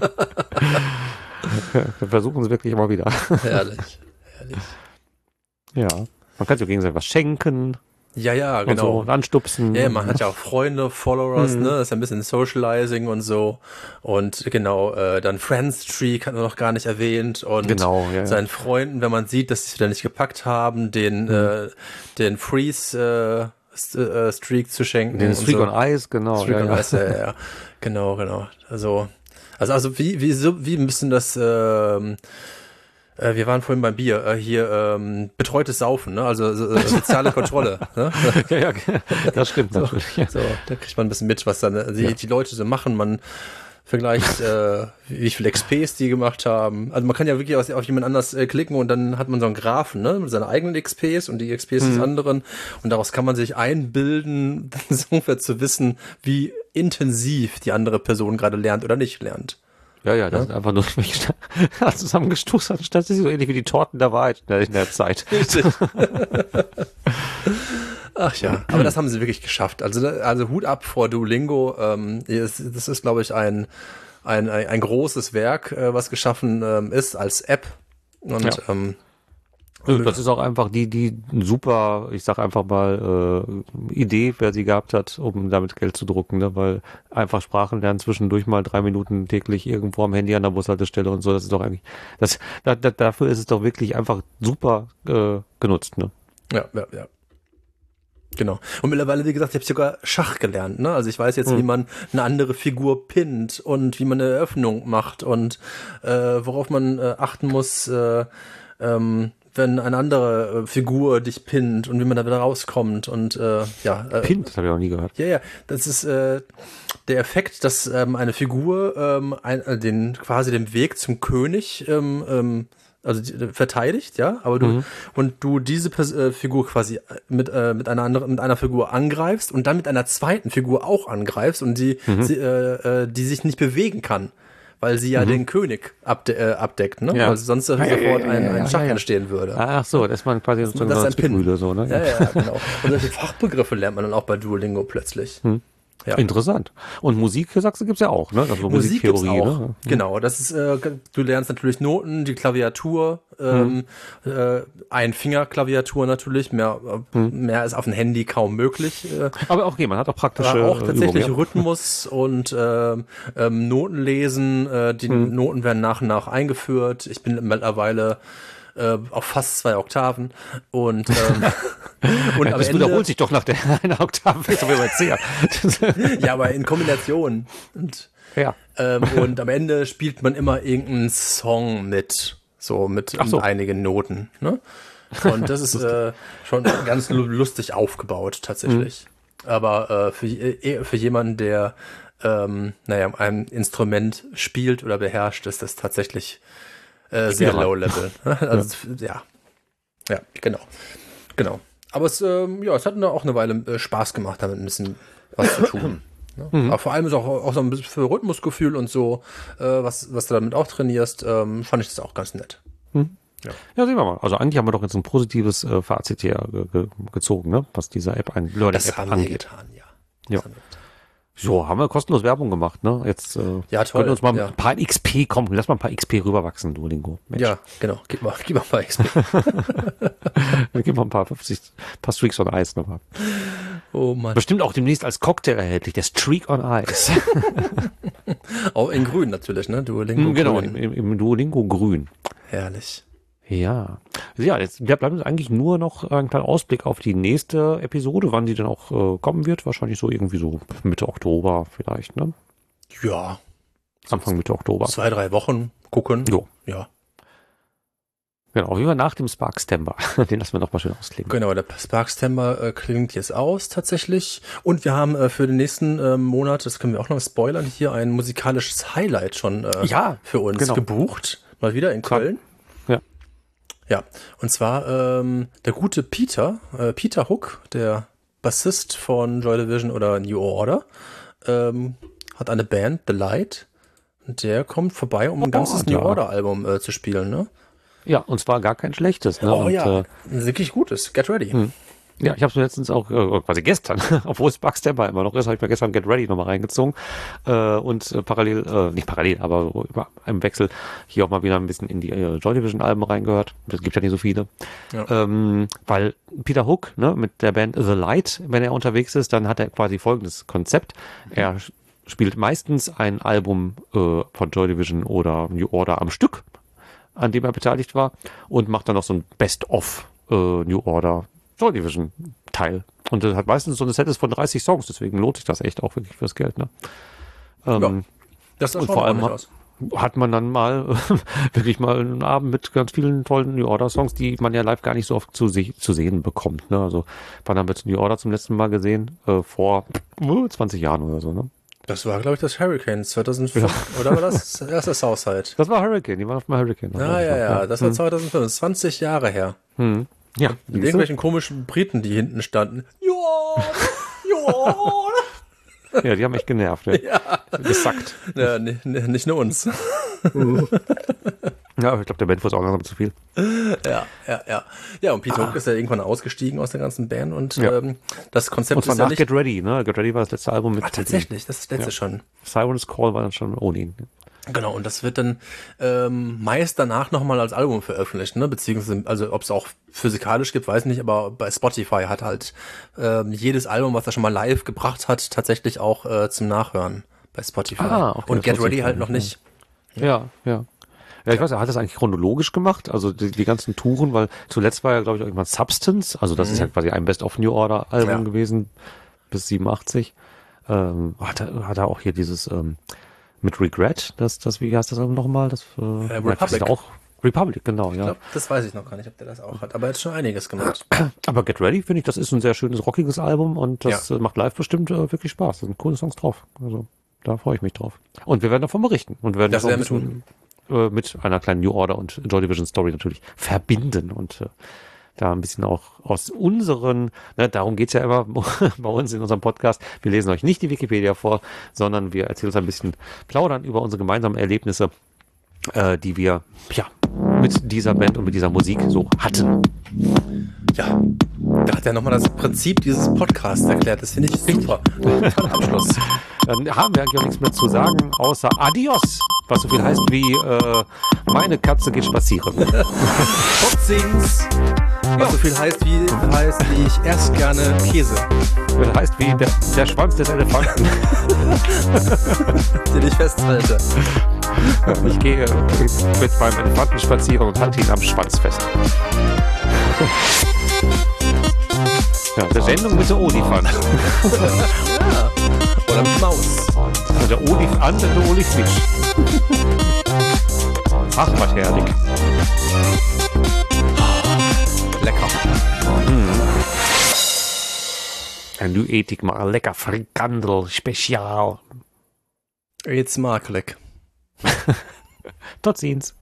Wir versuchen es wirklich immer wieder. Herrlich. Ja, man kann sich auch gegenseitig was schenken. Ja, Und genau. so, und anstupsen. Ja, man hat ja auch Freunde, Followers, ne? Das ist ja ein bisschen Socializing und so. Und genau, dann Friendstreak hat man noch gar nicht erwähnt. Und genau, seinen Freunden, wenn man sieht, dass sie es wieder nicht gepackt haben, den Freeze Streak zu schenken. Den Streak so. on Ice, genau. Streak on Ice, ja. Genau. Also wie müssen das wir waren vorhin beim Bier, hier betreutes Saufen, ne? Also soziale Kontrolle. Ne? Ja, das stimmt natürlich. Ja. So, da kriegt man ein bisschen mit, was dann die Leute so machen. Man vergleicht, wie viel XPs die gemacht haben. Also man kann ja wirklich auf jemand anders klicken und dann hat man so einen Graphen, ne? Mit seinen eigenen XPs und die XPs des anderen. Und daraus kann man sich einbilden, dann so ungefähr zu wissen, wie intensiv die andere Person gerade lernt oder nicht lernt. Ja, das sind einfach nur zusammengestoßen, statt so ähnlich wie die Torten der Wahrheit in der Zeit. Ach ja, aber das haben sie wirklich geschafft. Also Hut ab vor Duolingo. Das ist, glaube ich, ein großes Werk, was geschaffen ist als App. Und das ist auch einfach die super, ich sag einfach mal, Idee, wer sie gehabt hat, um damit Geld zu drucken, ne? Weil einfach Sprachen lernen zwischendurch mal 3 Minuten täglich irgendwo am Handy an der Bushaltestelle und so, das ist doch eigentlich, dafür ist es doch wirklich einfach super genutzt, ne? Ja. Genau. Und mittlerweile, wie gesagt, ich habe sogar Schach gelernt, ne? Also ich weiß jetzt, wie man eine andere Figur pinnt und wie man eine Eröffnung macht und worauf man achten muss, wenn eine andere Figur dich pinnt und wie man da wieder rauskommt und Pinnt, das habe ich auch nie gehört. Ja, das ist der Effekt, dass eine Figur quasi den Weg zum König verteidigt, ja, aber du diese Figur quasi mit einer Figur angreifst und dann mit einer zweiten Figur auch angreifst und die sich nicht bewegen kann. Weil sie ja den König abdeckt, ne? Ja. Weil sonst sofort ein Schach entstehen würde. Ach so, das ist man quasi so eine Zwickmühle, so, ne? Ja, genau. Und solche Fachbegriffe lernt man dann auch bei Duolingo plötzlich. Ja. Interessant. Und Musik, sagst du, gibt's ja auch, ne? Also Musik gibt's auch. Ne? Genau, das ist, du lernst natürlich Noten, die Klaviatur, Einfingerklaviatur natürlich, mehr ist auf dem Handy kaum möglich. Aber auch okay, man hat auch praktische auch tatsächlich Übungen, Rhythmus und Noten lesen, die Noten werden nach und nach eingeführt. Ich bin mittlerweile auf fast 2 Oktaven und und das wiederholt sich doch nach einer Oktave, ist aber jetzt sehr. Ja, aber in Kombination. Und am Ende spielt man immer irgendeinen Song mit einigen Noten. Ne? Und das ist schon ganz lustig aufgebaut tatsächlich. Aber für jemanden, der ein Instrument spielt oder beherrscht, ist das tatsächlich sehr low level. Also, ja, genau. Aber es hat auch eine Weile Spaß gemacht, damit ein bisschen was zu tun. Ne? Aber vor allem ist auch so ein bisschen für Rhythmusgefühl und so, was du damit auch trainierst, fand ich das auch ganz nett. Ja, sehen wir mal. Also eigentlich haben wir doch jetzt ein positives Fazit hier gezogen, ne? Was diese App, ein Learning-App haben angeht. wir getan, ja. Ja. So, haben wir kostenlos Werbung gemacht, ne? Jetzt Ja, toll, können wir uns mal ja. ein paar XP kommen. Lass mal ein paar XP rüberwachsen, Duolingo. Mensch. Ja, genau. Gib mal ein paar XP. Wir geben mal ein paar Streaks on Ice nochmal. Oh Mann. Bestimmt auch demnächst als Cocktail erhältlich, der Streak on Ice. Auch in grün natürlich, ne? Duolingo Genau, grün. im Duolingo grün. Herrlich. Ja. Ja, jetzt bleibt uns eigentlich nur noch ein kleiner Ausblick auf die nächste Episode, wann die dann auch kommen wird. Wahrscheinlich so irgendwie so Mitte Oktober vielleicht, ne? Ja. Anfang Mitte Oktober. 2-3 Wochen gucken. Jo. Ja. Genau, wie wir nach dem Sparkstember. Den lassen wir noch mal schön ausklingen. Genau, der Sparkstember klingt jetzt aus tatsächlich. Und wir haben für den nächsten Monat, das können wir auch noch spoilern, hier ein musikalisches Highlight schon für uns gebucht. Mal wieder in Köln. Ja. Ja, und zwar der gute Peter Hook, der Bassist von Joy Division oder New Order, hat eine Band, The Light, und der kommt vorbei, um ein ganzes New Order Album zu spielen, ne? Ja, und zwar gar kein schlechtes. Ne? Oh und, ja, ein wirklich gutes. Get Ready. Ja, ich habe es mir letztens auch, quasi gestern, obwohl es Sparkstember immer noch ist, habe ich mir gestern Get Ready nochmal reingezozogen und parallel, nicht parallel, aber im Wechsel hier auch mal wieder ein bisschen in die Joy Division Alben reingehört. Das gibt ja nicht so viele. Ja. Weil Peter Hook, ne, mit der Band The Light, wenn er unterwegs ist, dann hat er quasi folgendes Konzept. Er spielt meistens ein Album von Joy Division oder New Order am Stück, an dem er beteiligt war, und macht dann noch so ein Best-of New Order Joy Division Teil. Und das hat meistens so eine Setlist von 30 Songs, deswegen lohnt sich das echt auch wirklich fürs Geld. Ne? Das sah und schon vor allem aus. Hat man dann mal wirklich mal einen Abend mit ganz vielen tollen New Order Songs, die man ja live gar nicht so oft zu sehen bekommt. Ne? Also wann haben wir New Order zum letzten Mal gesehen? Vor 20 Jahren oder so. Ne? Das war, glaube ich, das Hurricane 2005. Oder war das erste Southside? Das war Hurricane, die waren auf dem Hurricane. Ja, das war 2005, 20 Jahre her. Ja. Mit irgendwelchen komischen Briten, die hinten standen. Ja. Ja, die haben echt genervt. Ja. Gesackt. Ja, nicht nur uns. Ja, ich glaube, der Band war es auch langsam zu viel. Ja. Ja, und Peter Hook ist ja irgendwann ausgestiegen aus der ganzen Band und das Konzept und ist ja nicht... Get Ready, ne? Get Ready war das letzte Album mit... tatsächlich, das ist das letzte schon. Siren's Call war dann schon ohne ihn. Genau, und das wird dann meist danach nochmal als Album veröffentlicht, ne? Beziehungsweise, also ob es auch physikalisch gibt, weiß nicht, aber bei Spotify hat halt jedes Album, was er schon mal live gebracht hat, tatsächlich auch zum Nachhören bei Spotify. Okay, und Get Ready halt noch nicht. Ja, ich weiß, er hat das eigentlich chronologisch gemacht, also die ganzen Touren, weil zuletzt war ja, glaube ich, irgendwann Substance, also das ist ja quasi ein Best-of New Order Album gewesen, bis 87. Hat er auch hier dieses mit Regret, wie heißt das Album nochmal? Republic. Auch Republic, genau, ja. Ich glaube, das weiß ich noch gar nicht, ob der das auch hat, aber er hat schon einiges gemacht. Aber Get Ready, finde ich, das ist ein sehr schönes, rockiges Album und das macht live bestimmt wirklich Spaß. Da sind coole Songs drauf. Also da freue ich mich drauf. Und wir werden davon berichten. Und wir werden das auch ein bisschen mit einer kleinen New Order und Joy Division Story natürlich verbinden und da ein bisschen auch aus unseren, darum geht's ja immer bei uns in unserem Podcast, wir lesen euch nicht die Wikipedia vor, sondern wir erzählen uns ein bisschen, plaudern über unsere gemeinsamen Erlebnisse, die wir mit dieser Band und mit dieser Musik so hatten. Ja, da hat er nochmal das Prinzip dieses Podcasts erklärt. Das finde ich super. Toller Abschluss. Dann haben wir eigentlich auch nichts mehr zu sagen, außer Adios, was so viel heißt wie meine Katze geht spazieren. Topsings, was so viel heißt wie ich esse gerne Käse. Das heißt wie der Schwanz des Elefanten. Den ich festhalte. Ich gehe mit meinem Elefanten spazieren und halte ihn am Schwanz fest. Ja, der Sendung mit der Olifant. Ja. Oder mit Maus. Und der Olifant und der Oliffisch. Ach, was herrlich. Lecker. En nu eet ik maar lekker frikandel speciaal. Jetzt smakelijk. Tot ziens.